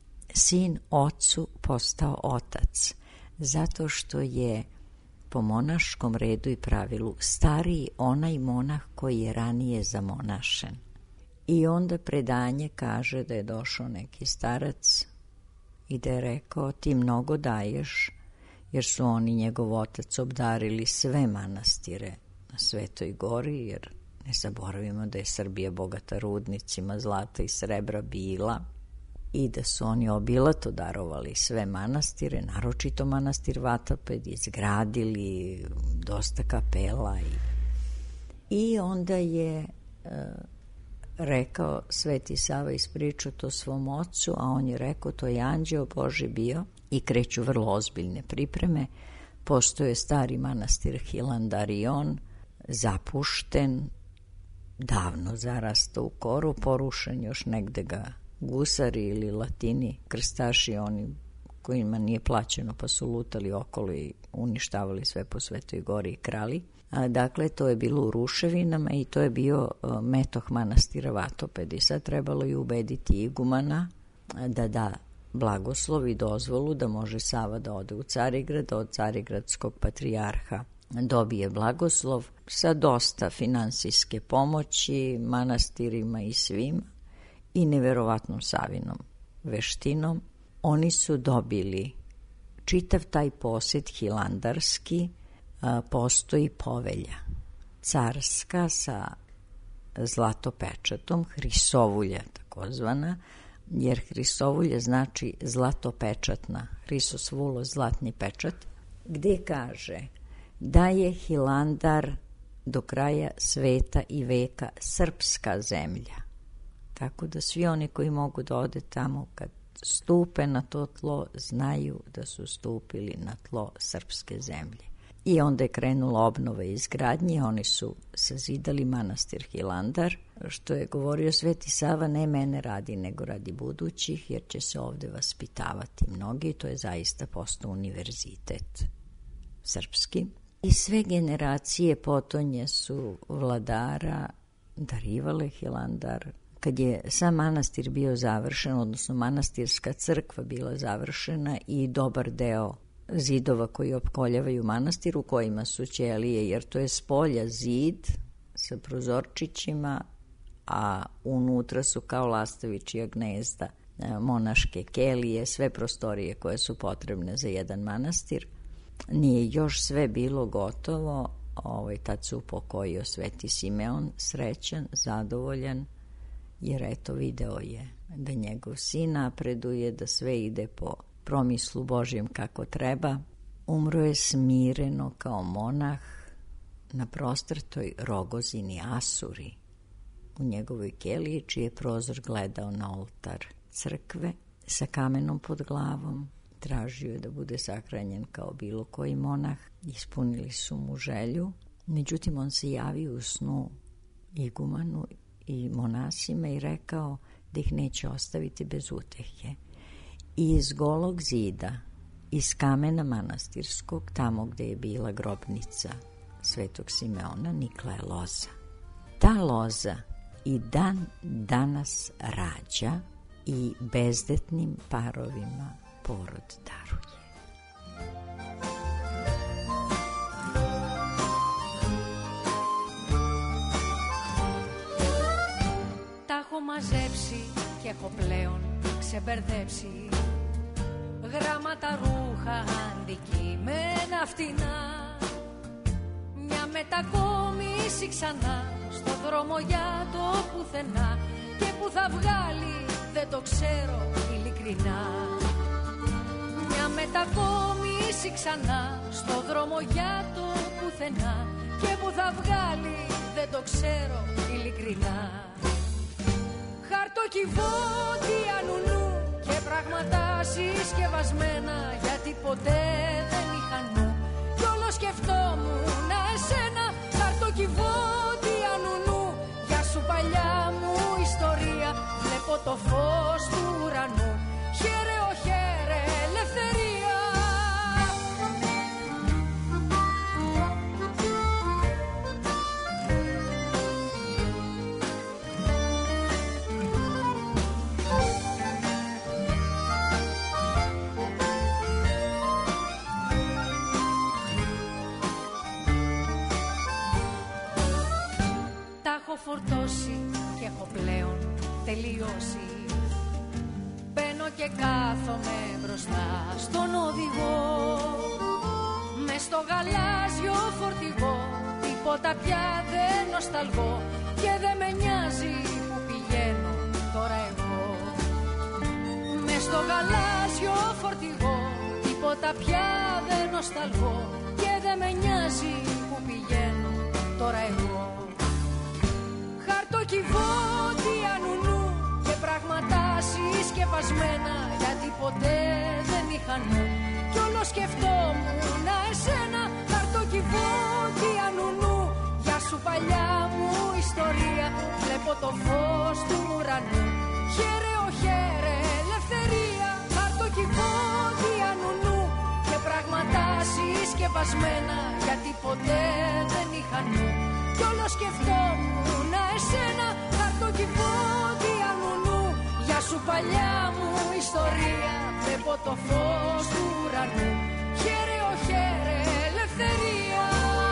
Speaker 15: sin ocu postao otac, zato što je po monaškom redu i pravilu stariji onaj monah koji je ranije zamonašen. I onda predanje kaže da je došao neki starac i da je rekao: ti mnogo daješ, jer su oni, njegov otac, obdarili sve manastire na Svetoj gori, jer ne zaboravimo da je Srbija bogata rudnicima zlata i srebra bila, i da su oni obilato darovali sve manastire, naročito manastir Vatoped, izgradili dosta kapela. I, i onda je e, rekao Sveti Sava, ispričao to svom ocu, a on je rekao: to je anđeo Boži bio. I kreću vrlo ozbiljne pripreme. Postoje stari manastir Hilandarion, zapušten, davno zarastao u koru, porušen, još negde ga gusari ili latini, krstaši, oni kojima nije plaćeno pa su lutali okolo i uništavali sve po Svetoj gori i krali. A, dakle, to je bilo u ruševinama i to je bio a, metoh manastira Vatoped. I sad trebalo je ubediti igumana a, da da blagoslov i dozvolu da može Sava da ode u Carigrad, od carigradskog patrijarha dobije blagoslov sa dosta finansijske pomoći manastirima i svima i neverovatnom Savinom veštinom. Oni su dobili čitav taj posjed hilandarski, a, postoji povelja carska sa zlatopečatom, hrisovulja takozvana, jer hrisovulja znači zlatopečatna, hrisos vulo, zlatni pečat, gde kaže da je Hilandar do kraja sveta i veka srpska zemlja. Tako da svi oni koji mogu da ode tamo, kad stupe na to tlo, znaju da su stupili na tlo srpske zemlje. I onda je krenula obnova i izgradnje, oni su sazidali manastir Hilandar, što je govorio Sveti Sava: ne mene radi, nego radi budućih, jer će se ovde vaspitavati mnogi. To je zaista postao univerzitet srpski. I sve generacije potonje su vladara darivale Hilandar. Kad je sam manastir bio završen, odnosno manastirska crkva bila završena i dobar deo zidova koji opkoljavaju manastir, u kojima su ćelije, jer to je s polja zid sa prozorčićima, a unutra su kao lastavičija gnezda monaške kelije, sve prostorije koje su potrebne za jedan manastir. Nije još sve bilo gotovo, ovaj, tad se upokojio Sveti Simeon, srećan, zadovoljan, jer eto video je da njegov sin napreduje, da sve ide po promislu Božjem kako treba. Umro je smireno kao monah na prostrtoj Rogozini Asuri u njegovoj keliji, čiji je prozor gledao na oltar crkve sa kamenom pod glavom. Tražio je da bude sahranjen kao bilo koji monah. Ispunili su mu želju. Međutim, on se javio u snu igumanu i monasima i rekao da ih neće ostaviti bez utehe. I iz golog zida, iz kamena manastirskog, tamo gde je bila grobnica Svetog Simeona, nikla je loza. Ta loza i dan danas rađa i bezdetnim parovima porod daruje.
Speaker 9: Τα έχω μαζέψει και έχω πλέον ξεμπερδέψει γράμματα, ρούχα, αντικείμενα φτηνά. Μια μετακόμιση ξανά στο δρόμο για το πουθενά, και που θα βγάλει δεν το ξέρω ειλικρινά. Μια μετακόμιση ξανά στο δρόμο για το πουθενά, και που θα βγάλει δεν το ξέρω ειλικρινά. Χαρτοκιβώτια νουνού και πράγματα συσκευασμένα, γιατί ποτέ δεν είχα νου κι όλο σκεφτόμουν εσένα. Χαρτοκιβώτια νουνού, γεια σου παλιά μου ιστορία, βλέπω το φως του ουρανού, χαίρε ο χαίρε ελευθερία. Έχω φορτώσει και έχω πλέον τελειώσει. Μπαίνω και κάθομαι μπροστά στον οδηγό, μες στο γαλάζιο φορτηγό, τίποτα πια δεν νοσταλγώ και δεν με νοιάζει που πηγαίνω τώρα εγώ. Μες στο γαλάζιο φορτηγό, τίποτα πια δεν νοσταλγώ και δεν με νοιάζει που πηγαίνω τώρα εγώ. Χαρτοκιβώτια νουνού και πράγματα συσκευασμένα, γιατί ποτέ δεν είχα νου κι όλο σκεφτόμουν εσένα. Χαρτοκιβώτια νουνού, γεια σου παλιά μου ιστορία, βλέπω το φως του ουρανού, χαίρε ο χαίρε ελευθερία. Χαρτοκιβώτια νουνού και πράγματα συσκευασμένα, γιατί ποτέ δεν είχα νου κι όλο σκεφτόμουν εσένα. Χαρτοκιβώτια νουνού, γεια σου παλιά μου ιστορία, βλέπω το φως του ουρανού, χαίρε ο χαίρε ελευθερία.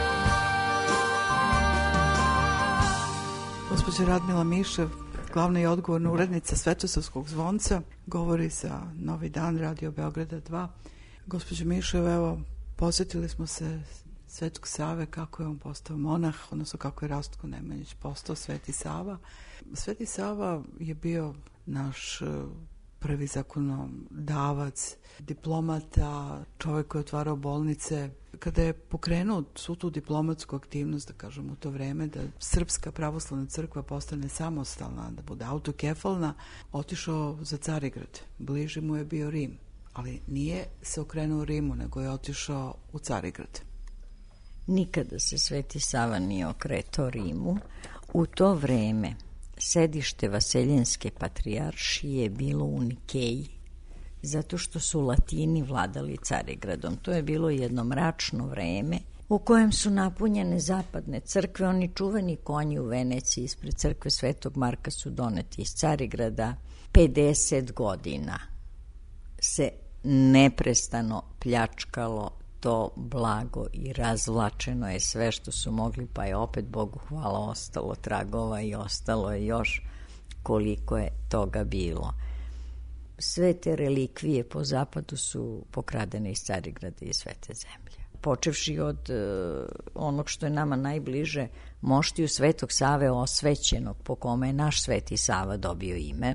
Speaker 1: Gospođa Radmila Mišev, glavna i odgovorna urednica Svetosavskog zvonca, govori za Novi dan Radio Beograda dva. Gospođa Mišev, evo, posjetili smo se Svetog Save, kako je on postao monah, odnosno kako je Rastko Nemanjić postao Sveti Sava. Sveti Sava je bio naš prvi zakonodavac, diplomata, čovjek koji je otvarao bolnice. Kada je pokrenuo svu tu diplomatsku aktivnost, da kažem u to vreme, da Srpska pravoslavna crkva postane samostalna, da bude autokefalna, otišao za Carigrad. Bliži mu je bio Rim, ali nije se okrenuo Rimu, nego je otišao u Carigrad.
Speaker 15: Nikada se Sveti Sava nije okretao Rimu. U to vreme sedište Vaseljenske patrijaršije je bilo u Nikeji, zato što su Latini vladali Carigradom. To je bilo jedno mračno vreme u kojem su napunjene zapadne crkve. Oni čuveni konji u Veneciji ispred crkve Svetog Marka su doneti iz Carigrada. pedeset godina se neprestano pljačkalo to blago i razvlačeno je sve što su mogli, pa je opet, Bogu hvala, ostalo tragova i ostalo je još koliko je toga bilo. Sve te relikvije po zapadu su pokradene iz Carigrada i Svete zemlje. počevši od uh, onog što je nama najbliže, moštiju Svetog Save osvećenog, po kome je naš Sveti Sava dobio ime.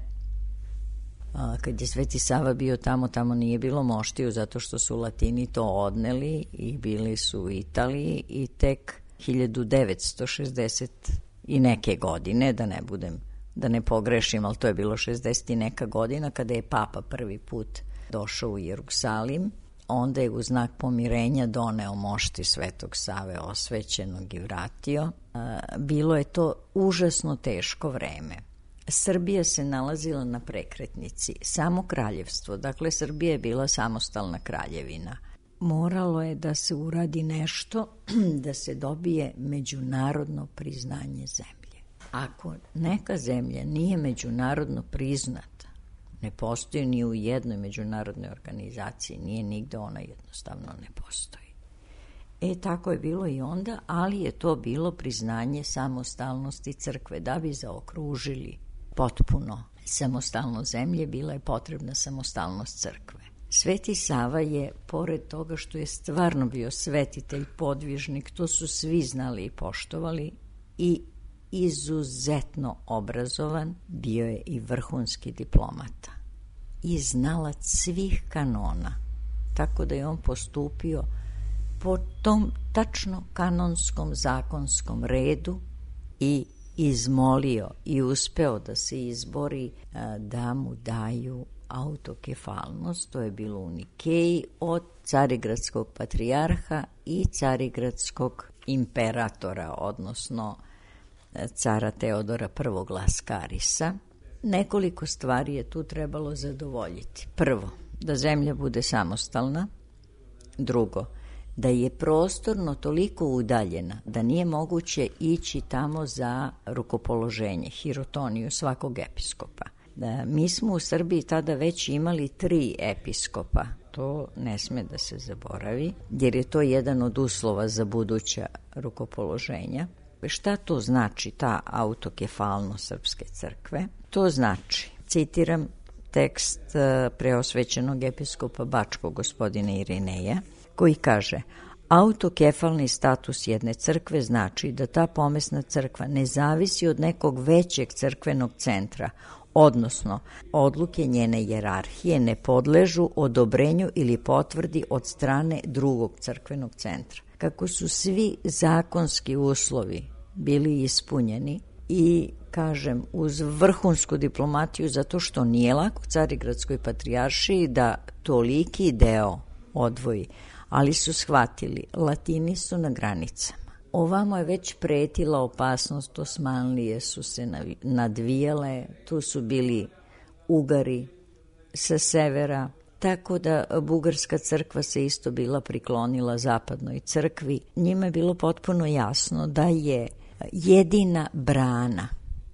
Speaker 15: A, kad je Sveti Sava bio tamo, tamo nije bilo moštiju, zato što su Latini to odneli i bili su u Italiji i tek hiljadu devetsto šezdeset i neke godine, da ne budem, da ne pogrešim, ali to je bilo šezdeset i neka godina, kada je Papa prvi put došao u Jerusalim, onda je u znak pomirenja doneo mošti Svetog Save osvećenog i vratio. Bilo je to užasno teško vreme. Srbija se nalazila na prekretnici, samo kraljevstvo, dakle Srbija je bila samostalna kraljevina. Moralo je da se uradi nešto da se dobije međunarodno priznanje zemlje. Ako neka zemlja nije međunarodno priznata, ne postoji ni u jednoj međunarodnoj organizaciji, nije nigde, ona jednostavno ne postoji. E, tako je bilo i onda, ali je to bilo priznanje samostalnosti crkve. Da bi zaokružili potpuno samostalnost zemlje, bila je potrebna samostalnost crkve. Sveti Sava je, pored toga što je stvarno bio svetitelj, podvižnik, to su svi znali i poštovali, i izuzetno obrazovan, bio je i vrhunski diplomata i znalac svih kanona, tako da je on postupio po tom tačno kanonskom zakonskom redu i izmolio i uspeo da se izbori da mu daju autokefalnost. To je bilo u Nikeji od carigradskog patrijarha i carigradskog imperatora, odnosno cara Teodora prvog Laskarisa. Nekoliko stvari je tu trebalo zadovoljiti. Prvo, da zemlja bude samostalna. Drugo, da je prostorno toliko udaljena da nije moguće ići tamo za rukopoloženje, hirotoniju svakog episkopa. Da, mi smo u Srbiji tada već imali tri episkopa, to ne sme da se zaboravi, jer je to jedan od uslova za buduća rukopoloženja. Šta to znači ta autokefalnost Srpske crkve? To znači, citiram tekst preosvećenog episkopa Bačkog, gospodina Irineja, koji kaže: autokefalni status jedne crkve znači da ta pomesna crkva ne zavisi od nekog većeg crkvenog centra, odnosno odluke njene jerarhije ne podležu odobrenju ili potvrdi od strane drugog crkvenog centra. Kako su svi zakonski uslovi bili ispunjeni i, kažem, uz vrhunsku diplomatiju, zato što nije lako Carigradskoj patrijaršiji da toliki deo odvoji, ali su shvatili, Latini su na granicama. Ovamo je već pretila opasnost, Osmanlije su se nadvijale, tu su bili Ugari sa severa, tako da Bugarska crkva se isto bila priklonila zapadnoj crkvi. Njima je bilo potpuno jasno da je jedina brana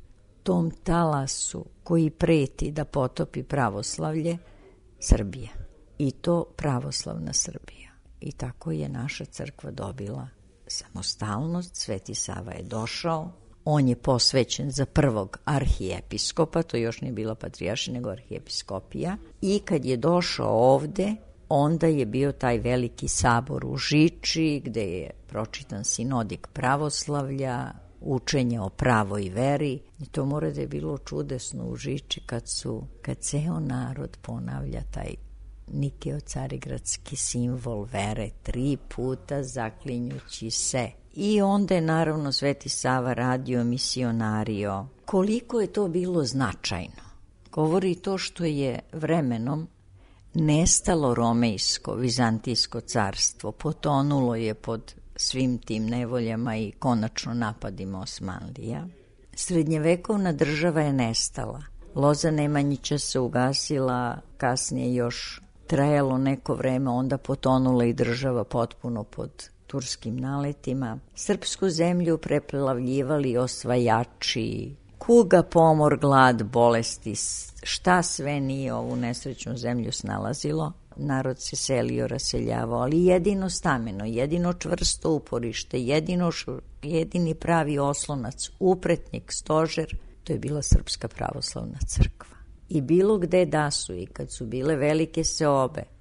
Speaker 15: tom talasu koji preti da potopi pravoslavlje Srbija, i to pravoslavna Srbija. I tako je naša crkva dobila samostalnost. Sveti Sava je došao, on je posvećen za prvog arhijepiskopa, to još nije bila patrijaršija nego arhijepiskopija, i kad je došao ovde, onda je bio taj veliki sabor u Žiči, gde je pročitan sinodik pravoslavlja, učenje o pravoj veri, i to mora da je bilo čudesno u Žiči kad su, kad ceo narod ponavlja taj Nikeo-carigradski simbol vere tri puta zaklinjući se. I onda je naravno Sveti Sava radio misionario. Koliko je to bilo značajno? Govori to što je vremenom nestalo Romejsko, Vizantijsko carstvo, potonulo je pod svim tim nevoljama i konačno napadima Osmanlija. Srednjevekovna država je nestala. Loza Nemanjića se ugasila, kasnije još trajalo neko vreme, onda potonula i država potpuno pod turskim naletima. Srpsku zemlju preplavljivali osvajači, kuga, pomor, glad, bolesti, šta sve nije ovu nesrećnu zemlju snalazilo. Narod se selio, raseljavao, ali jedino stameno, jedino čvrsto uporište, jedino, jedini pravi oslonac, upretnik, stožer, to je bila Srpska pravoslavna crkva. I bilo gde da su, i kad su bile velike seobe,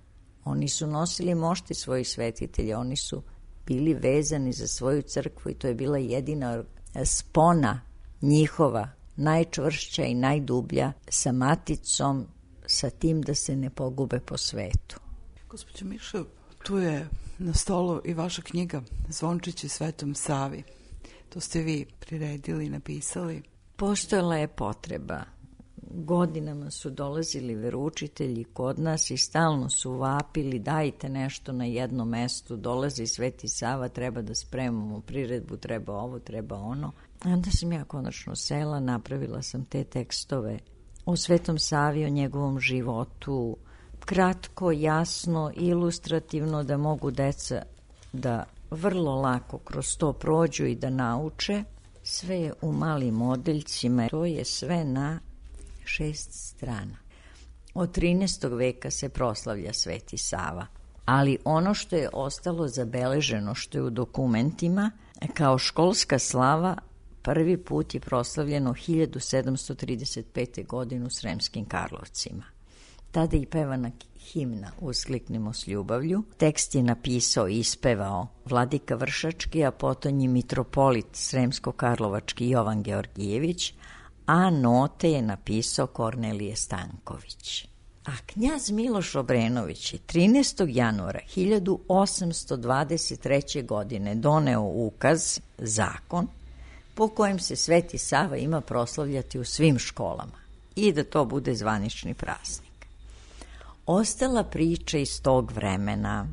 Speaker 15: Oni su nosili mošti svojih svetitelja, oni su bili vezani za svoju crkvu i to je bila jedina spona njihova, najčvršća i najdublja, sa maticom, sa tim da se ne pogube po svetu.
Speaker 1: Gospođo Mišo, tu je na stolu i vaša knjiga Zvončići Svetom Savi. To ste vi priredili i napisali.
Speaker 15: Postojala je potreba. Godinama su dolazili veroučitelji kod nas i stalno su vapili, dajte nešto na jednom mestu, dolazi Sveti Sava, treba da spremamo priredbu, treba ovo, treba ono. Onda sam ja konačno sela, napravila sam te tekstove o Svetom Savi, o njegovom životu, kratko, jasno, ilustrativno, da mogu deca da vrlo lako kroz to prođu i da nauče. Sve je u malim odeljcima, to je sve na šest strana. Od trinaestog veka se proslavlja Sveti Sava, ali ono što je ostalo zabeleženo, što je u dokumentima, kao školska slava, prvi put je proslavljeno hiljadu sedamsto trideset pete. godine u Sremskim Karlovcima. Tada je i pevana himna Uskliknimo s ljubavlju. Tekst je napisao i ispevao Vladika Vršački, a potom i mitropolit Sremsko-Karlovački Jovan Georgijević, a note je napisao Kornelije Stanković. A knjaz Miloš Obrenović je trinaestog januara hiljadu osamsto dvadeset treće. godine doneo ukaz, zakon, po kojem se Sveti Sava ima proslavljati u svim školama i da to bude zvanični praznik. Ostala priča iz tog vremena.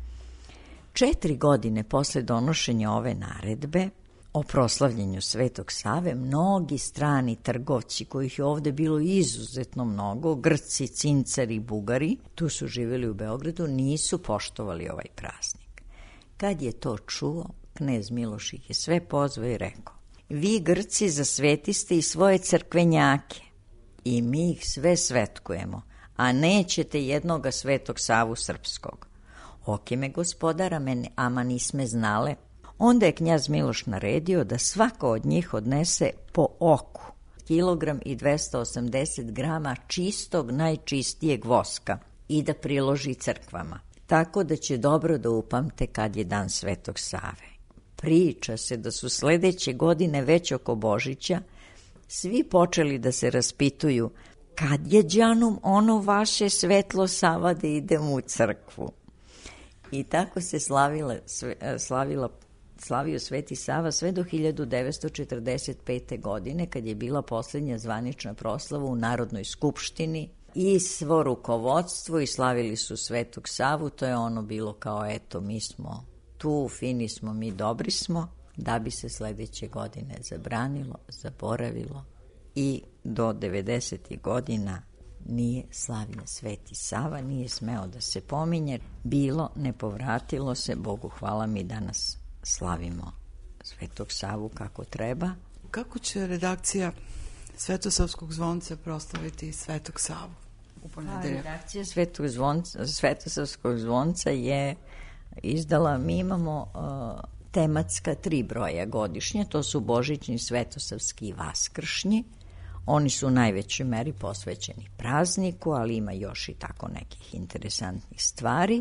Speaker 15: Četiri godine posle donošenja ove naredbe o proslavljenju Svetog Save, mnogi strani trgovci, kojih je ovde bilo izuzetno mnogo, Grci, Cincari, Bugari, tu su živjeli u Beogradu, nisu poštovali ovaj praznik. Kad je to čuo, knez Miloš ih je sve pozvao i rekao: vi Grci zasvetiste i svoje crkvenjake i mi ih sve svetkujemo, a nećete jednoga Svetog Savu srpskog. Oki me gospodara mene, ama nisme znale. Onda je knjaz Miloš naredio da svako od njih odnese po oku, kilogram i dvesta osamdeset grama čistog, najčistijeg voska i da priloži crkvama, tako da će dobro da upamte kad je dan Svetog Save. Priča se da su sledeće godine već oko Božića svi počeli da se raspituju kad je đanum ono vaše svetlo Sava da idemo u crkvu. I tako se slavila, slavila, slavio Sveti Sava sve do hiljadu devetsto četrdeset pete. godine, kad je bila poslednja zvanična proslava u Narodnoj skupštini i svo rukovodstvo i slavili su Svetog Savu. To je ono bilo kao eto, mi smo tu, fini smo, mi dobri smo, da bi se sledeće godine zabranilo, zaboravilo i do devedesetih godina nije slavljen Sveti Sava, nije smeo da se pominje. Bilo, ne povratilo se, Bogu hvala, mi danas slavimo Svetog Savu kako treba.
Speaker 1: Kako će redakcija Svetosavskog zvonca proslaviti Svetog Savu u ponedeljak?
Speaker 15: Redakcija Svetog zvonca, Svetosavskog zvonca je izdala, mi imamo uh, tematska tri broja godišnje, to su božićni, svetosavski i vaskršnji. Oni su u najvećoj meri posvećeni prazniku, ali ima još i tako nekih interesantnih stvari.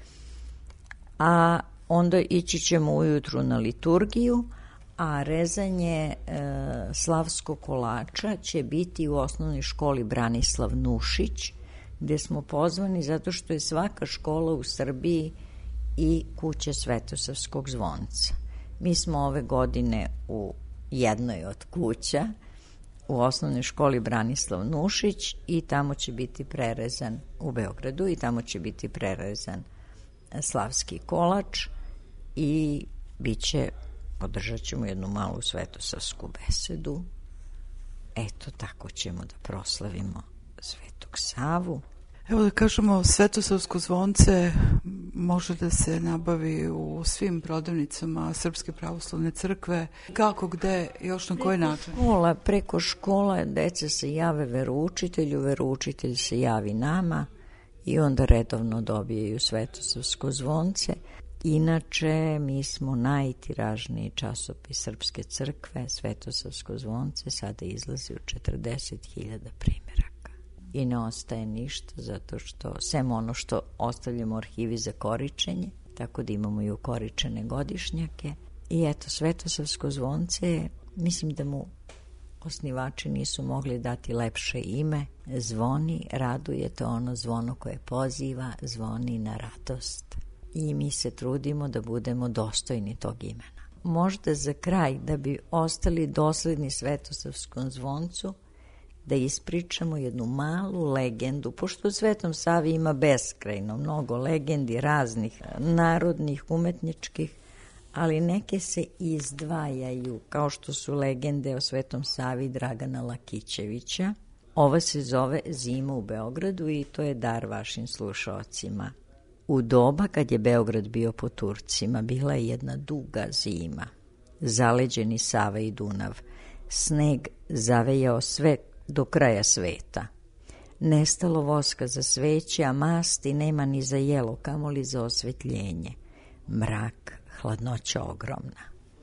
Speaker 15: A onda ići ćemo ujutru na liturgiju, a rezanje e, slavskog kolača će biti u osnovnoj školi Branislav Nušić, gde smo pozvani zato što je svaka škola u Srbiji i kuća Svetosavskog zvonca. Mi smo ove godine u jednoj od kuća, u osnovnoj školi Branislav Nušić, i tamo će biti prerezan u Beogradu i tamo će biti prerezan slavski kolač i bit će, održat ćemo jednu malu svetosavsku besedu. Eto, tako ćemo da proslavimo Svetog Savu.
Speaker 1: Evo da kažemo, Svetosavsko zvonce može da se nabavi u svim prodavnicama Srpske pravoslavne crkve. Kako, gde, još na koji način?
Speaker 15: Škola, preko škola deca se jave veroučitelju, veroučitelj se javi nama i onda redovno dobijaju Svetosavsko zvonce. Inače, mi smo najtiražniji časopis Srpske crkve, Svetosavsko zvonce, sada izlazi u četrdeset hiljada primjeraka. i ne ostaje ništa, zato što sem ono što ostavljamo u arhivi za koričenje, tako da imamo i ukoričene godišnjake. I eto, Svetosavsko zvonce, mislim da mu osnivači nisu mogli dati lepše ime. Zvoni, raduje, to ono zvono koje poziva, zvoni na radost. I mi se trudimo da budemo dostojni tog imena. Možda za kraj, da bi ostali dosledni Svetosavskom zvoncu, da ispričamo jednu malu legendu, pošto u Svetom Savi ima beskrajno mnogo legendi raznih narodnih, umetničkih, ali neke se izdvajaju, kao što su legende o Svetom Savi Dragana Lakićevića. Ova se zove Zima u Beogradu i to je dar vašim slušaocima. U doba kad je Beograd bio po Turcima, bila je jedna duga zima. Zaleđeni Sava i Dunav, sneg zavejao sve do kraja sveta. Nestalo voska za sveće, a masti nema ni za jelo, kamoli za osvetljenje. Mrak, hladnoća ogromna.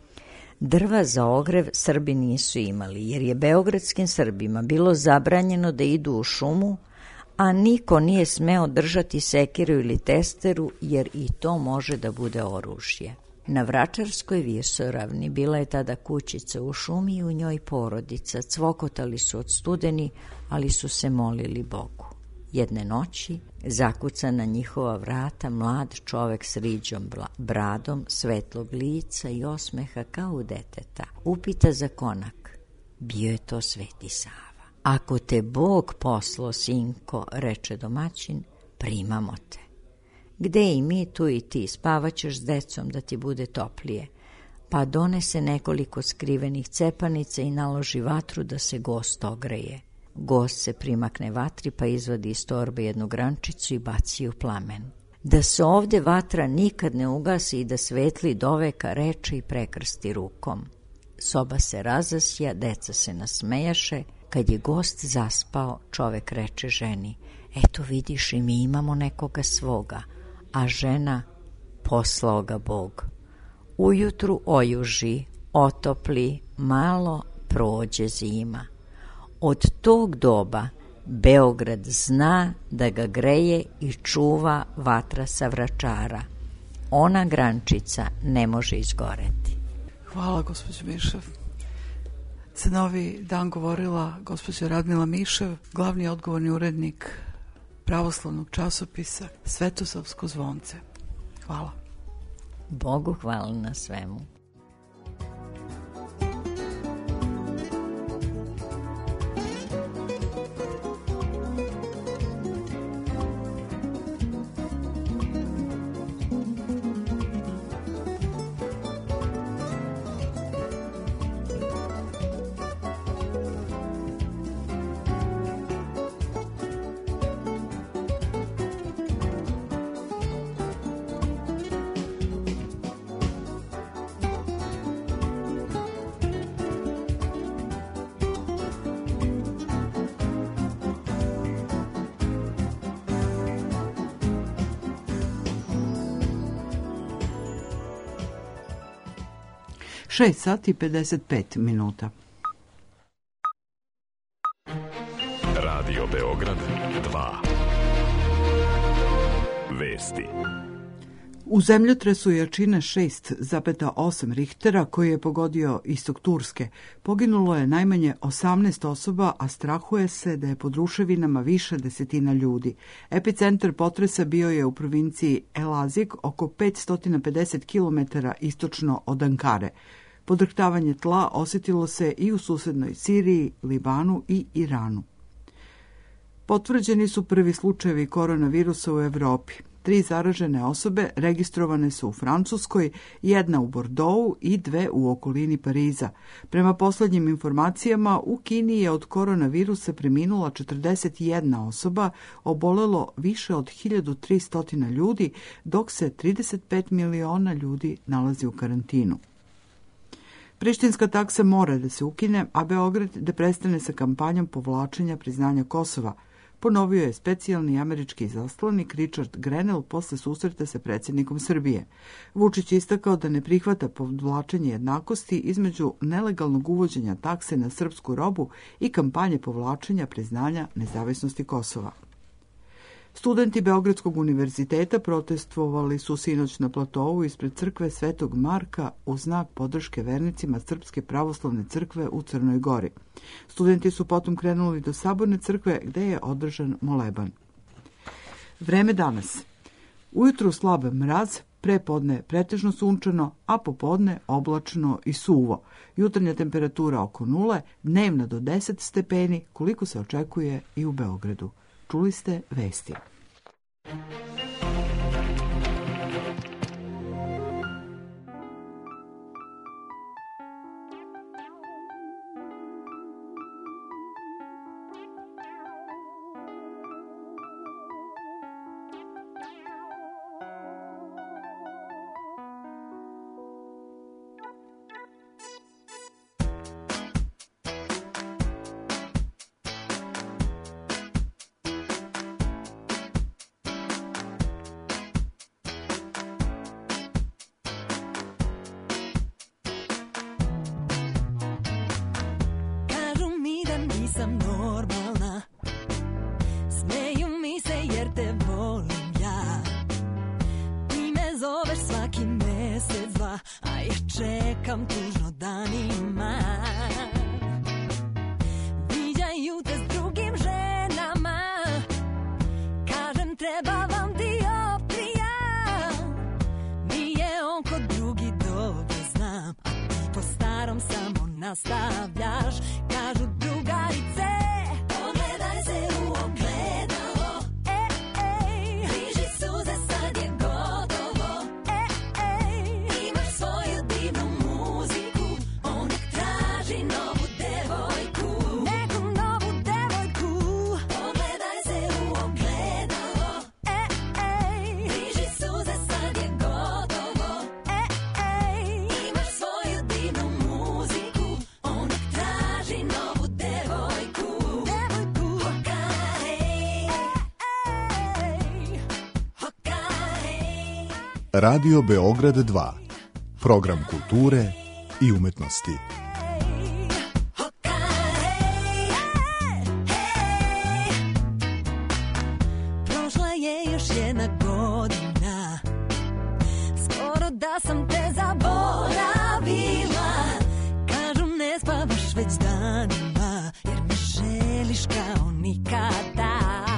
Speaker 15: Drva za ogrev Srbi nisu imali, jer je beogradskim Srbima bilo zabranjeno da idu u šumu, a niko nije smeo držati sekiru ili testeru, jer i to može da bude oružje. Na Vračarskoj visoravni bila je tada kućica u šumi i u njoj porodica. Cvokotali su od studeni, ali su se molili Bogu. Jedne noći zakuca na njihova vrata mlad čovek s riđom bradom, svetlog lica i osmeha kao u deteta. Upita za konak. Bio je to Sveti Sava. Ako te Bog poslo, sinko, reče domaćin, primamo te. Gde i mi, tu i ti, spavaćeš s decom da ti bude toplije. Pa donese nekoliko skrivenih cepanica i naloži vatru da se gost ogreje. Gost se primakne vatri pa izvadi iz torbe jednu grančicu i baci u plamen. Da se ovde vatra nikad ne ugasi i da svetli doveka, reče i prekrsti rukom. Soba se razasja, deca se nasmejaše. Kad je gost zaspao, čovek reče ženi, eto vidiš i mi imamo nekoga svoga, a žena, poslao ga Bog. Ujutru ojuži, otopli, malo prođe zima. Od tog doba Beograd zna da ga greje i čuva vatra sa Vračara. Ona grančica ne može izgoreti.
Speaker 1: Hvala, gospođo Mišev. Za Novi dan govorila gospođa Radmila Mišev, glavni odgovorni urednik pravoslavnog časopisa Svetosavsko zvonce. Hvala.
Speaker 15: Bogu hvala na svemu.
Speaker 1: šest sati i pedeset pet minuta.
Speaker 11: Radio Beograd dva. Vesti.
Speaker 1: U zemljotresu jačine šest zarez osam Richtera koji je pogodio istok Turske, poginulo je najmanje osamnaest osoba, a strahuje se da je pod ruševinama više desetina ljudi. Epicentar potresa bio je u provinciji Elazik, oko petsto pedeset kilometara istočno od Ankare. Podrhtavanje tla osjetilo se i u susednoj Siriji, Libanu i Iranu. Potvrđeni su prvi slučajevi koronavirusa u Evropi. Tri zaražene osobe registrovane su u Francuskoj, jedna u Bordeauxu i dve u okolini Pariza. Prema poslednjim informacijama, u Kini je od koronavirusa preminula četrdeset jedna osoba, obolelo više od hiljadu tristo ljudi, dok se trideset pet miliona ljudi nalazi u karantinu. Prištinska taksa mora da se ukine, a Beograd da prestane sa kampanjom povlačenja priznanja Kosova. ponovio je specijalni američki izaslanik Richard Grenell posle susreta sa predsjednikom Srbije. Vučić istakao da ne prihvata povlačenje jednakosti između nelegalnog uvođenja takse na srpsku robu i kampanje povlačenja priznanja nezavisnosti Kosova. Studenti Beogradskog univerziteta protestvovali su sinoć na platovu ispred crkve Svetog Marka u znak podrške vernicima Srpske pravoslavne crkve u Crnoj Gori. Studenti su potom krenuli do Saborne crkve gde je održan moleban. Vreme danas. Ujutru slab mraz, prepodne pretežno sunčano, a popodne oblačno i suvo. Jutarnja temperatura oko nule, dnevna do deset stepeni, koliko se očekuje i u Beogradu. Čuli ste vesti.
Speaker 12: Nisam normalna, smeju mi se jer te volim ja. Ti me zoveš svaki mesec, dva, a ja čekam tužno danima. Viđaju te s drugim ženama, kažem treba vam dioptrija. Nije on kod drugi, dobro znam, a ti po starom samo nastavljaš. Kažu drugarice, pogledaj se u ogledalo, e, ej, bliži suze, sad je gotovo, e, ej, imaš svoju divnu muziku, on nek traži novu devojku, neku novu devojku, pogledaj se u ogledalo, e, ej, bliži suze, sad je gotovo, e, ej, imaš svoju divnu muziku, on nek traži novu devojku, devojku, okej, ej, okej.
Speaker 13: Radio Beograd dva. Program kulture i umetnosti.
Speaker 12: Prošla je još jedna godina, skoro da sam te zaboravila. Kažu ne spavaš već danima, jer me želiš kao nikada.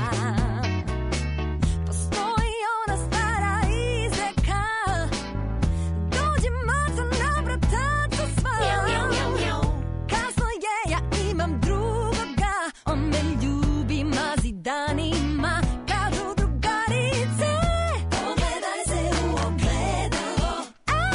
Speaker 12: Postoji ona stara izreka, dođi maca na bratacu sva. Kasno je, ja imam drugoga, on me ljubi, mazi danima. Kažu drugarice, pogledaj se u ogledalo,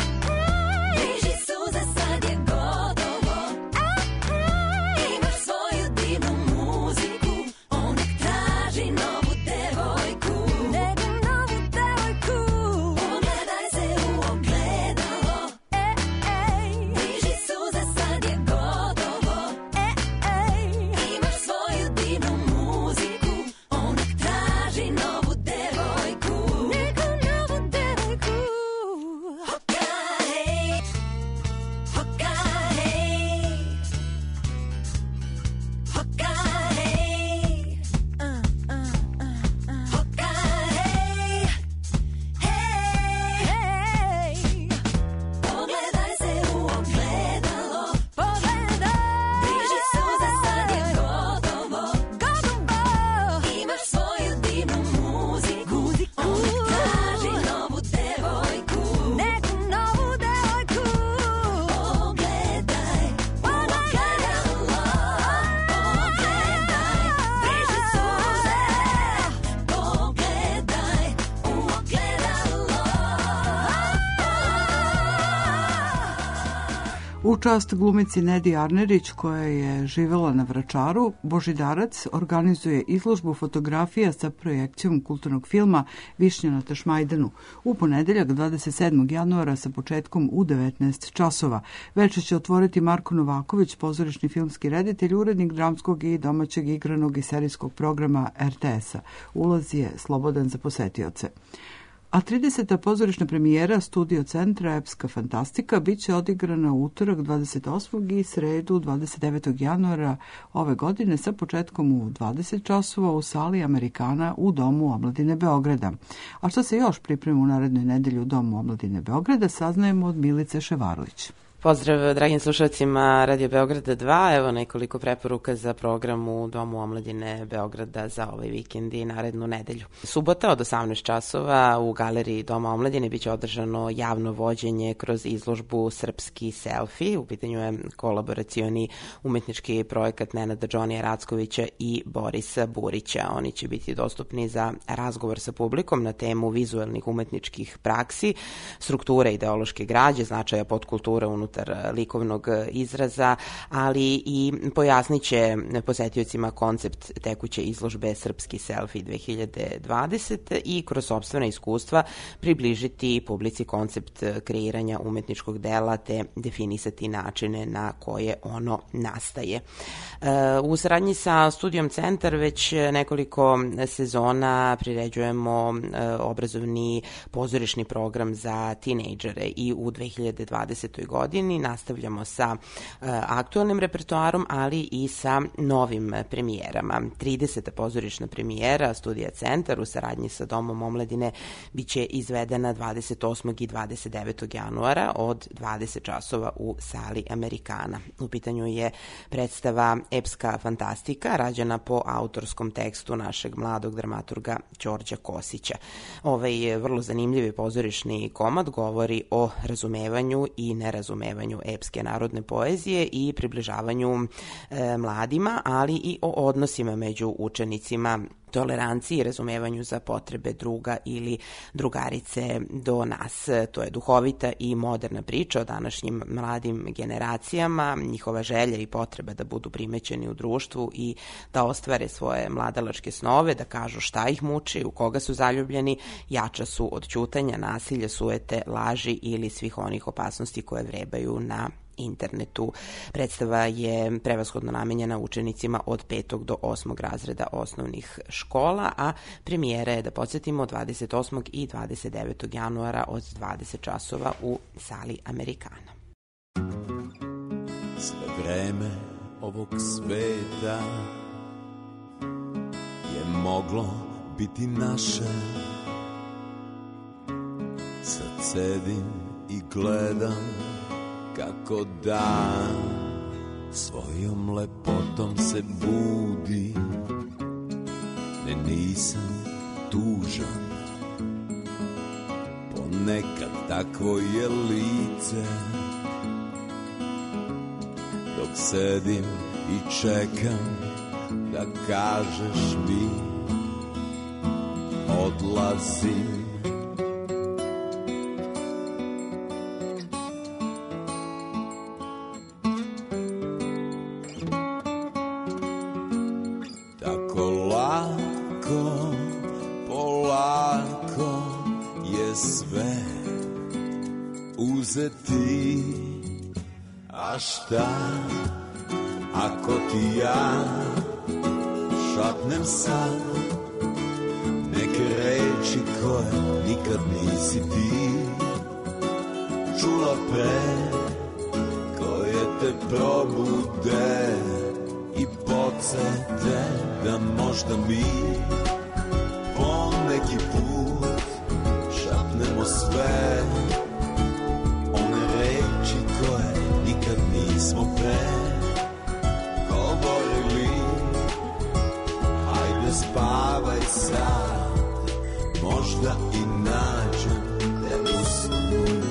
Speaker 1: U čast glumici Nedi Arnerić, koja je živela na Vračaru, Božidarac organizuje izložbu fotografija sa projekcijom kulturnog filma Višnja na Tašmajdanu u ponedeljak dvadeset sedmog januara sa početkom u devetnaest časova. Večer će otvoriti Marko Novaković, pozorišni filmski reditelj, urednik dramskog i domaćeg igranog i serijskog programa er te es-a. Ulaz je slobodan za posetioce. A trideseta pozorišna premijera Studio centra Epska fantastika bit će odigrana u utorak dvadeset osmog i sredu dvadeset devetog januara ove godine sa početkom u dvadeset časova u sali Amerikana u Domu omladine Beograda. A što se još priprema u narednoj nedelji u Domu omladine Beograda, saznajemo od Milice Ševarlić.
Speaker 16: Pozdrav dragim slušalcima Radio Beograda dva, evo nekoliko preporuka za program u Domu omladine Beograda za ovaj vikend i narednu nedelju. Subota od osamnaest časova u galeriji Doma omladine biće održano javno vođenje kroz izložbu Srpski selfie. U pitanju je kolaboracioni umetnički projekat Nenada Džonija Rackovića i Borisa Burića. Oni će biti dostupni za razgovor sa publikom na temu vizuelnih umetničkih praksi, strukture ideološke građe, značaja podkulture unutar likovnog izraza, ali i pojasnit će posetiocima koncept tekuće izložbe Srpski selfie dve hiljade dvadesete i kroz sopstvena iskustva približiti publici koncept kreiranja umetničkog dela te definisati načine na koje ono nastaje. U saradnji sa Studijom Centar već nekoliko sezona priređujemo obrazovni pozorišni program za tinejdžere i u dve hiljade dvadesetoj godini nastavljamo sa uh, aktualnim repertoarom, ali i sa novim premijerama. trideseta pozorišna premijera Studija Centar u saradnji sa Domom omladine biće izvedena dvadeset osmog i dvadeset devetog januara od dvadeset časova u sali Amerikana. U pitanju je predstava Epska fantastika, rađena po autorskom tekstu našeg mladog dramaturga Đorđa Kosića. Ovaj vrlo zanimljivi pozorišni komad govori o razumevanju i nerazumevanju epske narodne poezije i približavanju e, mladima, ali i o odnosima među učenicima, toleranciji i razumevanju za potrebe druga ili drugarice do nas. To je duhovita i moderna priča o današnjim mladim generacijama, njihova želja i potreba da budu primećeni u društvu i da ostvare svoje mladalačke snove, da kažu šta ih muči, u koga su zaljubljeni, jača su od ćutanja, nasilja, sujete, laži ili svih onih opasnosti koje vrebaju na internetu. Predstava je prevashodno namenjena učenicima od petog do osmog razreda osnovnih škola, a premijera je, da podsjetimo, dvadeset osmog i dvadeset devetog januara od dvadeset časova u sali Amerikana.
Speaker 19: Sve vreme ovog sveta je moglo biti naše. Sad sedim i gledam kako dan svojom lepotom se budi. Ne, nisam tužan, ponekad takvo je lice. Dok sedim i čekam da kažeš mi odlazim. Uzeti, a šta ako ti ja šapnem sad neke reči koje nikad nisi ti čula pre, koje te probude i podsete da možda mi po neki put šapnemo sve smo pre govorili. Hajde spavaj sad, možda i nađem te u snu.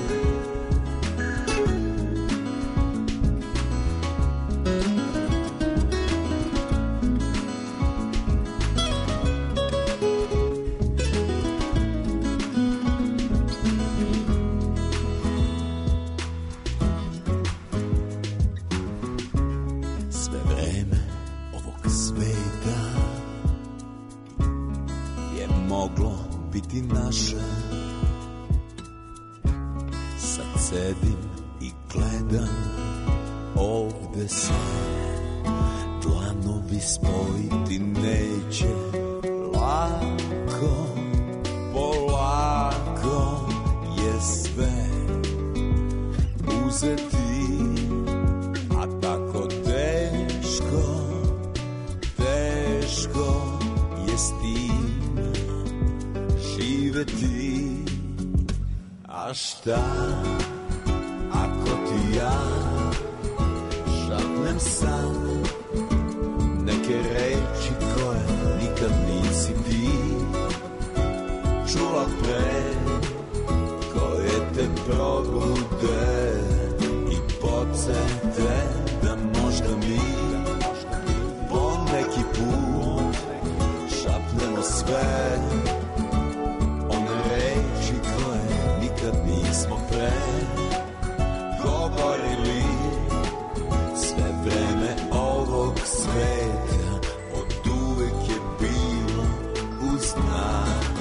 Speaker 19: sveta je moglo biti naše. Sad sedim i gledam ovde se, planovi spojiti neće lako, polako je sve uzeti, a tako teško, teško je s tim živeti. A šta ako ti ja šapnem sam neke reči koje nikad nisi ti čula pre, koje te probude i podsete da možda mi po neki put šapnemo sve one reči koje nikad nismo pre govorili. Sve vreme ovog sveta od uvek je bilo uz nas.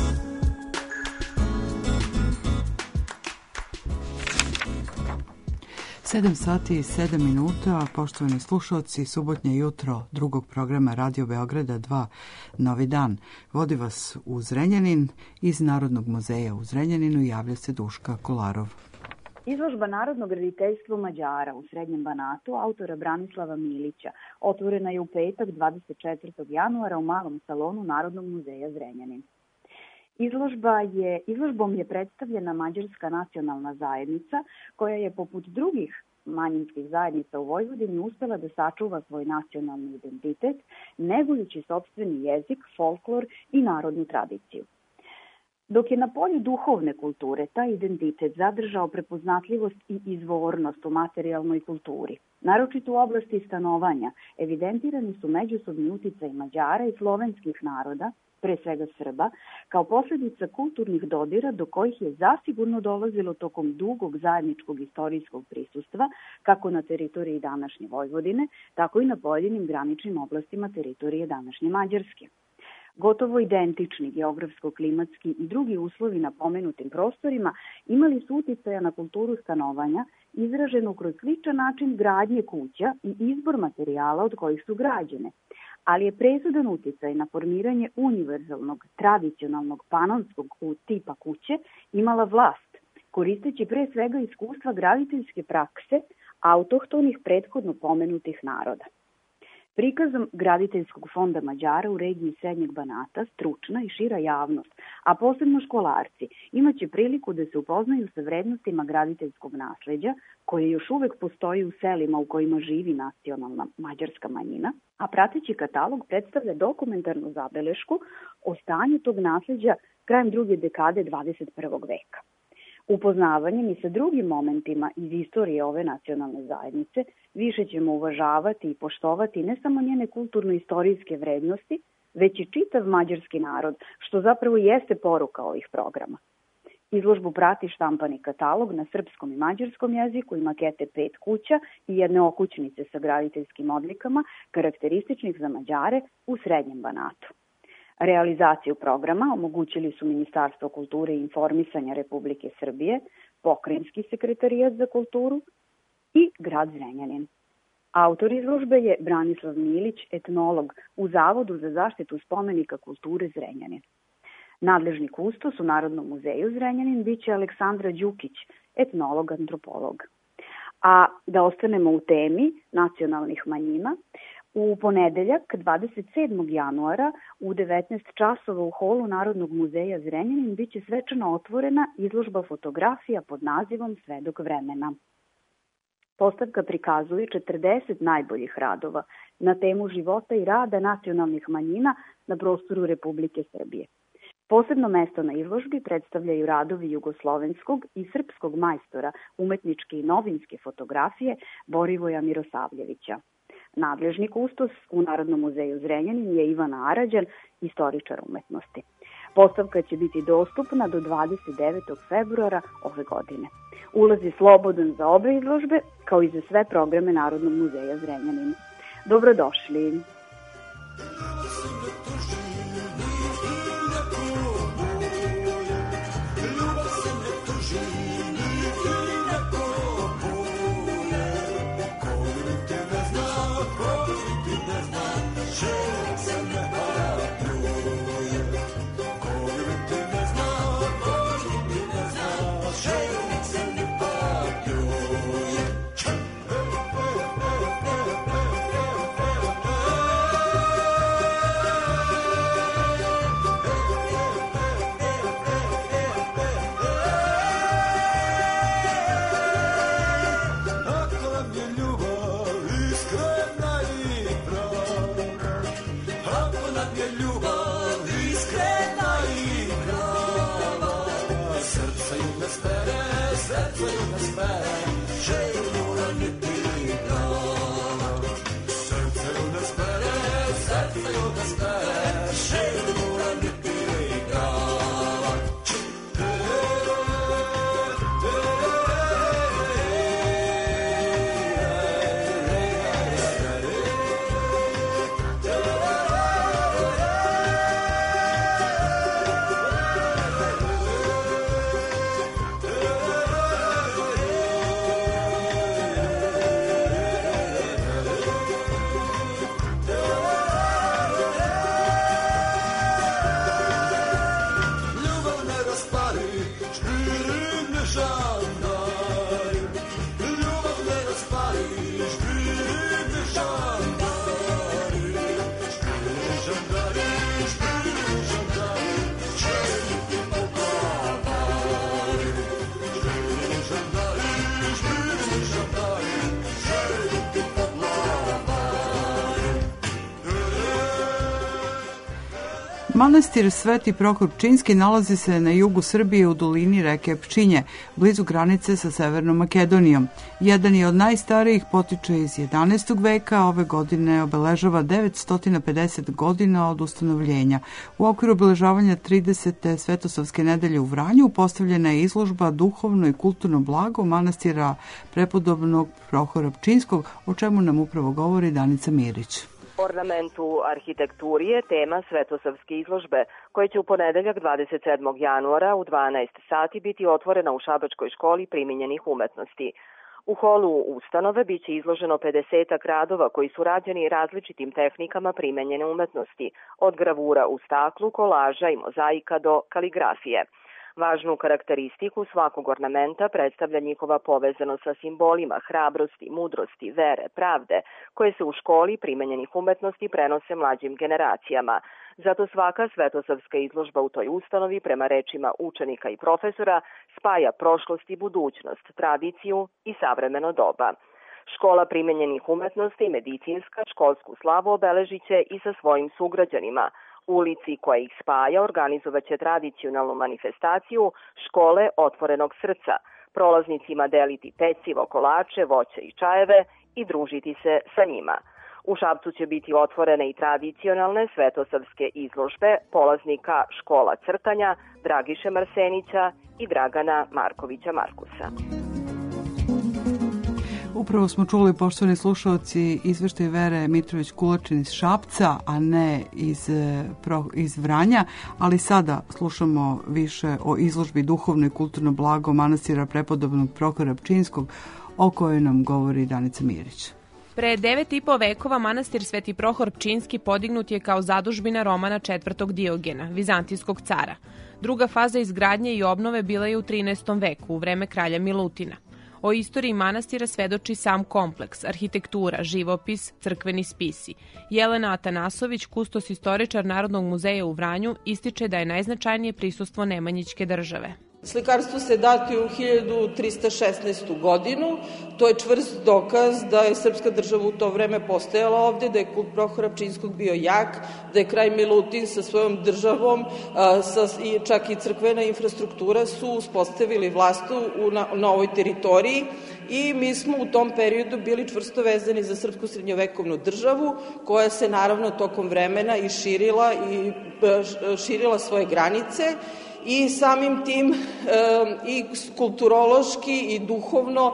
Speaker 1: sedam sati i sedam minuta, poštovani slušalci, subotnje jutro drugog programa Radio Beograda dva, Novi dan. Vodi vas u Zrenjanin. Iz Narodnog muzeja u Zrenjaninu javlja se Duška Kolarov.
Speaker 2: Izložba Narodnog graditeljstva Mađara u Srednjem Banatu autora Branislava Milića otvorena je u petak dvadeset četvrtog januara u malom salonu Narodnog muzeja Zrenjanin. Izložba je, izložbom je predstavljena mađarska nacionalna zajednica koja je poput drugih manjinskih zajednica u Vojvodini uspela da sačuva svoj nacionalni identitet, negujući sopstveni jezik, folklor i narodnu tradiciju. Dok je na polju duhovne kulture taj identitet zadržao prepoznatljivost i izvornost u materijalnoj kulturi. Naročito u oblasti stanovanja evidentirani su međusobni uticaj Mađara i slovenskih naroda, pre svega Srba, kao posljedica kulturnih dodira do kojih je zasigurno dolazilo tokom dugog zajedničkog istorijskog prisustva, kako na teritoriji današnje Vojvodine, tako i na pojedinim graničnim oblastima teritorije današnje Mađarske. Gotovo identični geografsko-klimatski i drugi uslovi na pomenutim prostorima imali su uticaja na kulturu stanovanja, izraženu kroz sličan način gradnje kuća i izbor materijala od kojih su građene, ali je presudan uticaj na formiranje univerzalnog, tradicionalnog panonskog tipa kuće imala vlast, koristeći pre svega iskustva graditeljske prakse autohtonih prethodno pomenutih naroda. Prikazom Graditeljskog fonda Mađara u regiji Srednjeg Banata stručna i šira javnost, a posebno školarci, imaće priliku da se upoznaju sa vrednostima graditeljskog nasleđa, koje još uvek postoji u selima u kojima živi nacionalna mađarska manjina, a prateći katalog predstavlja dokumentarnu zabelešku o stanju tog nasleđa krajem druge dekade dvadeset prvog veka. Upoznavanjem i sa drugim momentima iz istorije ove nacionalne zajednice više ćemo uvažavati i poštovati ne samo njene kulturno-istorijske vrednosti, već i čitav mađarski narod, što zapravo jeste poruka ovih programa. Izložbu prati štampani katalog na srpskom i mađarskom jeziku i makete pet kuća i jedne okućnice sa graditeljskim odlikama karakterističnih za Mađare u Srednjem Banatu. Realizaciju programa omogućili su Ministarstvo kulture i informisanja Republike Srbije, Pokrajinski sekretarijat za kulturu i grad Zrenjanin. Autor izložbe je Branislav Milić, etnolog u Zavodu za zaštitu spomenika kulture Zrenjanin. Nadležni kustos u Narodnom muzeju Zrenjanin biće Aleksandra Đukić, etnolog-antropolog. A da ostanemo u temi nacionalnih manjina, u ponedeljak, dvadeset sedmog januara, u devetnaest časova u holu Narodnog muzeja Zrenjanin biće svečano otvorena izložba fotografija pod nazivom Svedok vremena. Postavka prikazuje četrdeset najboljih radova na temu života i rada nacionalnih manjina na prostoru Republike Srbije. Posebno mesto na izložbi predstavljaju radovi jugoslovenskog i srpskog majstora umetničke i novinske fotografije Borivoja Mirosavljevića. Nadležni kustos u Narodnom muzeju Zrenjanin je Ivana Arađan, istoričar umetnosti. Postavka će biti dostupna do dvadeset devetog februara ove godine. Ulaz je slobodan za obe izložbe, kao i za sve programe Narodnog muzeja Zrenjanin. Dobrodošli!
Speaker 19: spere, želimo da niti glava. Srce da spere, srce da spere, želimo da niti glava.
Speaker 1: Manastir Sveti Prohor Pčinjski nalazi se na jugu Srbije u dolini reke Pčinje, blizu granice sa Severnom Makedonijom. Jedan je od najstarijih, potiče iz jedanaestog veka, ove godine obeležava devetsto pedeset godina od ustanovljenja. U okviru obeležavanja tridesete Svetosavske nedelje u Vranju postavljena je izložba Duhovno i kulturno blago manastira prepodobnog Prohora Pčinjskog, o čemu nam upravo govori Danica Mirić.
Speaker 20: Ornament u arhitekturi je tema Svetosavske izložbe, koja će u ponedeljak dvadeset sedmog januara u dvanaest sati biti otvorena u Šabačkoj školi primijenjenih umetnosti. U holu ustanove biće izloženo pedesetak radova koji su rađeni različitim tehnikama primenjene umetnosti, od gravura u staklu, kolaža i mozaika do kaligrafije. Važnu karakteristiku svakog ornamenta predstavlja njihova povezanost sa simbolima hrabrosti, mudrosti, vere, pravde, koje se u školi primenjenih umetnosti prenose mlađim generacijama. Zato svaka svetosavska izložba u toj ustanovi, prema rečima učenika i profesora, spaja prošlost i budućnost, tradiciju i savremeno doba. Škola primenjenih umetnosti, medicinska, školsku slavu obeležit će i sa svojim sugrađanima. Ulici koja ih spaja organizovaće tradicionalnu manifestaciju Škole otvorenog srca, prolaznicima deliti pecivo, kolače, voće i čajeve i družiti se sa njima. U Šapcu će biti otvorene i tradicionalne svetosavske izložbe polaznika škola crtanja Dragiše Marsenića i Dragana Markovića Markusa.
Speaker 1: Upravo smo čuli, poštovani slušalci, izveštaj Vere Mitrović-Kulačin iz Šapca, a ne iz, iz Vranja, ali sada slušamo više o izložbi Duhovno i kulturno blago manastira prepodobnog Prohora Pčinjskog, o kojoj nam govori Danica Mirić.
Speaker 21: Pre devet i po vekova manastir Sveti Prohor Pčinjski podignut je kao zadužbina Romana četvrtog Diogena, vizantijskog cara. Druga faza izgradnje i obnove bila je u trinaestom veku, u vreme kralja Milutina. O istoriji manastira svedoči sam kompleks, arhitektura, živopis, crkveni spisi. Jelena Atanasović, kustos istoričar Narodnog muzeja u Vranju, ističe da je najznačajnije prisustvo Nemanjićke države.
Speaker 22: Slikarstvo se dati u hiljadu trista šesnaestu godinu. To je čvrst dokaz da je srpska država u to vreme postojala ovde, da je kult Prohora Pčinjskog bio jak, da je kralj Milutin sa svojom državom, sa, i čak i crkvena infrastruktura su uspostavili vlast u, na, na ovoj teritoriji i mi smo u tom periodu bili čvrsto vezani za srpsku srednjovekovnu državu, koja se naravno tokom vremena i širila i širila svoje granice i samim tim e, i kulturološki i duhovno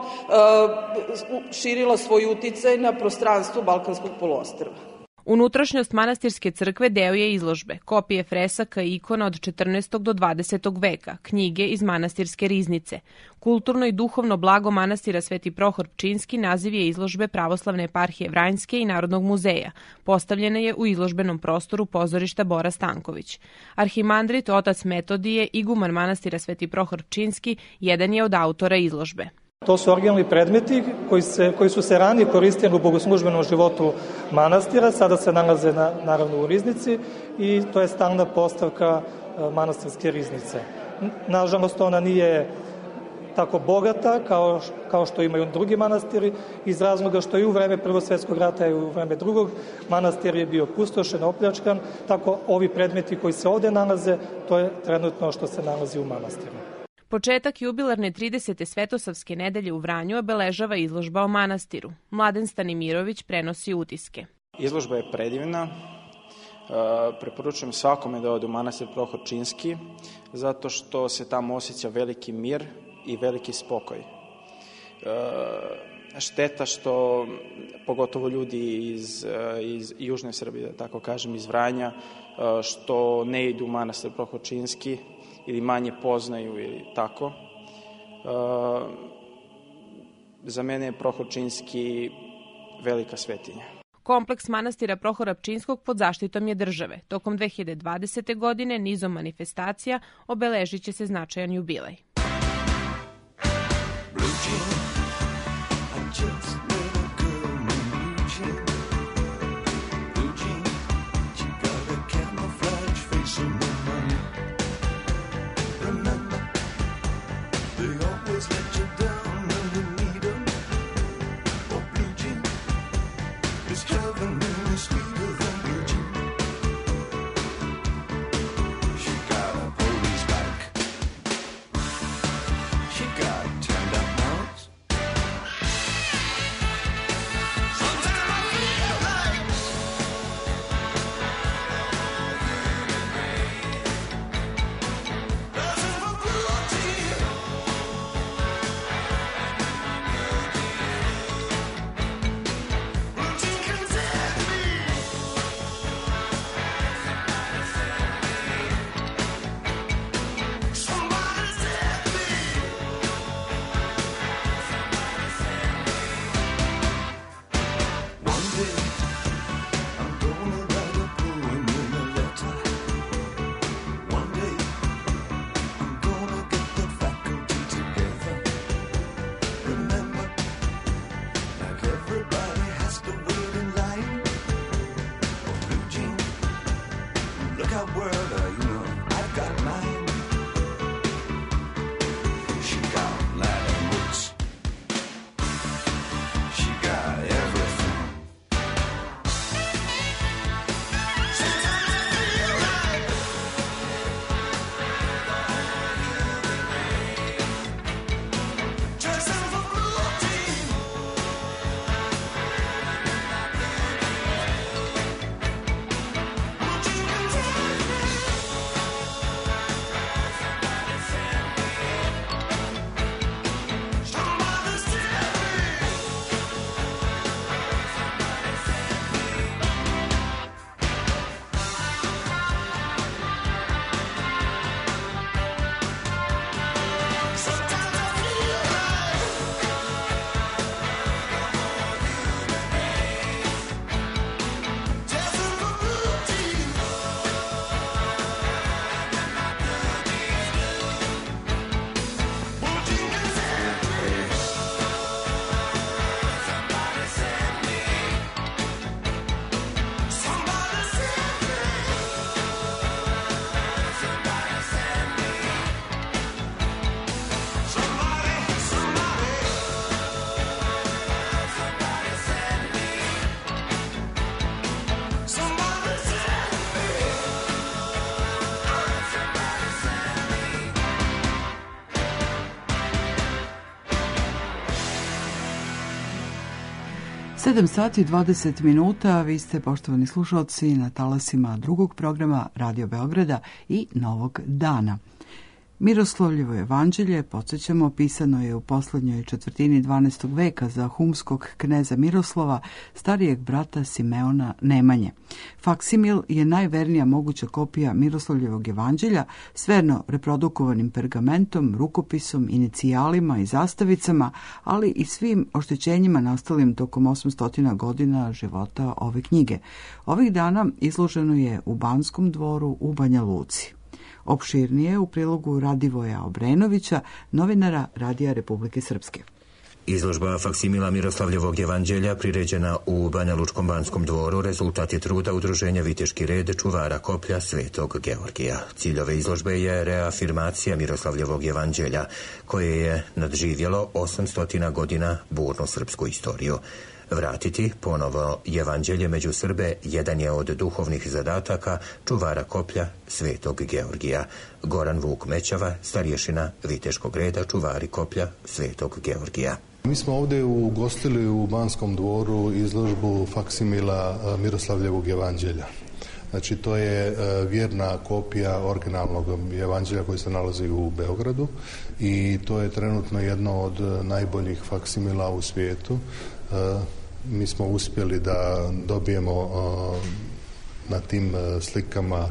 Speaker 22: e, širila svoj uticaj na prostranstvo Balkanskog poluostrva.
Speaker 21: Unutrašnjost manastirske crkve deo je izložbe, kopije fresaka i ikona od četrnaestog do dvadesetog veka, knjige iz manastirske riznice. Kulturno i duhovno blago manastira Sveti Prohor Pčinjski naziv je izložbe Pravoslavne eparhije Vranjske i Narodnog muzeja. Postavljena je u izložbenom prostoru pozorišta Bora Stanković. Arhimandrit otac Metodije, iguman manastira Sveti Prohor Pčinjski, jedan je od autora izložbe.
Speaker 24: To su originalni predmeti koji, se, koji su se ranije koristili u bogoslužbenom životu manastira, sada se nalaze na, naravno u riznici i to je stalna postavka manastirske riznice. Nažalost, ona nije tako bogata kao, kao što imaju drugi manastiri, iz razloga što i u vreme Prvog svjetskog rata i u vreme drugog manastir je bio pustošen, opljačkan, tako ovi predmeti koji se ovde nalaze, to je trenutno što se nalazi u manastiru.
Speaker 21: Početak jubilarne tridesete Svetosavske nedelje u Vranju obeležava izložba o manastiru. Mladen Stanimirović prenosi utiske.
Speaker 3: Izložba je predivna. Preporučujem svakome da ode u manastir Prohorčinski, zato što se tamo osjeća veliki mir i veliki spokoj. Šteta što, pogotovo ljudi iz, iz južne Srbije, da tako kažem, iz Vranja, što ne idu u manastir Prohorčinski ili manje poznaju ili tako. Za mene je Prohorčinski velika svetinja.
Speaker 21: Kompleks manastira Prohora Pčinskog pod zaštitom je države. Tokom dve hiljade dvadesete. godine nizom manifestacija obeležit će se značajan jubilej.
Speaker 1: sedam sati dvadeset minuta, vi ste, poštovani slušalci, na talasima drugog programa Radio Beograda i Novog dana. Miroslavljevo evanđelje, podsjećamo, pisano je u poslednjoj četvrtini dvanaestog veka za humskog kneza Miroslava, starijeg brata Simeona Nemanje. Faksimil je najvernija moguća kopija Miroslavljevog evanđelja s verno reprodukovanim pergamentom, rukopisom, inicijalima i zastavicama, ali i svim oštećenjima nastalim tokom osamsto godina života ove knjige. Ovih dana izloženo je u Banskom dvoru u Banja Luci. Opširnije u prilogu Radivoja Obrenovića, novinara Radija Republike Srpske.
Speaker 5: Izložba faksimila Miroslavljevog evanđelja priređena u Banja Lučkom Banskom dvoru rezultat je truda udruženja Viteški red čuvara koplja Svetog Georgija. Cilj ove izložbe je reafirmacija Miroslavljevog evanđelja, koje je nadživjelo osamsto godina burnu srpsku istoriju. Vratiti ponovo evanđelje među Srbe jedan je od duhovnih zadataka čuvara koplja Svetog Georgija. Goran Vuk Mećava, starješina Viteškog reda, čuvari koplja Svetog Georgija.
Speaker 6: Mi smo ovdje ugostili u Banskom dvoru izložbu faksimila Miroslavljevog evanđelja. Znači, to je vjerna kopija originalnog evanđelja koji se nalazi u Beogradu i to je trenutno jedno od najboljih faksimila u svijetu. Mi smo uspjeli da dobijemo na tim slikama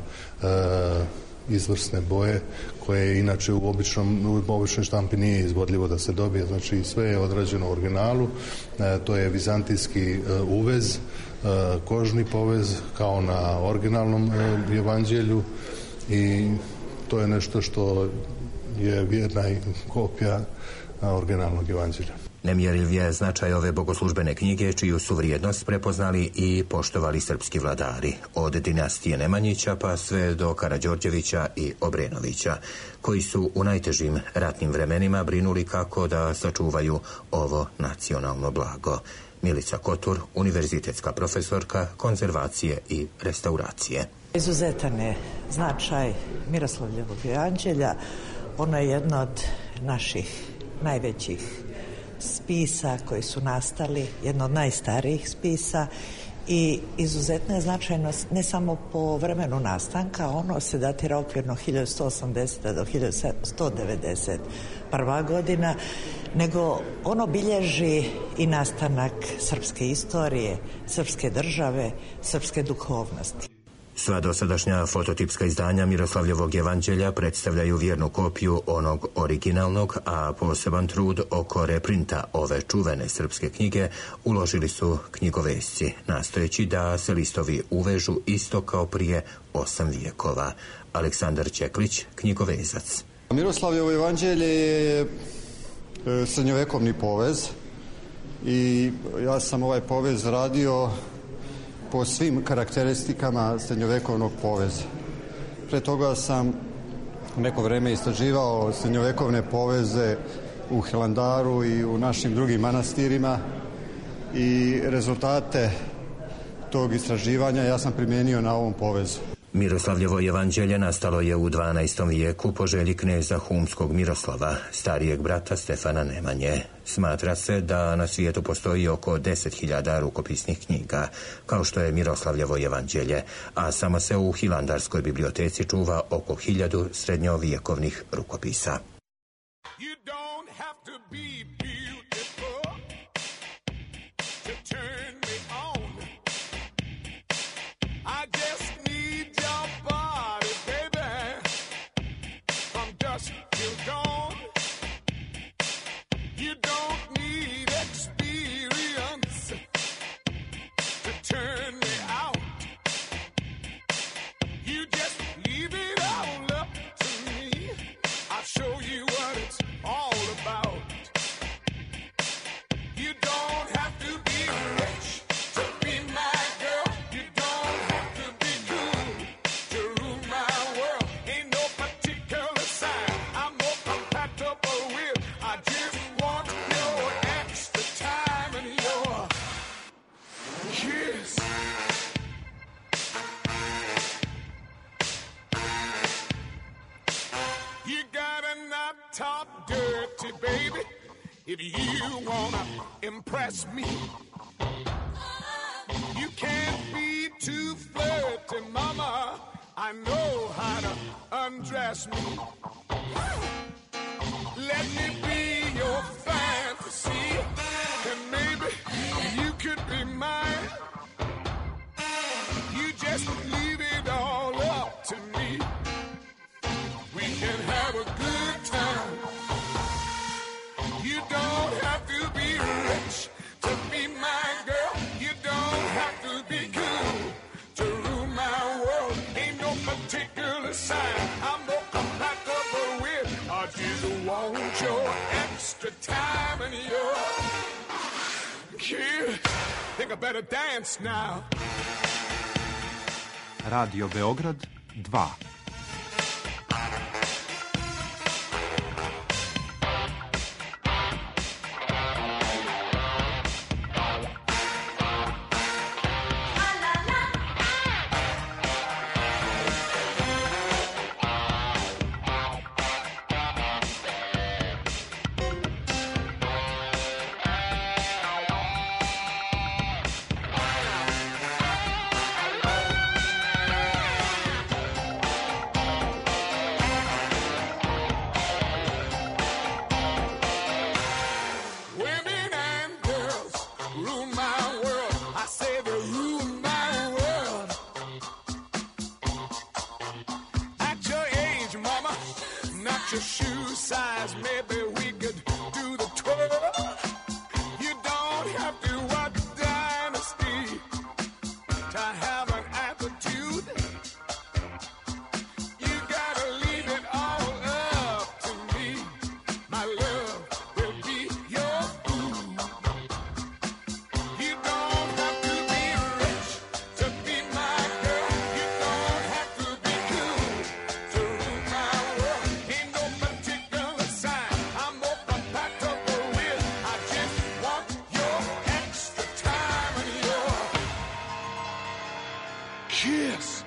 Speaker 6: izvrsne boje koje inače u običnom, u običnoj štampi nije izvodljivo da se dobije. Znači, sve je odrađeno u originalu. To je vizantijski uvez, kožni povez kao na originalnom evanđelju i to je nešto što je vjerna kopija originalnog evanđelja.
Speaker 5: Nemjerljiv je značaj ove bogoslužbene knjige, čiju su vrijednost prepoznali i poštovali srpski vladari, od dinastije Nemanjića pa sve do Karađorđevića i Obrenovića, koji su u najtežim ratnim vremenima brinuli kako da sačuvaju ovo nacionalno blago. Milica Kotur, univerzitetska profesorka konzervacije i restauracije.
Speaker 7: Izuzetan je značaj Miroslavljevog evanđelja. Ono je jedno od naših najvećih spisa koji su nastali, jedno od najstarijih spisa i izuzetno je značajno ne samo po vremenu nastanka, ono se datira okvirno hiljadu sto osamdeseta do hiljadu sto devedeset prva godina, nego ono bilježi i nastanak srpske istorije, srpske države, srpske duhovnosti.
Speaker 5: Sva dosadašnja fototipska izdanja Miroslavljevog evanđelja predstavljaju vjernu kopiju onog originalnog, a poseban trud oko reprinta ove čuvene srpske knjige uložili su knjigovesci, nastojeći da se listovi uvežu isto kao prije osam vijekova. Aleksandar Čeklić, knjigovezac.
Speaker 14: Miroslavljevo evanđelje je srednjovekovni povez i ja sam ovaj povez radio po svim karakteristikama srednjovekovnog poveza. Pre toga sam neko vreme istraživao srednjovekovne poveze u Hilandaru i u našim drugim manastirima i rezultate tog istraživanja ja sam primijenio na ovom povezu.
Speaker 5: Miroslavljevo evanđelje nastalo je u dvanaestom vijeku po želji kneza Humskog Miroslava, starijeg brata Stefana Nemanje. Smatra se da na svijetu postoji oko deset hiljada rukopisnih knjiga, kao što je Miroslavljevo evanđelje, a samo se u Hilandarskoj biblioteci čuva oko hiljadu srednjovjekovnih rukopisa.
Speaker 23: Top dirty, baby, if you wanna impress me. You can't be too flirty, mama. I know how to undress me. Let me be your fantasy, and maybe you could be mine. You just leave it all up to me. We can have a good time. You don't have to be rich to be my girl. You don't have to be cool to rule my world. Ain't no particular sign I'm more compatible with. I just want your extra time and your kid. Think I better dance now.
Speaker 25: Radio Beograd dva.
Speaker 23: your shoe size, maybe we could do the tour. You don't have to watch Dynasty to have an attitude. You gotta leave it all up to me. My love will be your food. You don't have to be rich to be my girl. You don't have to be cool to rule my world. Ain't no particular sign I'm more compatible with. I just want your extra time and your kiss.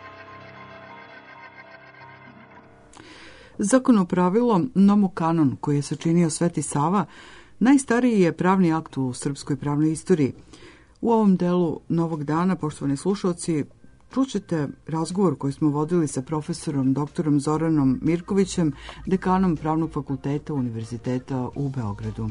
Speaker 1: Zakonopravilo Nomokanon, koji je sačinio Sveti Sava, najstariji je pravni akt u srpskoj pravnoj istoriji. U ovom delu Novog dana, poštovani slušalci, čućete razgovor koji smo vodili sa profesorom doktorom Zoranom Mirkovićem, dekanom Pravnog fakulteta Univerziteta u Beogradu.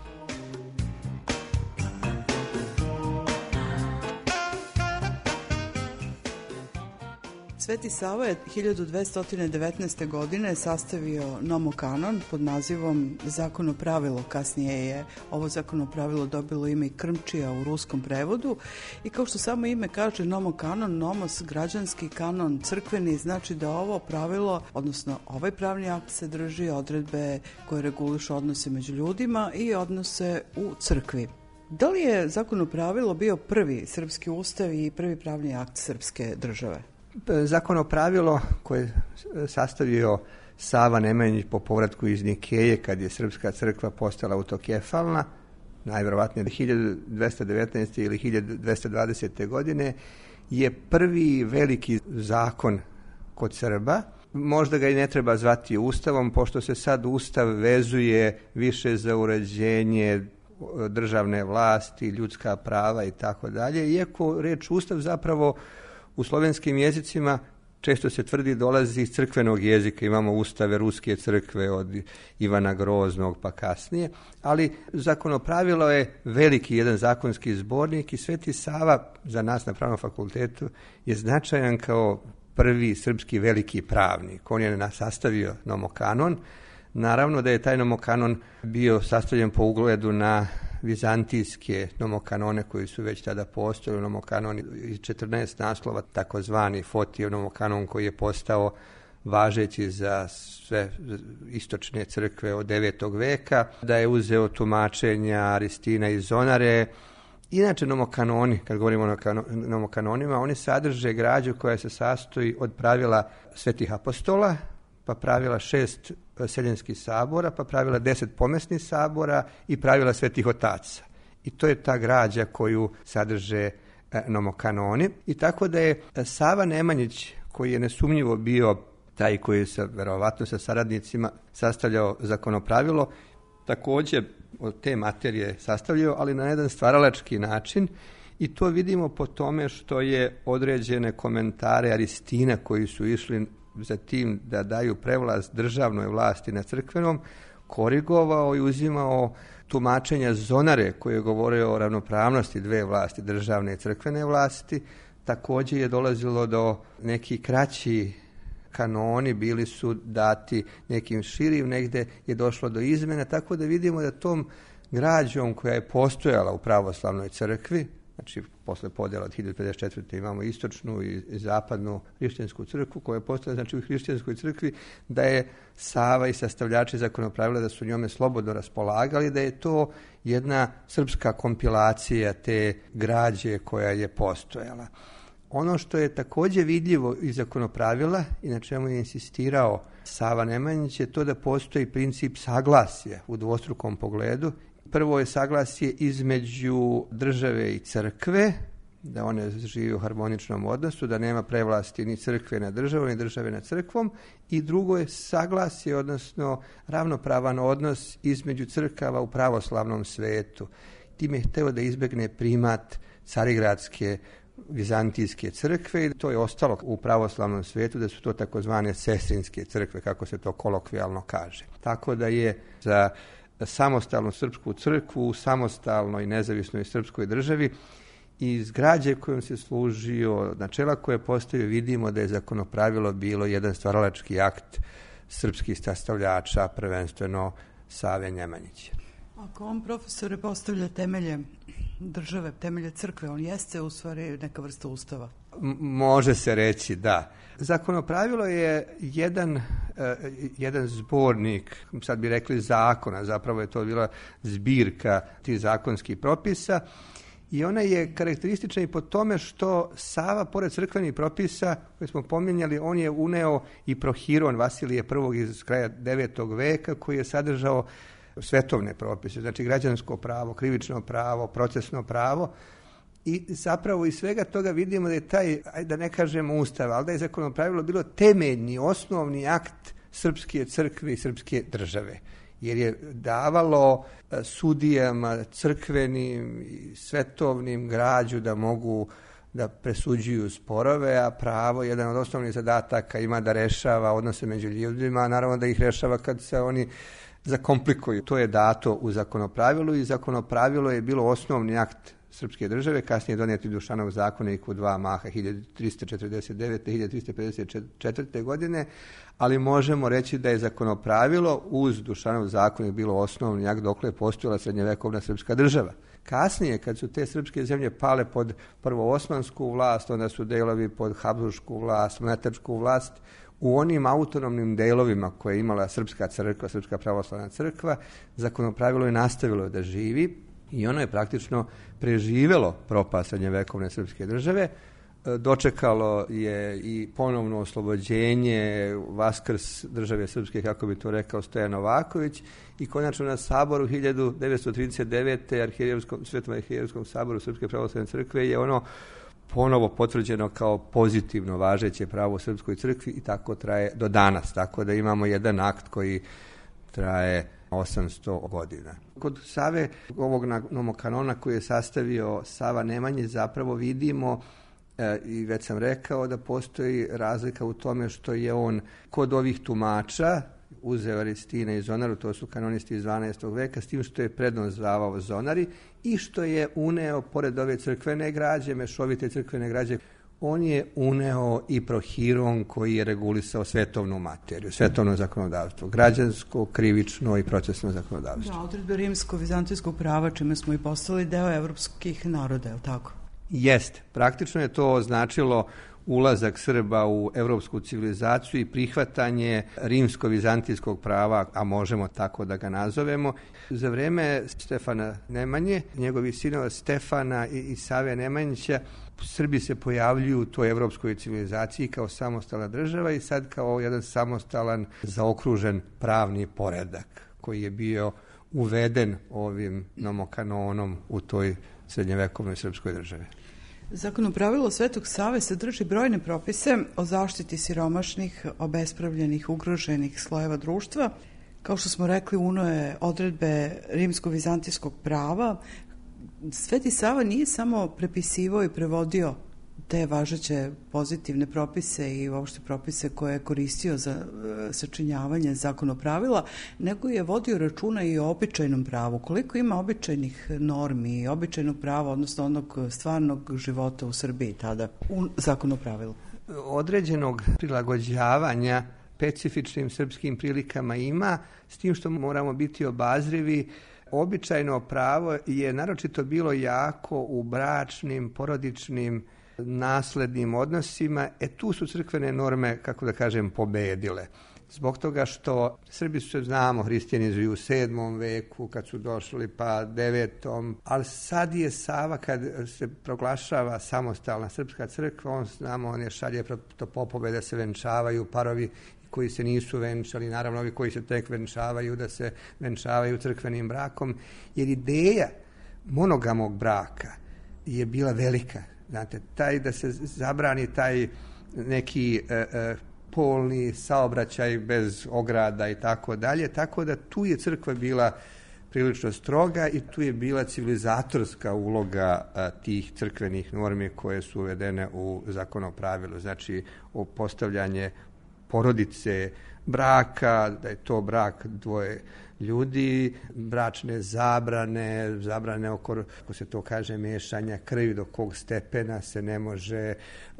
Speaker 1: Sveti Sava je hiljadu dvesta devetnaeste. godine sastavio Nomokanon pod nazivom Zakonopravilo. Kasnije je ovo Zakonopravilo dobilo ime i Krmčija u ruskom prevodu i kao što samo ime kaže Nomokanon, nomos, građanski, kanon, crkveni, znači da ovo pravilo, odnosno ovaj pravni akt sadrži odredbe koje regulišu odnose među ljudima i odnose u crkvi. Da li je Zakonopravilo bio prvi srpski ustav i prvi pravni akt srpske države?
Speaker 4: Zakonopravilo koje je sastavio Sava Nemanjić po povratku iz Nikeje kad je srpska crkva postala autokefalna, najvjerovatnije hiljadu dvesta devetnaeste. ili hiljadu dvesta dvadesete. godine, je prvi veliki zakon kod Srba. Možda ga i ne treba zvati ustavom, pošto se sad ustav vezuje više za uređenje državne vlasti, ljudska prava i tako dalje, iako reč ustav zapravo u slovenskim jezicima često se tvrdi dolazi iz crkvenog jezika, imamo ustave ruske crkve od Ivana Groznog pa kasnije, ali Zakonopravilo je veliki jedan zakonski zbornik i Sveti Sava za nas na Pravnom fakultetu je značajan kao prvi srpski veliki pravnik. On je sastavio Nomokanon. Naravno da je taj Nomokanon bio sastavljen po ugledu na vizantijske nomokanone koji su već tada postojali, Nomokanon iz četrnaest naslova, takozvani Fotijev Nomokanon koji je postao važeći za sve istočne crkve od devetog veka, da je uzeo tumačenja Aristina i Zonare. Inače nomokanoni, kad govorimo o nomokanonima, oni sadrže građu koja se sastoji od pravila svetih apostola, pa pravila šest seljenskih sabora, pa pravila deset pomesnih sabora i pravila svetih otaca. I to je ta građa koju sadrže nomokanoni. I tako da je Sava Nemanjić, koji je nesumnjivo bio taj koji je sa, verovatno sa saradnicima sastavljao Zakonopravilo, također od te materije sastavljao, ali na jedan stvaralački način. I to vidimo po tome što je određene komentare Aristina koji su išli za tim da daju prevlast državnoj vlasti na crkvenom, korigovao i uzimao tumačenja Zonare koje je govorio o ravnopravnosti dve vlasti, državne i crkvene vlasti. Također je dolazilo do neki kraći kanoni, bili su dati nekim širim, negde je došlo do izmjena, tako da vidimo da tom građom koja je postojala u pravoslavnoj crkvi, znači posle podjela od hiljadu pedeset četvrte. imamo istočnu i zapadnu hrišćansku crkvu koja je postojala, znači u hrišćanskoj crkvi, da je Sava i sastavljači Zakonopravila da su njome slobodno raspolagali, da je to jedna srpska kompilacija te građe koja je postojala. Ono što je također vidljivo iz Zakonopravila i na čemu je insistirao Sava Nemanjić je to da postoji princip saglasja u dvostrukom pogledu. Prvo je saglasje između države i crkve, da one žive u harmoničnom odnosu, da nema prevlasti ni crkve na državu, ni države nad crkvom. I drugo je saglasje, odnosno ravnopravan odnos između crkava u pravoslavnom svetu. Time je hteo da izbegne primat carigradske vizantijske crkve i to je ostalo u pravoslavnom svetu, da su to takozvane sestrinske crkve, kako se to kolokvijalno kaže. Tako da je za samostalnu srpsku crkvu u samostalnoj nezavisnoj srpskoj državi i iz građe kojom se služio, načela koje postavio, vidimo da je Zakonopravilo bilo jedan stvaralački akt srpskih sastavljača, prvenstveno Save Nemanjića.
Speaker 1: Ako on, profesore, postavlja temelje države, temelje crkve, on jeste u stvari neka vrsta ustava?
Speaker 4: M- može se reći, da. Zakonopravilo je jedan, uh, jedan zbornik, sad bi rekli zakona, zapravo je to bila zbirka tih zakonskih propisa, i ona je karakteristična i po tome što Sava, pored crkvenih propisa koje smo pominjali, on je uneo i prohiron Vasilije I iz kraja devetog veka, koji je sadržao svetovne propise, znači građansko pravo, krivično pravo, procesno pravo, i zapravo iz svega toga vidimo da je taj, ajde da ne kažemo ustav, ali da je zakonopravilo bilo temeljni, osnovni akt srpske crkve i srpske države, jer je davalo sudijama crkvenim i svetovnim građu da mogu da presuđuju sporove, a pravo, jedan od osnovnih zadataka, ima da rešava odnose među ljudima, a naravno da ih rešava kad se oni zakomplikuju. To je dato u zakonopravilu i zakonopravilo je bilo osnovni akt srpske države, kasnije donijeti Dušanov zakonik u dva maha hiljadu trista četrdeset devete i hiljadu trista pedeset četvrte. godine, ali možemo reći da je zakonopravilo uz Dušanov zakonik bilo osnovni akt dokle je postojala srednjevekovna srpska država. Kasnije, kad su te srpske zemlje pale pod prvo osmansku vlast, onda su delovi pod habsburšku vlast, mletačku vlast, u onim autonomnim delovima koje je imala srpska crkva, srpska pravoslavna crkva, zakonopravilo je nastavilo da živi i ono je praktično preživelo propast srednjevekovne srpske države. Dočekalo je i ponovno oslobođenje, vaskrs države srpske, kako bi to rekao Stojan Novaković, i konačno na saboru hiljadu devetsto trideset devete. Arhijerevskom, Svetom arhijerevskom saboru Srpske pravoslavne crkve je ono ponovo potvrđeno kao pozitivno važeće pravo u srpskoj crkvi i tako traje do danas. Tako da imamo jedan akt koji traje osamsto godina. Kod Save, ovog nomokanona koji je sastavio Sava Nemanjić, zapravo vidimo e, i već sam rekao da postoji razlika u tome što je on kod ovih tumača uzeo Aristina i Zonaru, to su kanonisti iz dvanaestog veka, s tim što je prednost davao Zonari i što je uneo, pored ove crkvene građe, mešovite crkvene građe, on je uneo i prohiron koji je regulisao svetovnu materiju, svetovno zakonodavstvo, građansko, krivično i procesno zakonodavstvo.
Speaker 1: Da, odredbe rimsko-vizantijskog prava, čime smo i postali deo evropskih naroda, je li tako?
Speaker 4: Jeste. Praktično je to značilo ulazak Srba u evropsku civilizaciju i prihvatanje rimsko-vizantijskog prava, a možemo tako da ga nazovemo. Za vreme Stefana Nemanje, njegovi sinova Stefana i, i Save Nemanjića, Srbi se pojavljuju u toj evropskoj civilizaciji kao samostalna država i sad kao jedan samostalan, zaokružen pravni poredak koji je bio uveden ovim nomokanonom u toj srednjevekovnoj srpskoj državi.
Speaker 1: Zakonopravilo Svetog Save sadrži brojne propise o zaštiti siromašnih, obespravljenih, ugroženih slojeva društva. Kao što smo rekli, uno je odredbe rimsko-vizantijskog prava. Sveti Sava nije samo prepisivao i prevodio te važeće pozitivne propise i uopšte propise koje je koristio za e, sačinjavanje zakonopravila, nego je vodio računa i o običajnom pravu. Koliko ima običajnih normi i običajnog prava, odnosno onog stvarnog života u Srbiji tada u zakonopravilu?
Speaker 4: Određenog prilagođavanja specifičnim srpskim prilikama ima, s tim što moramo biti obazrivi. Običajno pravo je naročito bilo jako u bračnim, porodičnim, naslednim odnosima, e tu su crkvene norme, kako da kažem, pobedile. Zbog toga što Srbi su se, znamo, hristijanizuju u sedmom veku, kad su došli pa devetom, ali sad je Sava, kad se proglašava samostalna srpska crkva, on, znamo, on je šalje to popove da se venčavaju parovi koji se nisu venčali, naravno ovi koji se tek venčavaju, da se venčavaju crkvenim brakom, jer ideja monogamog braka je bila velika. Znate, taj da se zabrani taj neki e, e, polni saobraćaj bez ograda i tako dalje, tako da tu je crkva bila prilično stroga i tu je bila civilizatorska uloga a, tih crkvenih normi koje su uvedene u zakonopravilu, znači o postavljanje porodice, braka, da je to brak dvoje ljudi, bračne zabrane, zabrane oko, ako se to kaže, mešanja krvi, do kog stepena se ne može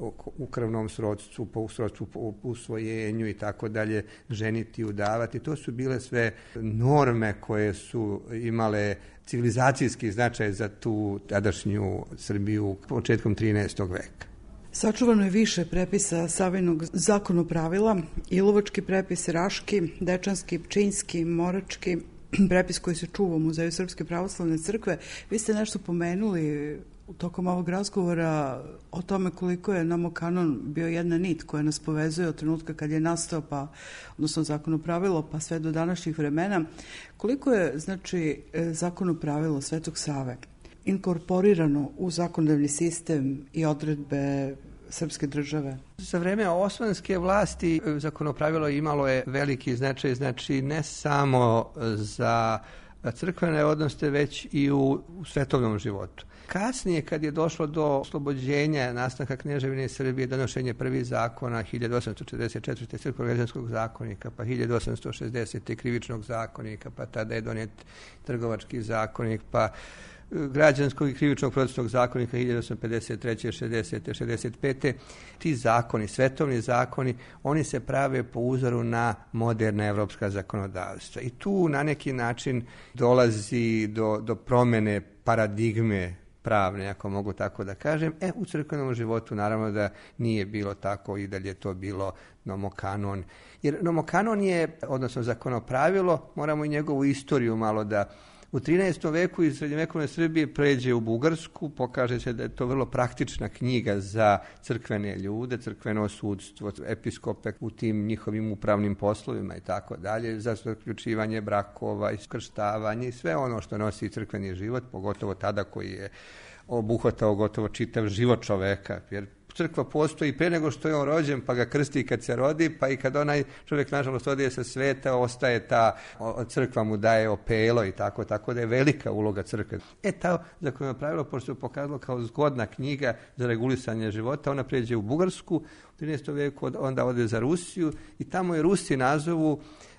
Speaker 4: u krvnom srodstvu, po srodstvu, po usvojenju i tako dalje, ženiti, udavati. To su bile sve norme koje su imale civilizacijski značaj za tu tadašnju Srbiju početkom trinaestog veka.
Speaker 1: Sačuvano je više prepisa Savinog zakonopravila, Ilovački prepis, Raški, Dečanski, Pčinjski, Morački, prepis koji se čuva u Muzeju Srpske pravoslavne crkve. Vi ste nešto pomenuli tokom ovog razgovora o tome koliko je nomokanon bio jedna nit koja nas povezuje od trenutka kad je nastao, pa, odnosno zakonopravilo, pa sve do današnjih vremena. Koliko je, znači, zakonopravilo Svetog Save inkorporirano u zakonodavni sistem i odredbe srpske države?
Speaker 4: Za vreme osmanske vlasti zakonopravilo imalo je veliki značaj, znači ne samo za crkvene odnose, već i u, u svetovnom životu. Kasnije, kad je došlo do oslobođenja, nastanka Kneževine Srbije, donošenje prvih zakona hiljadu osamsto četrdeset četvrte crkveno-građanskog zakonika, pa hiljadu osamsto šezdesete krivičnog zakonika, pa tada je donijet trgovački zakonik, pa građanskog i krivičnog procesnog zakonika hiljadu osamsto pedeset treće, šezdesete, šezdeset pete Ti zakoni, svetovni zakoni, oni se prave po uzoru na moderna evropska zakonodavstva. I tu na neki način dolazi do, do promene paradigme pravne, ako mogu tako da kažem. E, u crkvenom životu naravno da nije bilo tako i da je to bilo nomokanon. Jer nomokanon je, odnosno zakonopravilo, moramo i njegovu istoriju malo da u trinaestom veku iz srednjovekovne Srbije pređe u Bugarsku, pokaže se da je to vrlo praktična knjiga za crkvene ljude, crkveno sudstvo, episkope u tim njihovim upravnim poslovima i tako dalje, za zaključivanje brakova, iskrštavanje i sve ono što nosi crkveni život, pogotovo tada koji je obuhvatao gotovo čitav život čoveka, jer crkva postoji pre nego što je on rođen, pa ga krsti kad se rodi, pa i kad onaj čovjek nažalost odije sa sveta, ostaje ta, crkva mu daje opelo i tako, tako da je velika uloga crkve. E, ta zakonopravilo, pošto se pokazalo kao zgodna knjiga za regulisanje života, ona pređe u Bugarsku u trinaestom veku, onda ode za Rusiju i tamo je Rusi nazovu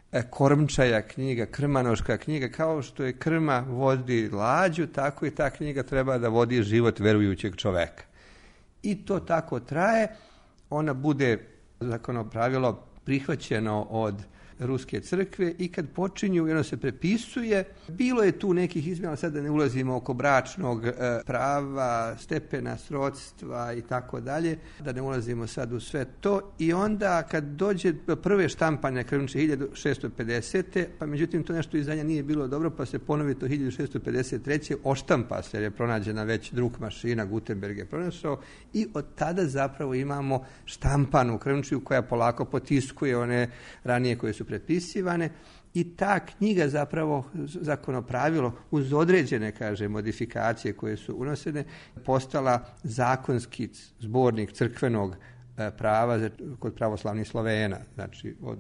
Speaker 4: Kormčaja knjiga, krmanoška knjiga, kao što je krma vodi lađu, tako i ta knjiga treba da vodi život verujućeg čoveka. I to tako traje, ona bude zakonopravilo prihvaćeno od Ruske crkve i kad počinju i ono se prepisuje, bilo je tu nekih izmjena, sad da ne ulazimo oko bračnog e, prava, stepena srodstva i tako dalje, da ne ulazimo sad u sve to. I onda kad dođe prve štampanja krvniče hiljadu šeststo pedesete pa međutim to nešto izdanja nije bilo dobro, pa se ponovi to hiljadu šeststo pedeset treće oštampa se, jer je pronađena već drug mašina, Gutenberg je pronašao i od tada zapravo imamo štampanu krvničiju koja polako potiskuje one ranije koje su prepisivane i ta knjiga zapravo zakonopravilo uz određene, kaže, modifikacije koje su unosene, postala zakonski zbornik crkvenog prava za, kod pravoslavnih Slovena, znači od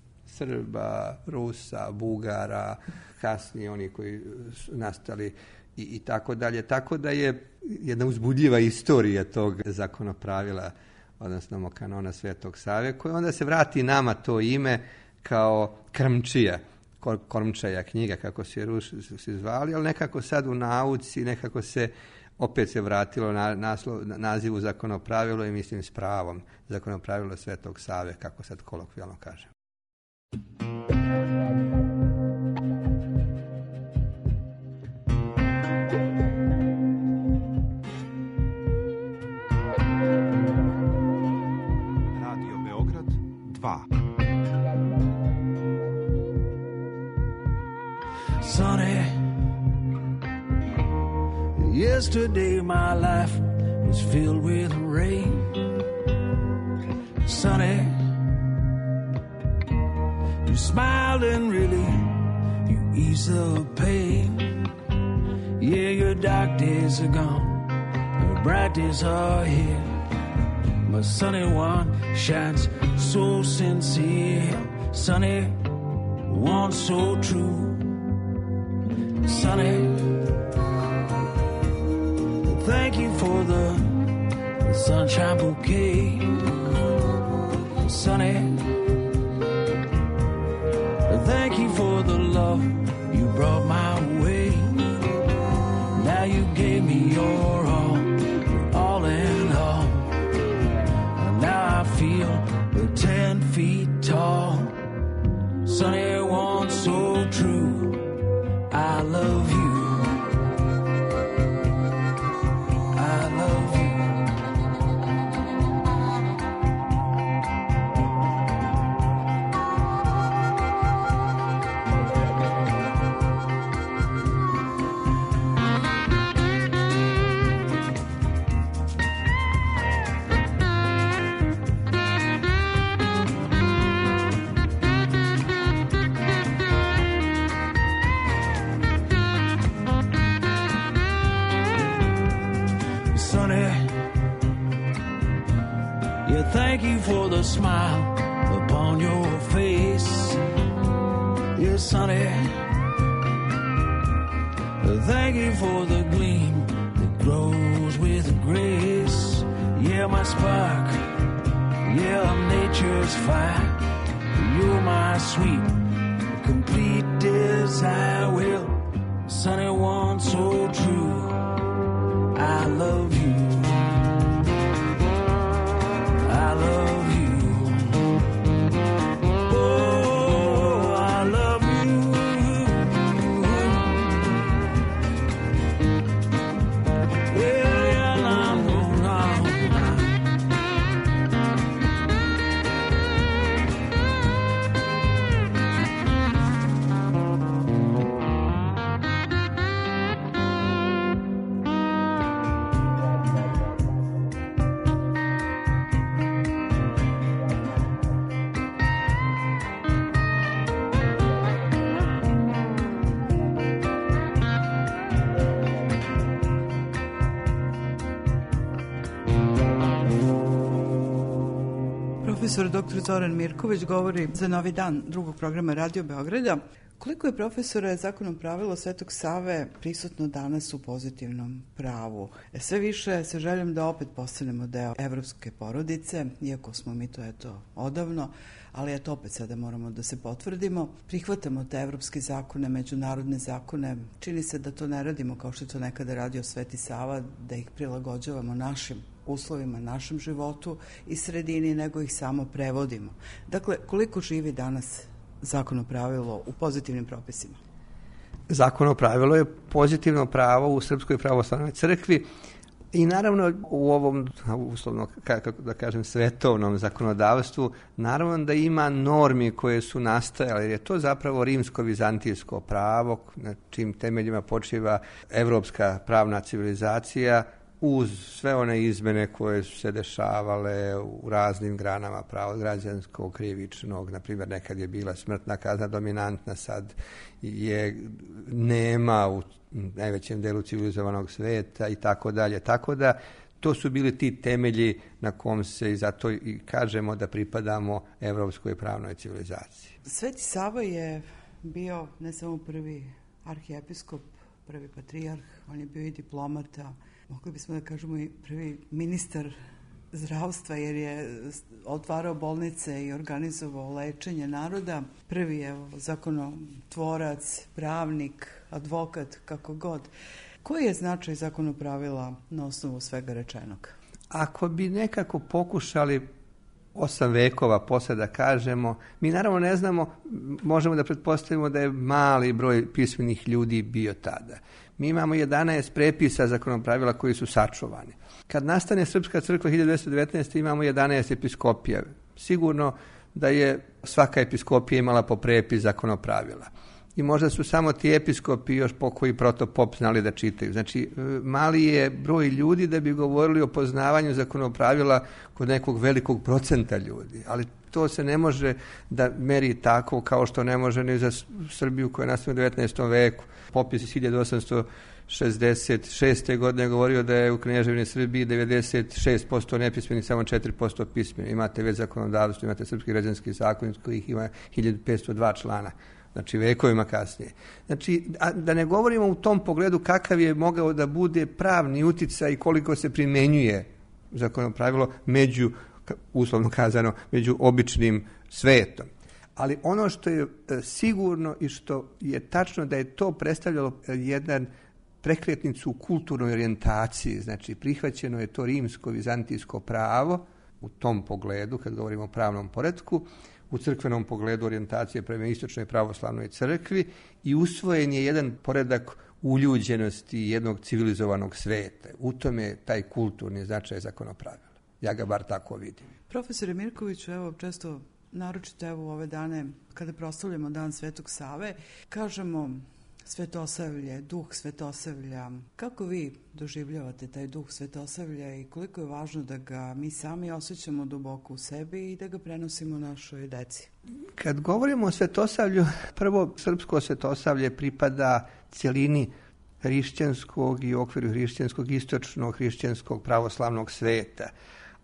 Speaker 4: Srba, Rusa, Bugara, kasnije oni koji su nastali i, i tako dalje. Tako da je jedna uzbudljiva istorija tog zakonopravila, odnosno kanona Svetog Save, koji onda se vrati nama to ime kao Krmčija, Kormčaja knjiga, kako se Rusi se zvali, ali nekako sad u nauci, nekako se opet se vratilo na naslov, na nazivu zakonopravilo i mislim s pravom zakonopravilo Svetog Save, kako sad kolokvijalno kažem.
Speaker 25: Radio Beograd dva.
Speaker 8: Sonny, yesterday my life was filled with rain. Sonny, you smiled and really you eased the pain. Yeah, your dark days are gone, your bright days are here. But sunny one shines so sincere, sunny one so true. Sonny, thank you for the, the sunshine bouquet. Sonny, Thank you for the smile upon your face. Yes, sonny. Thank you for the gleam that grows with grace. Yeah, my spark. Yeah, nature's fire. You're my sweet, complete desire. Well, sunny one so true. I love you. I love you. Oh, I love you. Yeah, yeah, I'm on.
Speaker 1: Profesor doktor Zoran Mirković govori za Novi dan drugog programa Radio Beograda. Koliko je, profesore, zakonom pravilo Svetog Save prisutno danas u pozitivnom pravu? Sve više se želim da opet postanemo deo evropske porodice, iako smo mi to eto odavno, ali eto opet sada moramo da se potvrdimo. Prihvatamo te evropske zakone, međunarodne zakone. Čini se da to ne radimo kao što je to nekada radio Sveti Sava, da ih prilagođavamo našim uslovima, našem životu i sredini, nego ih samo prevodimo. Dakle, koliko živi danas zakonno pravilo u pozitivnim propisima?
Speaker 4: Zakonno pravilo je pozitivno pravo u Srpskoj pravoslavnoj crkvi i naravno u ovom, uslovno, kako da kažem, svetovnom zakonodavstvu, naravno da ima normi koje su nastajale, jer je to zapravo rimsko-vizantijsko pravo, na čim temeljima počiva evropska pravna civilizacija, uz sve one izmene koje su se dešavale u raznim granama prava, građanskog, krivičnog, na primjer nekad je bila smrtna kazna dominantna, sad je nema u najvećem delu civilizovanog sveta i tako dalje. Tako da to su bili ti temelji na kom se i zato i kažemo da pripadamo evropskoj pravnoj civilizaciji.
Speaker 1: Sveti Sava je bio ne samo prvi arhijepiskop, prvi patrijarh, on je bio i diplomata, mogli bismo da kažemo i prvi ministar zdravstva, jer je otvarao bolnice i organizovao lečenje naroda. Prvi je zakonotvorac, pravnik, advokat, kako god. Koji je značaj zakonopravila na osnovu svega rečenog?
Speaker 4: Ako bi nekako pokušali osam vekova posle da kažemo, mi naravno ne znamo, možemo da pretpostavimo da je mali broj pismenih ljudi bio tada. Mi imamo jedanaest prepisa zakonopravila koji su sačuvani. Kad nastane Srpska crkva hiljadu dvesta devetnaeste. imamo jedanaest episkopija. Sigurno da je svaka episkopija imala po prepis zakonopravila. I možda su samo ti episkopi još pokoji protopop znali da čitaju. Znači, mali je broj ljudi da bi govorili o poznavanju zakonopravila kod nekog velikog procenta ljudi. Ali to se ne može da meri tako kao što ne može ni za Srbiju koja je nastala u devetnaestom veku. Popis iz hiljadu osamsto šezdeset šeste. godine govorio da je u Kneževini Srbiji devedeset šest posto nepismeni, samo četiri posto pismeni. Imate već zakonodavstvo, imate Srpski građanski zakon kojih ima hiljadu petsto dva člana. Znači vekovima kasnije. Znači, a da ne govorimo u tom pogledu kakav je mogao da bude pravni uticaj i koliko se primenjuje zakonopravilo među, uslovno kazano, među običnim svetom. Ali ono što je sigurno i što je tačno da je to predstavljalo jedan prekretnicu u kulturnoj orijentaciji, znači prihvaćeno je to rimsko-vizantijsko pravo u tom pogledu, kad govorimo o pravnom poretku, u crkvenom pogledu orijentacije prema istočnoj pravoslavnoj crkvi i usvojen je jedan poredak uljuđenosti jednog civilizovanog sveta. U tome je taj kulturni značaj zakonopravila. Ja ga bar tako vidim.
Speaker 1: Profesore Mirkoviću, evo često, naročito evo u ove dane kada proslavljamo Dan Svetog Save, kažemo Svetosavlje, duh Svetosavlja. Kako vi doživljavate taj duh Svetosavlja i koliko je važno da ga mi sami osjećamo duboko u sebi i da ga prenosimo našoj deci?
Speaker 4: Kad govorimo o Svetosavlju, prvo srpsko Svetosavlje pripada cjelini hrišćanskog i u okviru hrišćanskog, istočnog hrišćanskog pravoslavnog sveta.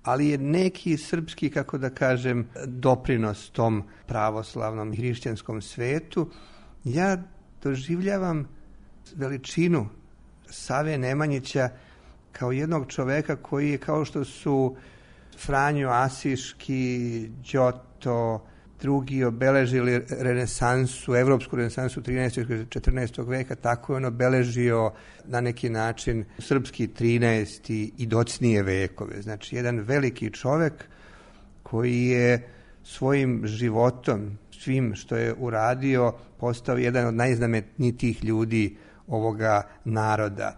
Speaker 4: ali je neki srpski, kako da kažem, doprinos tom pravoslavnom i hrišćanskom svetu. Ja doživljavam veličinu Save Nemanjića kao jednog čoveka koji je, kao što su Franjo Asiški, Đoto, drugi obeležili renesansu, evropsku renesansu trinaestog i četrnaestog veka, tako je on obeležio na neki način srpski trinaesti i docnije vekove. Znači, jedan veliki čovek koji je svojim životom, svim što je uradio, postao jedan od najznamenitijih ljudi ovoga naroda.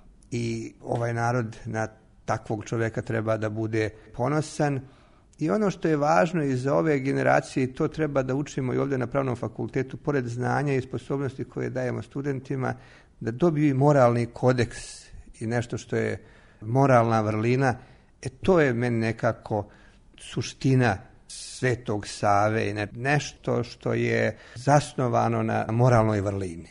Speaker 4: I ovaj narod na takvog čoveka treba da bude ponosan. I ono što je važno i za ove generacije, to treba da učimo i ovdje na Pravnom fakultetu, pored znanja i sposobnosti koje dajemo studentima, da dobiju i moralni kodeks i nešto što je moralna vrlina. E to je meni nekako suština Svetog Save i nešto što je zasnovano na moralnoj vrlini.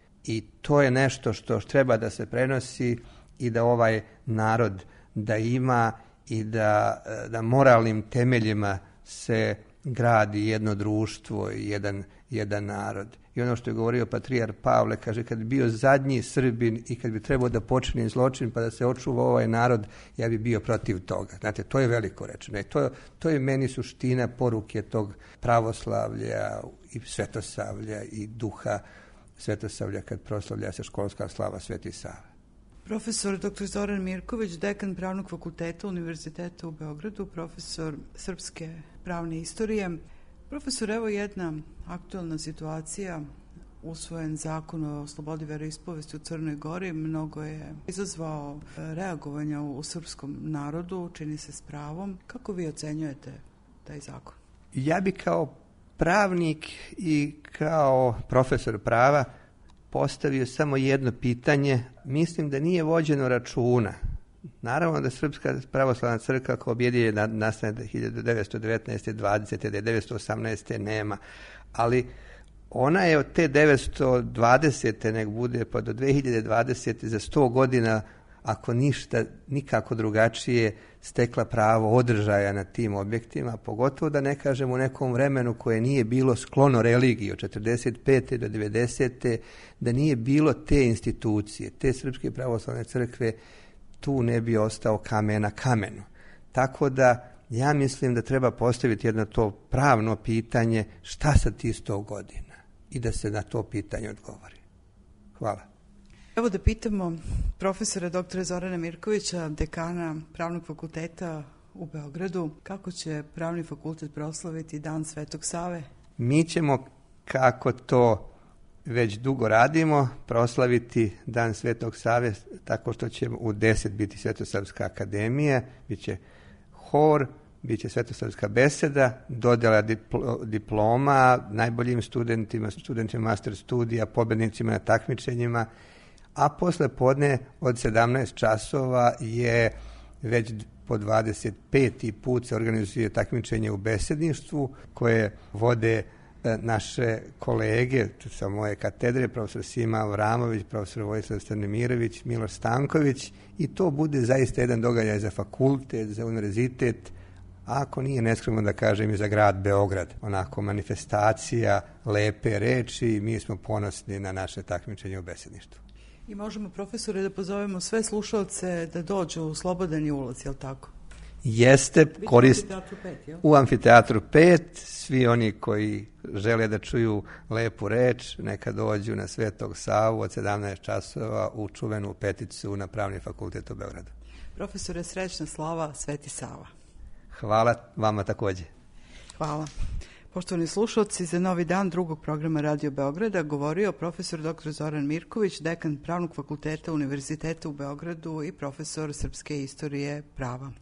Speaker 4: I to je nešto što treba da se prenosi i da ovaj narod da ima i da, da moralnim temeljima se gradi jedno društvo i jedan, jedan narod. I ono što je govorio patrijar Pavle, kaže, kad bi bio zadnji Srbin i kad bi trebao da počini zločin pa da se očuva ovaj narod, ja bi bio protiv toga. Znate, to je veliko rečeno. I to, to je meni suština poruke tog pravoslavlja i svetosavlja i duha svetosavlja kad proslavlja se školska slava Sveti Save.
Speaker 1: Profesor doktor Zoran Mirković, dekan Pravnog fakulteta Univerziteta u Beogradu, profesor srpske pravne istorije. Profesor, evo jedna aktualna situacija, usvojen zakon o slobodi veroispovesti u Crnoj Gori, mnogo je izazvao reagovanja u srpskom narodu, čini se s pravom. Kako vi ocenjujete taj zakon?
Speaker 4: Ja bi kao pravnik i kao profesor prava postavio samo jedno pitanje. Mislim da nije vođeno računa. Naravno da Srpska pravoslavna crkva kao objedinjena nastane hiljadu devetsto devetnaeste. dvadesete. da je devetsto osamnaeste. nema. Ali ona je od te devetsto dvadesete nek bude pa do dve hiljade dvadesete. za sto godina, ako ništa, nikako drugačije, stekla pravo održaja na tim objektima, pogotovo da ne kažem u nekom vremenu koje nije bilo sklono religiji od četrdeset pete. do devedesete. da nije bilo te institucije, te Srpske pravoslavne crkve, tu ne bi ostao kamen na kamenu. Tako da ja mislim da treba postaviti jedno to pravno pitanje, šta sa ti sto godina, i da se na to pitanje odgovori. Hvala.
Speaker 1: Evo da pitamo profesora doktora Zorana Mirkovića, dekana Pravnog fakulteta u Beogradu, kako će Pravni fakultet proslaviti Dan Svetog Save?
Speaker 4: Mi ćemo, kako to već dugo radimo, proslaviti Dan Svetog Save tako što će u deset biti Svetosavska akademija, bit će hor, bit će Svetosavska beseda, dodjela dipl- diploma najboljim studentima, studentima master studija, pobednicima na takmičenjima, a posle podne od sedamnaest časova je već po dvadeset peti put se organizuje takmičenje u besedništvu koje vode naše kolege sa moje katedre, profesor Sima Avramović, profesor Vojislav Stanimirović, Miloš Stanković, i to bude zaista jedan događaj za fakultet, za univerzitet, a ako nije neskromno da kažem i za grad Beograd. Onako manifestacija lepe reči, mi smo ponosni na naše takmičenje u besedništvu.
Speaker 1: I možemo, profesore, da pozovemo sve slušalce da dođu u Slobodani ulaz, je li tako?
Speaker 4: Jeste, korist
Speaker 1: u amfiteatru pet, jel?
Speaker 4: U amfiteatru pet, svi oni koji žele da čuju lepu reč, neka dođu na Svetog Savu od sedamnaest časova u čuvenu peticu na Pravni fakultet u Beogradu.
Speaker 1: Profesore, srećna slava, Sveti Sava.
Speaker 4: Hvala vama takođe.
Speaker 1: Hvala. Poštovani slušalci, za novi dan drugog programa Radio Beograda govorio profesor doktor Zoran Mirković, dekan Pravnog fakulteta Univerziteta u Beogradu i profesor srpske istorije prava.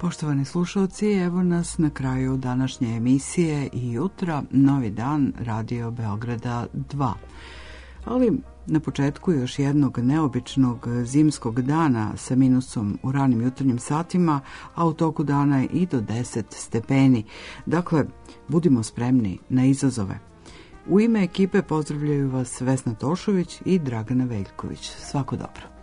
Speaker 1: Poštovani slušalci, evo nas na kraju današnje emisije i jutra, novi dan Radio Beograda dva. Ali na početku još jednog neobičnog zimskog dana sa minusom u ranim jutarnjim satima, a u toku dana je i do deset stepeni. Dakle, budimo spremni na izazove. U ime ekipe pozdravljaju vas Vesna Tošović i Dragana Veljković. Svako dobro.